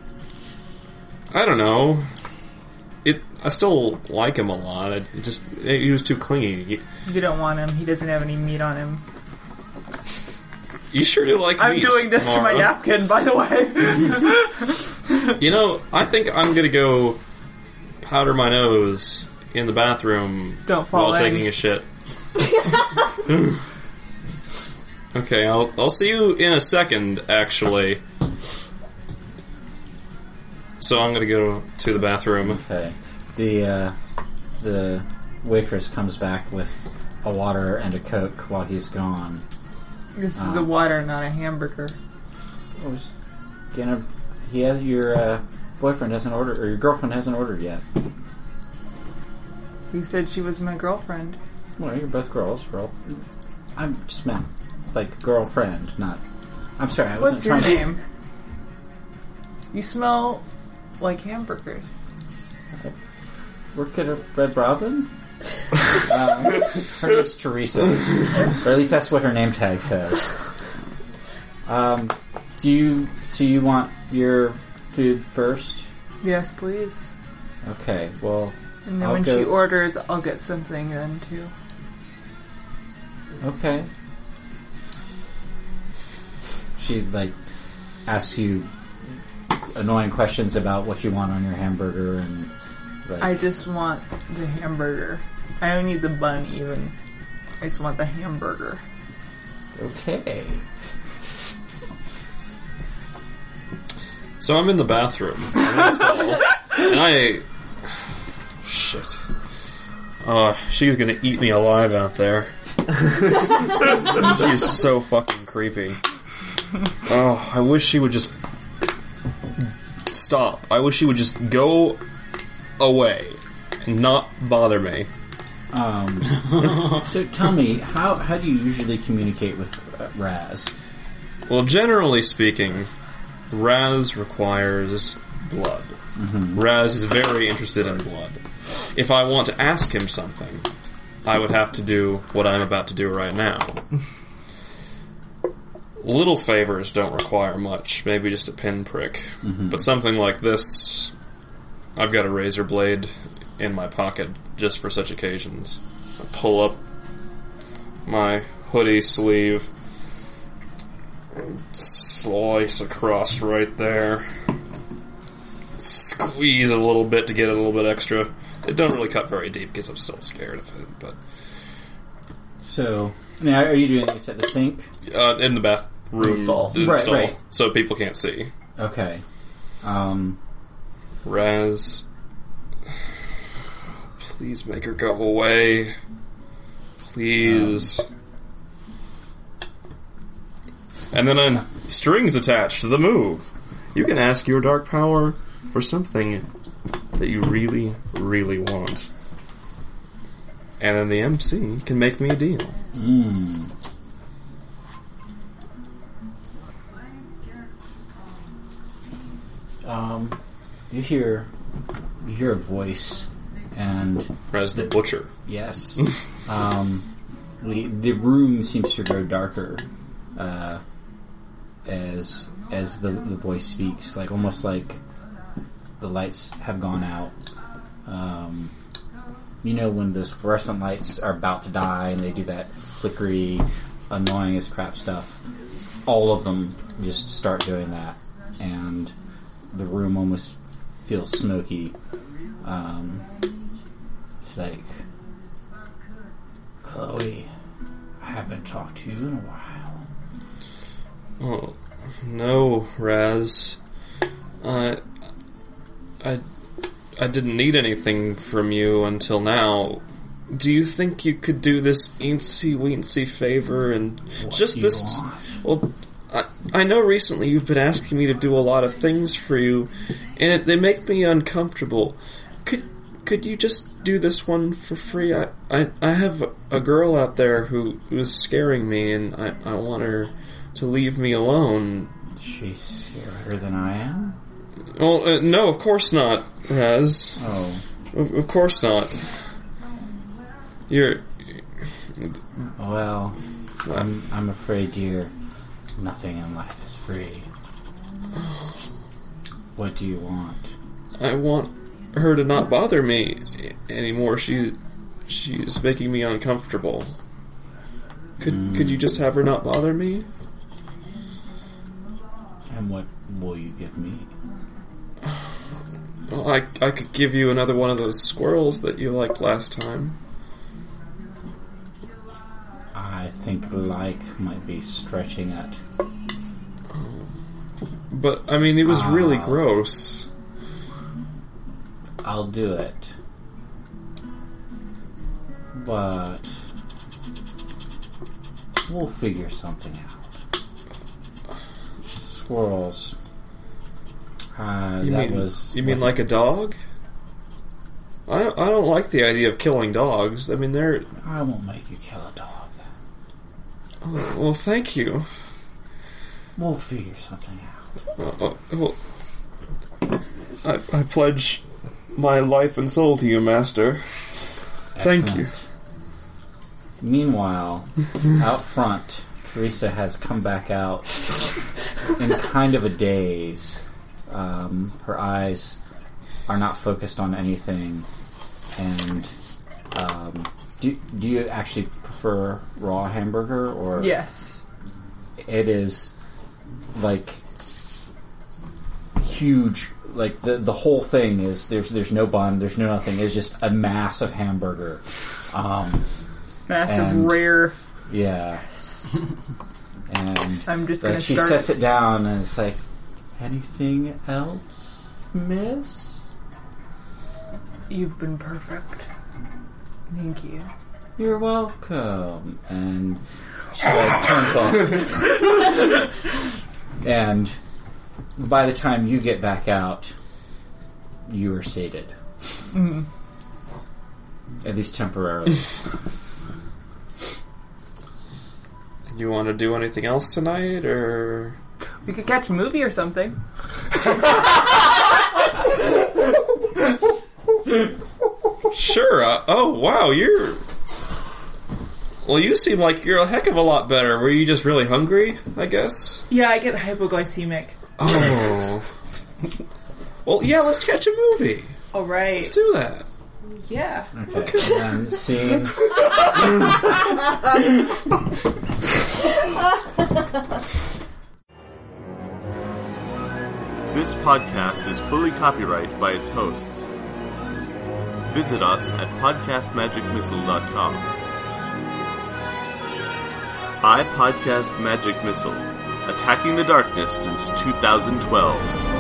I don't know. I still like him a lot. He was too clingy. You don't want him. He doesn't have any meat on him. You sure do like I'm meat, doing this Mara. to my napkin, by the way. You know, I think I'm gonna go powder my nose in the bathroom Don't fall while in. taking a shit. Okay, I'll see you in a second, actually. So I'm gonna go to the bathroom. Okay. The waitress comes back with a water and a Coke while he's gone. This is a water, not a hamburger. Your boyfriend hasn't ordered, or your girlfriend hasn't ordered yet. You said she was my girlfriend. Well, you're both girls, girl. I'm just meant like girlfriend, not. I'm sorry, I wasn't What's your trying name? You smell like hamburgers. to work at a Red Robin. Her name's Teresa, or at least that's what her name tag says. Do you want your food first? Yes, please. Okay, well, And then I'll when go- she orders, I'll get something then too. okay. She like asks you annoying questions about what you want on your hamburger and. Like, I just want the hamburger. I don't need the bun even. I just want the hamburger. okay. So I'm in the bathroom. I'm in the stall, and I... Shit. She's gonna eat me alive out there. She's so fucking creepy. Oh, I wish she would just... stop. I wish she would just go away and not bother me. So tell me, how do you usually communicate with Raz? Well, generally speaking, Raz requires blood. Raz is very interested in blood. If I want to ask him something, I would have to do what I'm about to do right now. Little favors don't require much, maybe just a pinprick. But something like this, I've got a razor blade in my pocket just for such occasions. I pull up my hoodie sleeve, slice across right there, squeeze a little bit to get a little bit extra. It don't really cut very deep because I'm still scared of it, but... So, now are you doing this at the sink? in the bathroom Stall. Right. so people can't see. Okay. Raz, please make her go away. Please. And then strings attached to the move. You can ask your dark power for something that you really, really want. And then the MC can make me a deal. You hear a voice, and Raz the Butcher. yes, the room seems to grow darker as the voice speaks, like almost like the lights have gone out. You know when those fluorescent lights are about to die and they do that flickery, annoying as crap stuff. All of them just start doing that, and the room almost feels smoky. It's like, Chloe, I haven't talked to you in a while. Oh, no, Raz. I didn't need anything from you until now. Do you think you could do this eensy-weensy favor and What just do you this... want? Well, I know recently you've been asking me to do a lot of things for you, and they make me uncomfortable. Could you just do this one for free? I have a girl out there who is scaring me, and I want her to leave me alone. She's scarier than I am? Well, no, of course not, Raz. Oh. Of course not. You're... Well, I'm afraid, dear, nothing in life is free. What do you want? I want her to not bother me anymore. She's making me uncomfortable. Could you just have her not bother me? And what will you give me? Well, I could give you another one of those squirrels that you liked last time. I think like might be stretching it. But, I mean, it was really gross. I'll do it. But we'll figure something out. Squirrels. You mean like a dog? I don't like the idea of killing dogs. I mean, they're... I won't make you kill a dog then. Oh, well, thank you. We'll figure something out. Well, I pledge my life and soul to you, Master. Thank you. Meanwhile, out front, Teresa has come back out in kind of a daze. Her eyes are not focused on anything, and do you actually prefer raw hamburger or? Yes. It is like huge. Like the whole thing is there's no bun, there's no nothing. It's just a mass of hamburger. Massive, rare. Yeah. And I'm just gonna she start. sets it down and it's like, anything else, miss? You've been perfect. Thank you. You're welcome. And she turns off. And by the time you get back out, you are sated. Mm-hmm. At least temporarily. You want to do anything else tonight, or...? We could catch a movie or something. Sure. Oh, wow, you're... Well, you seem like you're a heck of a lot better. Were you just really hungry, I guess? Yeah, I get hypoglycemic. Oh. Well, yeah, let's catch a movie. All right. Let's do that. Yeah. Okay. And scene. This podcast is fully copyrighted by its hosts. Visit us at podcastmagicmissile.com. I Podcast Magic Missile, attacking the darkness since 2012.